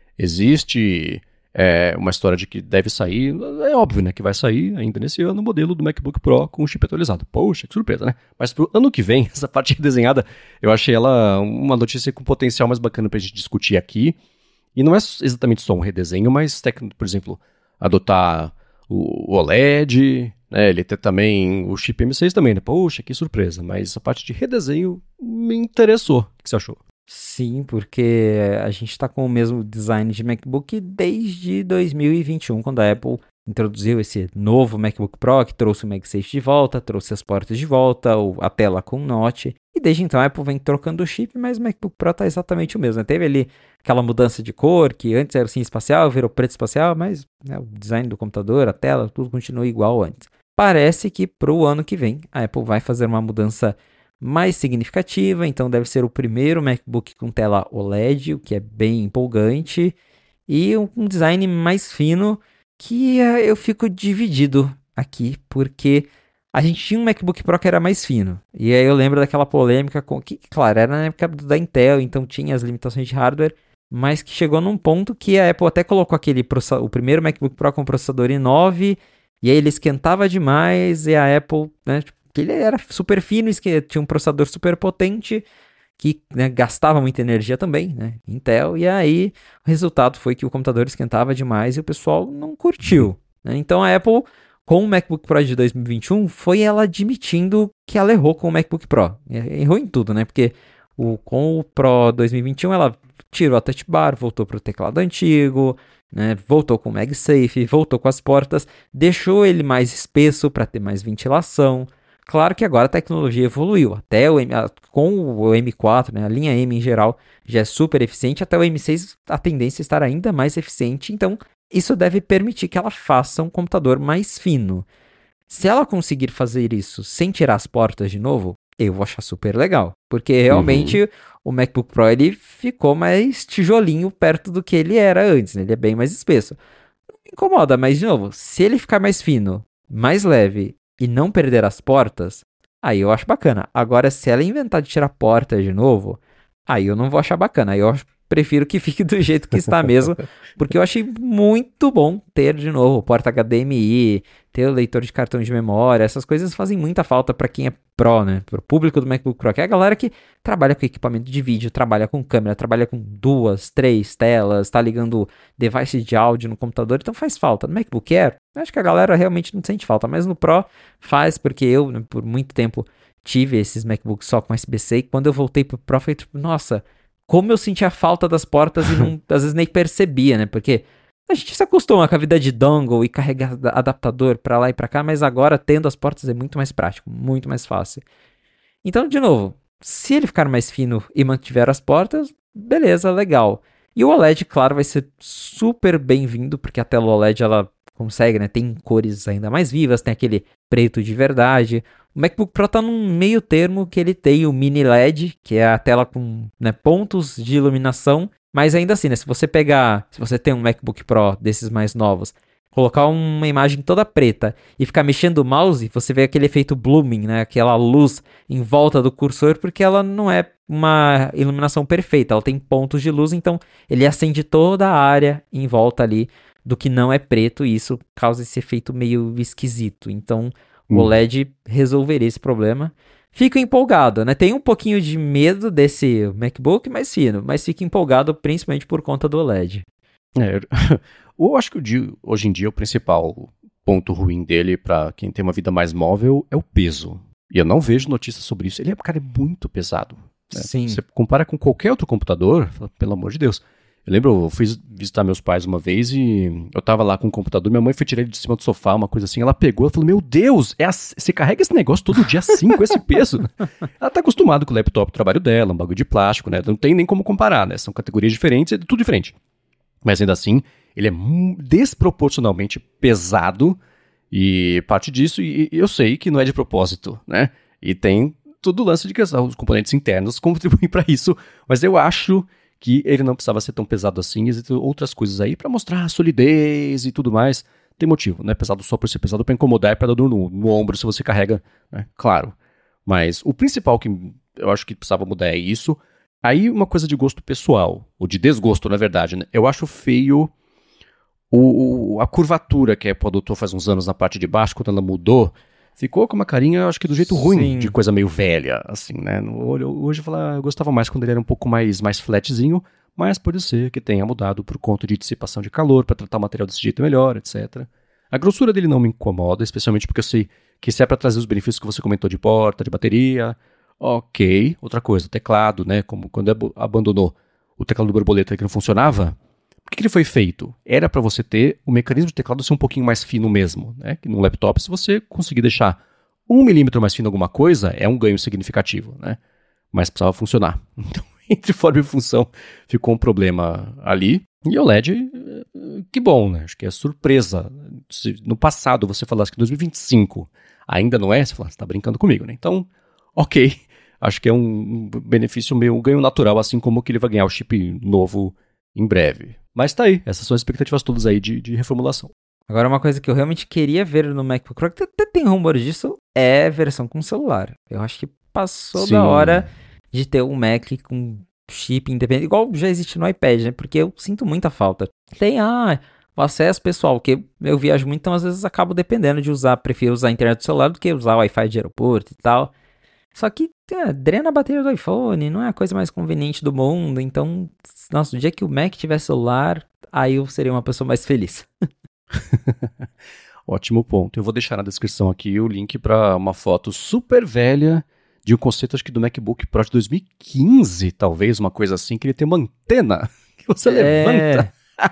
Existe é, uma história de que deve sair, é óbvio, né, que vai sair ainda nesse ano o modelo do MacBook Pro com o chip atualizado. Poxa, que surpresa, né? Mas para o ano que vem, essa parte redesenhada, eu achei ela uma notícia com potencial mais bacana para a gente discutir aqui. E não é exatamente só um redesenho, mas, por exemplo, adotar o OLED, né, ele ter também o chip M seis também, né? Poxa, que surpresa. Mas a parte de redesenho me interessou. O que você achou? Sim, porque a gente está com o mesmo design de MacBook desde dois mil e vinte e um, quando a Apple introduziu esse novo MacBook Pro, que trouxe o MagSafe de volta, trouxe as portas de volta, a tela com notch. E desde então a Apple vem trocando o chip, mas o MacBook Pro está exatamente o mesmo, né? Teve ali aquela mudança de cor, que antes era assim espacial, virou preto espacial, mas né, o design do computador, a tela, tudo continua igual antes. Parece que para o ano que vem a Apple vai fazer uma mudança mais significativa, então deve ser o primeiro MacBook com tela OLED, o que é bem empolgante, e um design mais fino que uh, eu fico dividido aqui, porque a gente tinha um MacBook Pro que era mais fino, e aí eu lembro daquela polêmica com que, claro, era na época da Intel, então tinha as limitações de hardware, mas que chegou num ponto que a Apple até colocou aquele o primeiro MacBook Pro com processador i nove, e aí ele esquentava demais, e a Apple, né, que ele era super fino, tinha um processador super potente, que né, gastava muita energia também, né, Intel, e aí o resultado foi que o computador esquentava demais e o pessoal não curtiu. Né? Então a Apple, com o MacBook Pro de dois mil e vinte e um, foi ela admitindo que ela errou com o MacBook Pro. Errou em tudo, né, porque o, com o Pro dois mil e vinte e um ela tirou a touch bar, voltou para o teclado antigo, né, voltou com o MagSafe, voltou com as portas, deixou ele mais espesso para ter mais ventilação. Claro que agora a tecnologia evoluiu, até o M, a, com o M quatro, né, a linha M em geral já é super eficiente, até o M seis a tendência é estar ainda mais eficiente, então isso deve permitir que ela faça um computador mais fino. Se ela conseguir fazer isso sem tirar as portas de novo, eu vou achar super legal, porque realmente uhum. o MacBook Pro ele ficou mais tijolinho perto do que ele era antes, né? Ele é bem mais espesso. Não me incomoda, mas de novo, se ele ficar mais fino, mais leve e não perder as portas, aí eu acho bacana. Agora, se ela inventar de tirar portas de novo, aí eu não vou achar bacana. Aí eu prefiro que fique do jeito que está mesmo, porque eu achei muito bom ter de novo porta H D M I, ter o leitor de cartão de memória, essas coisas fazem muita falta para quem é Pro, né? Para o público do MacBook Pro, que é a galera que trabalha com equipamento de vídeo, trabalha com câmera, trabalha com duas, três telas, tá ligando device de áudio no computador, então faz falta. No MacBook Air, acho que a galera realmente não sente falta, mas no Pro faz, porque eu, né, por muito tempo, tive esses MacBooks só com U S B C, e quando eu voltei pro Pro, foi tipo, nossa, como eu sentia falta das portas e não, às vezes nem percebia, né? Porque a gente se acostuma com a vida de dongle e carregar adaptador pra lá e pra cá, mas agora tendo as portas é muito mais prático, muito mais fácil. Então, de novo, se ele ficar mais fino e mantiver as portas, beleza, legal. E o OLED, claro, vai ser super bem-vindo, porque a tela OLED ela consegue, né? Tem cores ainda mais vivas, tem aquele preto de verdade. O MacBook Pro tá num meio termo que ele tem o Mini L E D, que é a tela com né, pontos de iluminação. Mas ainda assim, né? Se você pegar, se você tem um MacBook Pro desses mais novos, colocar uma imagem toda preta e ficar mexendo o mouse, você vê aquele efeito blooming, né? Aquela luz em volta do cursor, porque ela não é uma iluminação perfeita, ela tem pontos de luz, então ele acende toda a área em volta ali do que não é preto, e isso causa esse efeito meio esquisito. Então, o Hum. O L E D resolveria esse problema. Fico empolgado, né? Tem um pouquinho de medo desse MacBook mais fino, mas fico empolgado principalmente por conta do O L E D. É, eu acho que o dia- hoje em dia o principal ponto ruim dele pra quem tem uma vida mais móvel é o peso. E eu não vejo notícias sobre isso. Ele é, cara, é muito pesado. Né? Sim. Você compara com qualquer outro computador, fala, pelo amor de Deus. Eu lembro, eu fui visitar meus pais uma vez e eu tava lá com o computador, minha mãe foi tirar ele de cima do sofá, uma coisa assim, ela pegou e falou, meu Deus, é assim, você carrega esse negócio todo dia assim, com esse peso? Ela tá acostumada com o laptop do trabalho dela, um bagulho de plástico, né? Não tem nem como comparar, né? São categorias diferentes, é tudo diferente. Mas ainda assim, ele é desproporcionalmente pesado e parte disso, e eu sei que não é de propósito, né? E tem todo o lance de que os componentes internos contribuem para isso, mas eu acho que ele não precisava ser tão pesado assim, existem outras coisas aí para mostrar a solidez e tudo mais. Tem motivo, não é pesado só por ser pesado para incomodar e para dar dor no, no ombro se você carrega, né? Claro. Mas o principal que eu acho que precisava mudar é isso. Aí uma coisa de gosto pessoal, ou de desgosto, na verdade, né? Eu acho feio o, o, a curvatura que a Apple adotou faz uns anos na parte de baixo, quando ela mudou, ficou com uma carinha, acho que do jeito ruim, Sim. de coisa meio velha, assim, né? No, eu, hoje eu, falar, eu gostava mais quando ele era um pouco mais, mais flatzinho, mas pode ser que tenha mudado por conta de dissipação de calor, para tratar o material desse jeito melhor, etcétera. A grossura dele não me incomoda, especialmente porque eu sei que se é para trazer os benefícios que você comentou de porta, de bateria, ok. Outra coisa, teclado, né? Como quando ab- abandonou o teclado do borboleta que não funcionava, por que, que ele foi feito? Era para você ter o mecanismo de teclado ser um pouquinho mais fino mesmo, né? Que no laptop, se você conseguir deixar um milímetro mais fino alguma coisa, é um ganho significativo, né? Mas precisava funcionar. Então, entre forma e função, ficou um problema ali. E o L E D, que bom, né? Acho que é surpresa. Se no passado você falasse que dois mil e vinte e cinco ainda não é, você fala, você tá brincando comigo, né? Então, ok. Acho que é um benefício meio, um ganho natural, assim como que ele vai ganhar o chip novo em breve. Mas tá aí, essas são as expectativas todas aí de, de reformulação. Agora, uma coisa que eu realmente queria ver no MacBook Pro, que até tem rumores disso, é versão com celular. Eu acho que passou Sim. da hora de ter um Mac com chip independente, igual já existe no iPad, né? Porque eu sinto muita falta. Tem, ah, o acesso pessoal, que eu viajo muito, então às vezes acabo dependendo de usar, prefiro usar a internet do celular do que usar o Wi-Fi de aeroporto e tal. Só que é, drena a bateria do iPhone, não é a coisa mais conveniente do mundo, então, nossa, o dia que o Mac tiver celular, aí eu seria uma pessoa mais feliz. Ótimo ponto. Eu vou deixar na descrição aqui o link para uma foto super velha de um conceito, acho que do MacBook Pro de dois mil e quinze, talvez, uma coisa assim, que ele tem uma antena que você É. levanta.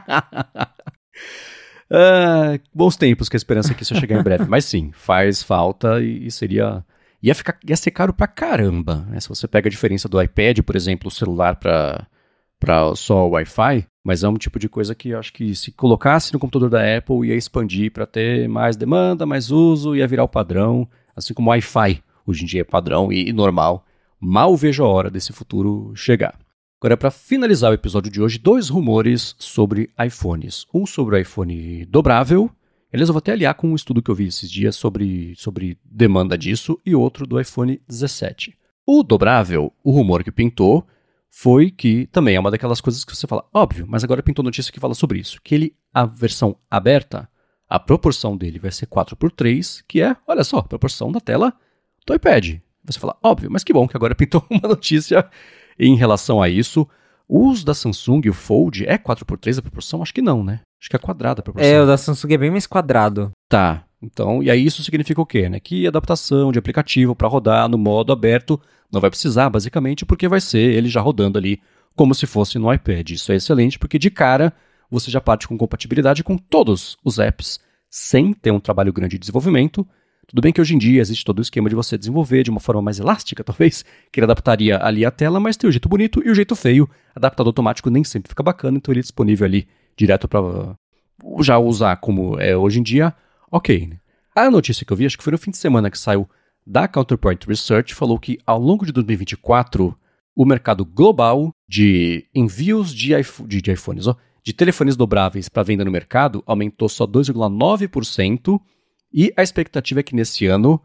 Ah, bons tempos, que a esperança é que isso chegar em breve. Mas sim, faz falta e, e seria... Ia, ficar, ia ser caro pra caramba, né? Se você pega a diferença do iPad, por exemplo, o celular pra, pra só o Wi-Fi, mas é um tipo de coisa que eu acho que se colocasse no computador da Apple ia expandir para ter mais demanda, mais uso, ia virar o padrão, assim como o Wi-Fi hoje em dia é padrão e, e normal. Mal vejo a hora desse futuro chegar. Agora, para finalizar o episódio de hoje, dois rumores sobre iPhones. Um sobre o iPhone dobrável, aliás, eu vou até aliar com um estudo que eu vi esses dias sobre, sobre demanda disso, e outro do iPhone dezessete. O dobrável, o rumor que pintou, foi que também é uma daquelas coisas que você fala, óbvio, mas agora pintou notícia que fala sobre isso, que ele, a versão aberta, a proporção dele vai ser quatro por três, que é, olha só, a proporção da tela do iPad. Você fala, óbvio, mas que bom que agora pintou uma notícia em relação a isso. Os da Samsung, o Fold, é quatro por três a proporção? Acho que não, né? Acho que é quadrada a proporção. É, o da Samsung é bem mais quadrado. Tá, então, e aí isso significa o quê, né? Que adaptação de aplicativo para rodar no modo aberto não vai precisar, basicamente, porque vai ser ele já rodando ali como se fosse no iPad. Isso é excelente, porque de cara você já parte com compatibilidade com todos os apps, sem ter um trabalho grande de desenvolvimento. Tudo bem que hoje em dia existe todo o esquema de você desenvolver de uma forma mais elástica, talvez, que ele adaptaria ali a tela, mas tem o jeito bonito e o jeito feio. Adaptado automático nem sempre fica bacana, então ele é disponível ali direto para já usar como é hoje em dia. Ok. A notícia que eu vi, acho que foi no fim de semana que saiu da Counterpoint Research, falou que ao longo de dois mil e vinte e quatro, o mercado global de envios de, iPhone, de, de iPhones, ó, de telefones dobráveis para venda no mercado aumentou só dois vírgula nove por cento e a expectativa é que nesse ano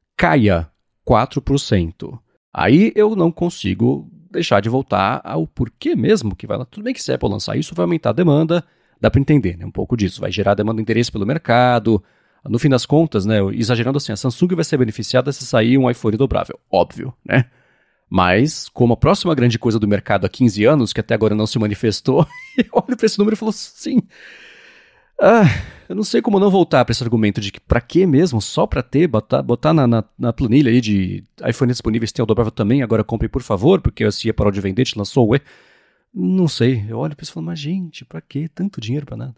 caia quatro por cento. Aí eu não consigo deixar de voltar ao porquê mesmo que vai lá. Tudo bem que se a Apple lançar isso, vai aumentar a demanda, dá para entender, né? Um pouco disso. Vai gerar demanda e interesse pelo mercado. No fim das contas, né? Exagerando assim, a Samsung vai ser beneficiada se sair um iPhone dobrável. Óbvio, né? Mas, como a próxima grande coisa do mercado há quinze anos, que até agora não se manifestou, eu olho para esse número e falo assim... Ah, eu não sei como não voltar para esse argumento de que pra que mesmo? Só pra ter, botar, botar na, na, na planilha aí de iPhone disponíveis tem o dobrável também, agora compre por favor, porque a C I A parou de vender, te lançou o E. Não sei, eu olho pra isso e falo, mas gente, pra que tanto dinheiro pra nada?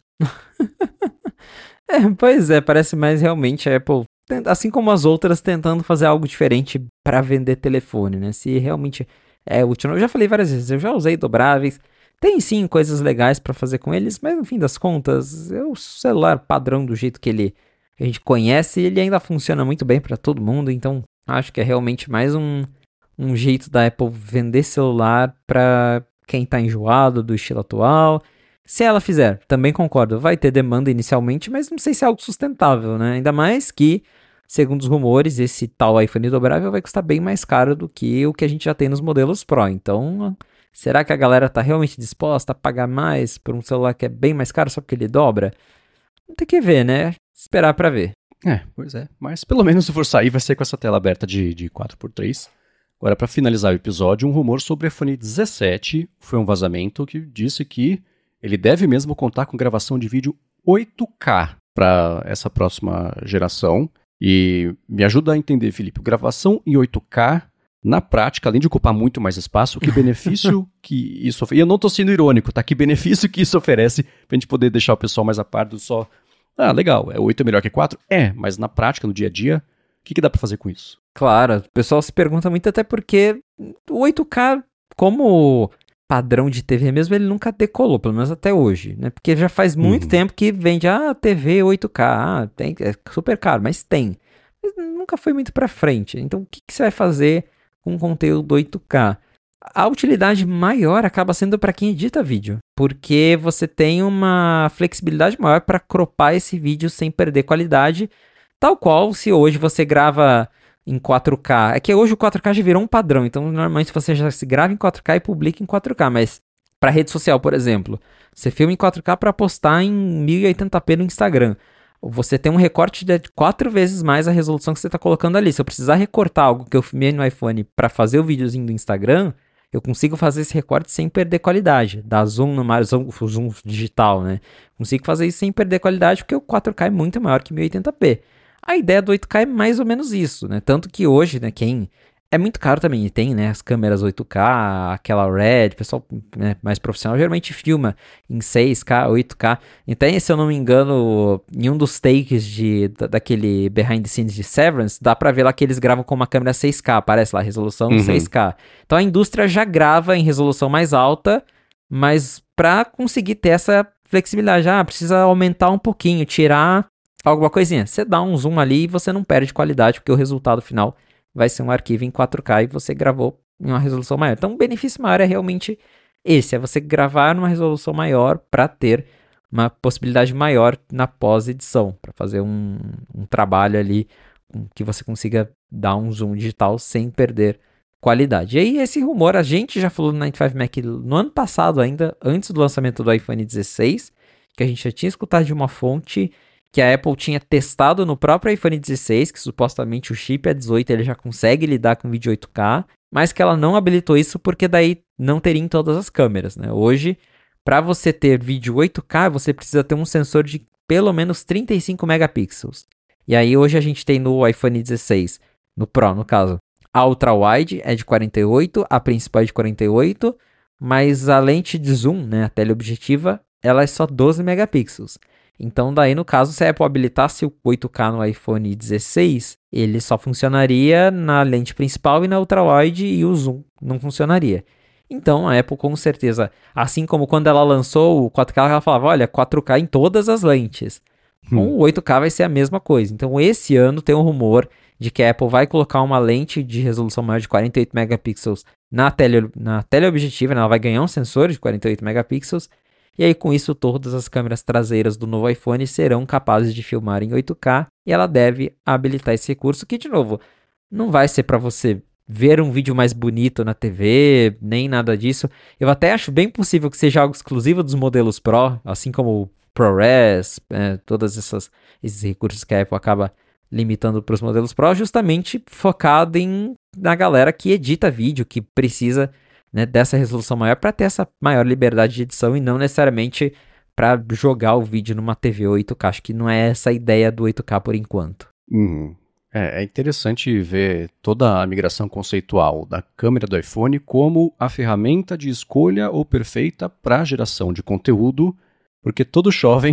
É, pois é, parece mais realmente a Apple, assim como as outras, tentando fazer algo diferente para vender telefone, né? Se realmente é útil. Eu já falei várias vezes, eu já usei dobráveis, tem sim coisas legais para fazer com eles, mas no fim das contas, é o celular padrão do jeito que ele que a gente conhece, ele ainda funciona muito bem para todo mundo, então acho que é realmente mais um, um jeito da Apple vender celular para quem tá enjoado do estilo atual. Se ela fizer, também concordo, vai ter demanda inicialmente, mas não sei se é algo sustentável, né? Ainda mais que, segundo os rumores, esse tal iPhone dobrável vai custar bem mais caro do que o que a gente já tem nos modelos Pro. Então, será que a galera tá realmente disposta a pagar mais por um celular que é bem mais caro só porque ele dobra? Tem que ver, né? Esperar pra ver. É, pois é. Mas pelo menos se for sair, vai ser com essa tela aberta de, de quatro por três. Agora, para finalizar o episódio, um rumor sobre o iPhone dezessete. Foi um vazamento que disse que ele deve mesmo contar com gravação de vídeo oito K para essa próxima geração. E me ajuda a entender, Felipe, gravação em oito K, na prática, além de ocupar muito mais espaço, que benefício que isso oferece? E eu não estou sendo irônico, tá? Que benefício que isso oferece para a gente poder deixar o pessoal mais a par do só... Ah, legal, é oito é melhor que quatro? É, mas na prática, no dia a dia, o que, que dá para fazer com isso? Claro, o pessoal se pergunta muito até porque o oito K, como padrão de T V mesmo, ele nunca decolou, pelo menos até hoje, né? Porque já faz muito Uhum. tempo que vende, ah, T V oito K, ah, tem, é super caro, mas tem. Mas nunca foi muito pra frente. Então, o que, que você vai fazer com conteúdo oito K? A utilidade maior acaba sendo para quem edita vídeo, porque você tem uma flexibilidade maior para cropar esse vídeo sem perder qualidade, tal qual se hoje você grava em quatro K. É que hoje o quatro K já virou um padrão, então normalmente você já se grava em quatro K e publica em quatro K, mas para rede social, por exemplo, você filma em quatro K para postar em mil e oitenta p no Instagram. Você tem um recorte de quatro vezes mais a resolução que você está colocando ali. Se eu precisar recortar algo que eu filmei no iPhone para fazer o videozinho do Instagram, eu consigo fazer esse recorte sem perder qualidade. Dar zoom no zoom, zoom digital, né? Consigo fazer isso sem perder qualidade porque o quatro K é muito maior que mil e oitenta p. A ideia do oito K é mais ou menos isso, né? Tanto que hoje, né, quem... É muito caro também, e tem, né, as câmeras oito K, aquela Red, o pessoal, né, mais profissional geralmente filma em seis K, oito K. Então, se eu não me engano, em um dos takes de, da, daquele behind the scenes de Severance, dá pra ver lá que eles gravam com uma câmera seis K, aparece lá, resolução Uhum. seis K. Então a indústria já grava em resolução mais alta, mas pra conseguir ter essa flexibilidade, ah, precisa aumentar um pouquinho, tirar alguma coisinha. Você dá um zoom ali e você não perde qualidade, porque o resultado final vai ser um arquivo em quatro K e você gravou em uma resolução maior. Então, o benefício maior é realmente esse, é você gravar numa resolução maior para ter uma possibilidade maior na pós-edição, para fazer um, um trabalho ali que você consiga dar um zoom digital sem perder qualidade. E aí, esse rumor, a gente já falou no noventa e cinco Mac no ano passado ainda, antes do lançamento do iPhone dezesseis, que a gente já tinha escutado de uma fonte que a Apple tinha testado no próprio iPhone dezesseis, que supostamente o chip A dezoito ele já consegue lidar com vídeo oito K, mas que ela não habilitou isso porque daí não teria em todas as câmeras, né? Hoje, para você ter vídeo oito K, você precisa ter um sensor de pelo menos trinta e cinco megapixels. E aí hoje a gente tem no iPhone dezesseis, no Pro no caso, a Ultra Wide é de quarenta e oito, a principal é de quarenta e oito, mas a lente de zoom, né, a teleobjetiva, ela é só doze megapixels. Então, daí, no caso, se a Apple habilitasse o oito K no iPhone dezesseis, ele só funcionaria na lente principal e na ultrawide e o zoom não funcionaria. Então, a Apple, com certeza, assim como quando ela lançou o quatro K, ela falava, olha, quatro K em todas as lentes. Com Hum. o oito K vai ser a mesma coisa. Então, esse ano tem um rumor de que a Apple vai colocar uma lente de resolução maior de quarenta e oito megapixels na, tele, na teleobjetiva, né? Ela vai ganhar um sensor de quarenta e oito megapixels. E aí, com isso, todas as câmeras traseiras do novo iPhone serão capazes de filmar em oito K e ela deve habilitar esse recurso que, de novo, não vai ser para você ver um vídeo mais bonito na T V, nem nada disso. Eu até acho bem possível que seja algo exclusivo dos modelos Pro, assim como o ProRes, é, todos essas, esses recursos que a Apple acaba limitando para os modelos Pro, justamente focado em, na galera que edita vídeo, que precisa, né, dessa resolução maior para ter essa maior liberdade de edição e não necessariamente para jogar o vídeo numa T V oito K. Acho que não é essa a ideia do oito K por enquanto. Uhum. É, é interessante ver toda a migração conceitual da câmera do iPhone como a ferramenta de escolha ou perfeita para a geração de conteúdo, porque todo jovem,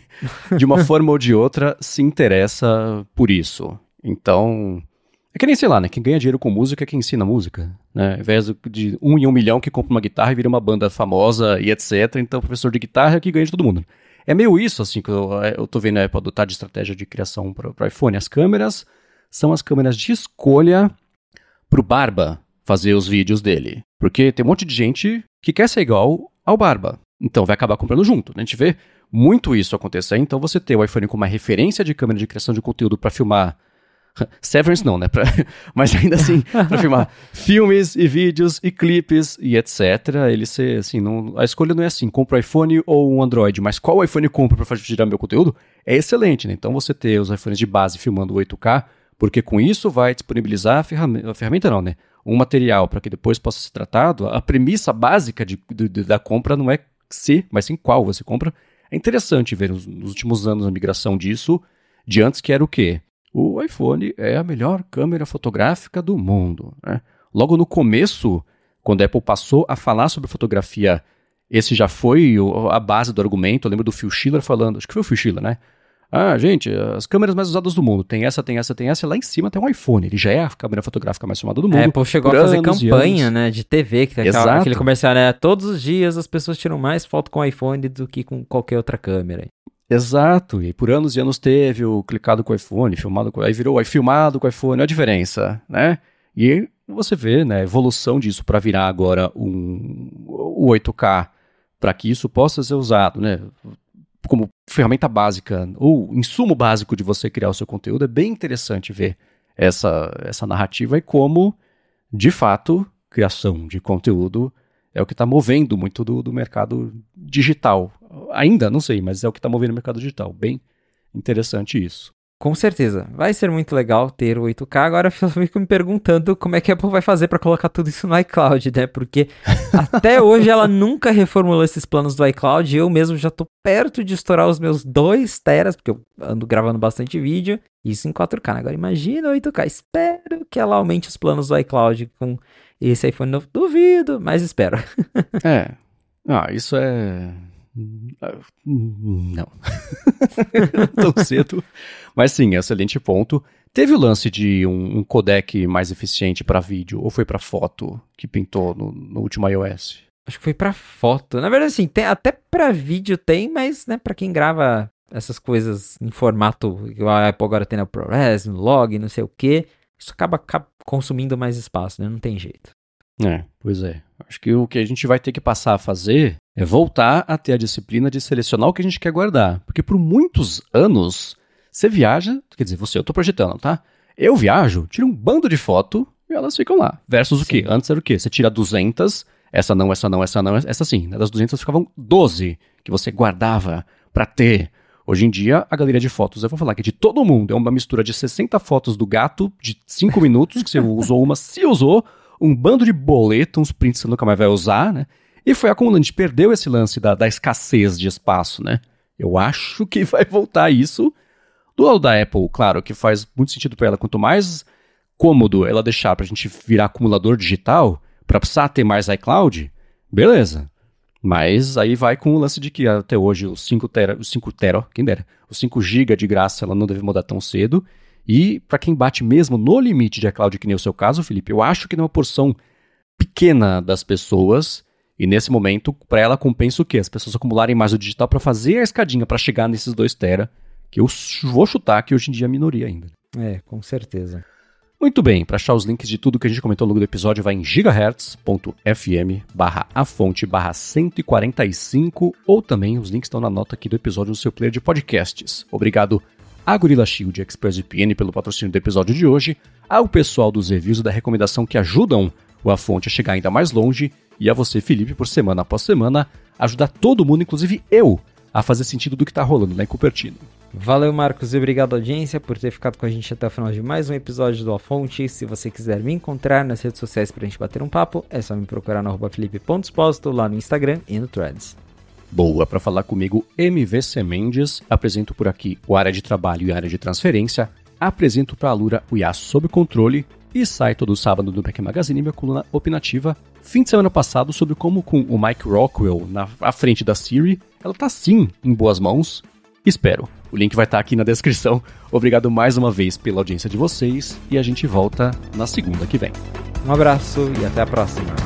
de uma forma ou de outra, se interessa por isso. Então, é que nem, sei lá, né? Quem ganha dinheiro com música é quem ensina música, né? Ao invés de um em um milhão que compra uma guitarra e vira uma banda famosa e etcétera. Então, o professor de guitarra é que ganha de todo mundo. É meio isso, assim, que eu, eu tô vendo a Apple adotar de estratégia de criação para o iPhone. As câmeras são as câmeras de escolha pro Barba fazer os vídeos dele. Porque tem um monte de gente que quer ser igual ao Barba. Então vai acabar comprando junto. A gente vê muito isso acontecer. Então você ter o iPhone como uma referência de câmera de criação de conteúdo para filmar... Severance não, né? Pra... Mas ainda assim, para filmar filmes e vídeos e clipes e etcétera. Ele ser assim, não... a escolha não é assim, compra o iPhone ou um Android, mas qual iPhone compra para gerar meu conteúdo? É excelente, né? Então você ter os iPhones de base filmando oito K, porque com isso vai disponibilizar a ferramenta, a ferramenta não, né? Um material para que depois possa ser tratado. A premissa básica de, de, de, da compra não é se, mas sim qual você compra. É interessante ver nos, nos últimos anos a migração disso, de antes que era o quê? O iPhone é a melhor câmera fotográfica do mundo, né? Logo no começo, quando a Apple passou a falar sobre fotografia, esse já foi o, a base do argumento. Eu lembro do Phil Schiller falando, acho que foi o Phil Schiller, né? Ah, gente, as câmeras mais usadas do mundo, tem essa, tem essa, tem essa, e lá em cima tem um iPhone, ele já é a câmera fotográfica mais chamada do mundo. A Apple chegou a fazer campanha, né, de T V, que tem aquela, aquele comercial, né, todos os dias as pessoas tiram mais foto com o iPhone do que com qualquer outra câmera. Exato, e por anos e anos teve o clicado com o iPhone, filmado com, aí virou o filmado com o iPhone, olha a diferença, né? E você vê, né, a evolução disso para virar agora um, o oito K, para que isso possa ser usado, né, como ferramenta básica, ou insumo básico de você criar o seu conteúdo. É bem interessante ver essa, essa narrativa e como, de fato, criação de conteúdo é o que está movendo muito do, do mercado digital. Ainda, não sei, mas é o que está movendo o mercado digital. Bem interessante isso. Com certeza. Vai ser muito legal ter o oito K. Agora eu fico me perguntando como é que a Apple vai fazer para colocar tudo isso no iCloud, né? Porque até hoje ela nunca reformulou esses planos do iCloud. Eu mesmo já tô perto de estourar os meus dois teras, porque eu ando gravando bastante vídeo. Isso em quatro K. Agora imagina oito K. Espero que ela aumente os planos do iCloud com esse iPhone novo. Duvido, mas espero. É. Ah, isso é... Não. Tão cedo. Mas sim, excelente ponto. Teve o lance de um, um codec mais eficiente para vídeo, ou foi para foto que pintou no, no último iOS? Acho que foi para foto. Na verdade, assim, tem, até para vídeo tem, mas, né, para quem grava essas coisas em formato, a Apple agora tem no ProRes, no Log, não sei o que, isso acaba, acaba consumindo mais espaço, né? Não tem jeito. É, pois é. Acho que o que a gente vai ter que passar a fazer é voltar a ter a disciplina de selecionar o que a gente quer guardar. Porque por muitos anos, você viaja, quer dizer, você, eu tô projetando, tá? Eu viajo, tiro um bando de foto e elas ficam lá. Versus o quê? Antes era o quê? Você tira duzentas, essa não, essa não, essa não, essa sim. Das duzentas ficavam doze que você guardava pra ter. Hoje em dia, a galeria de fotos, eu vou falar que de todo mundo, é uma mistura de sessenta fotos do gato, de cinco minutos, que você usou uma, se usou, um bando de boleto, uns prints que você nunca mais vai usar, né? E foi acumulando. A gente perdeu esse lance da, da escassez de espaço, né? Eu acho que vai voltar isso. Do lado da Apple, claro, que faz muito sentido para ela. Quanto mais cômodo ela deixar pra gente virar acumulador digital, pra precisar ter mais iCloud, beleza. Mas aí vai com o lance de que até hoje os cinco tera, os cinco tera, quem dera, os cinco gigas de graça ela não deve mudar tão cedo. E para quem bate mesmo no limite de iCloud, que nem o seu caso, Felipe, eu acho que tem uma porção pequena das pessoas, e nesse momento, para ela compensa o quê? As pessoas acumularem mais o digital para fazer a escadinha para chegar nesses dois tera, que eu vou chutar que hoje em dia é minoria ainda. É, com certeza. Muito bem, para achar os links de tudo que a gente comentou ao longo do episódio, vai em gigahertz.fm barra a fonte barra cento e quarenta e cinco, ou também os links estão na nota aqui do episódio no seu player de podcasts. Obrigado a Gorilla Shield e a ExpressVPN pelo patrocínio do episódio de hoje, ao pessoal dos reviews e da recomendação que ajudam o A Fonte a chegar ainda mais longe, e a você, Felipe, por semana após semana, ajudar todo mundo, inclusive eu, a fazer sentido do que tá rolando lá em Cupertino. Valeu, Marcos, e obrigado, audiência, por ter ficado com a gente até o final de mais um episódio do A Fonte. Se você quiser me encontrar nas redes sociais pra gente bater um papo, é só me procurar no arroba felipe ponto exposto lá no Instagram e no Threads. Boa, para falar comigo, M V C Mendes, apresento por aqui o Área de Trabalho e Área de Transferência, apresento para a Alura o I A Sob Controle e sai todo sábado do Mac Magazine minha coluna opinativa, fim de semana passado, sobre como com o Mike Rockwell na à frente da Siri, ela tá sim em boas mãos, espero. O link vai estar aqui na descrição. Obrigado mais uma vez pela audiência de vocês e a gente volta na segunda que vem. Um abraço e até a próxima.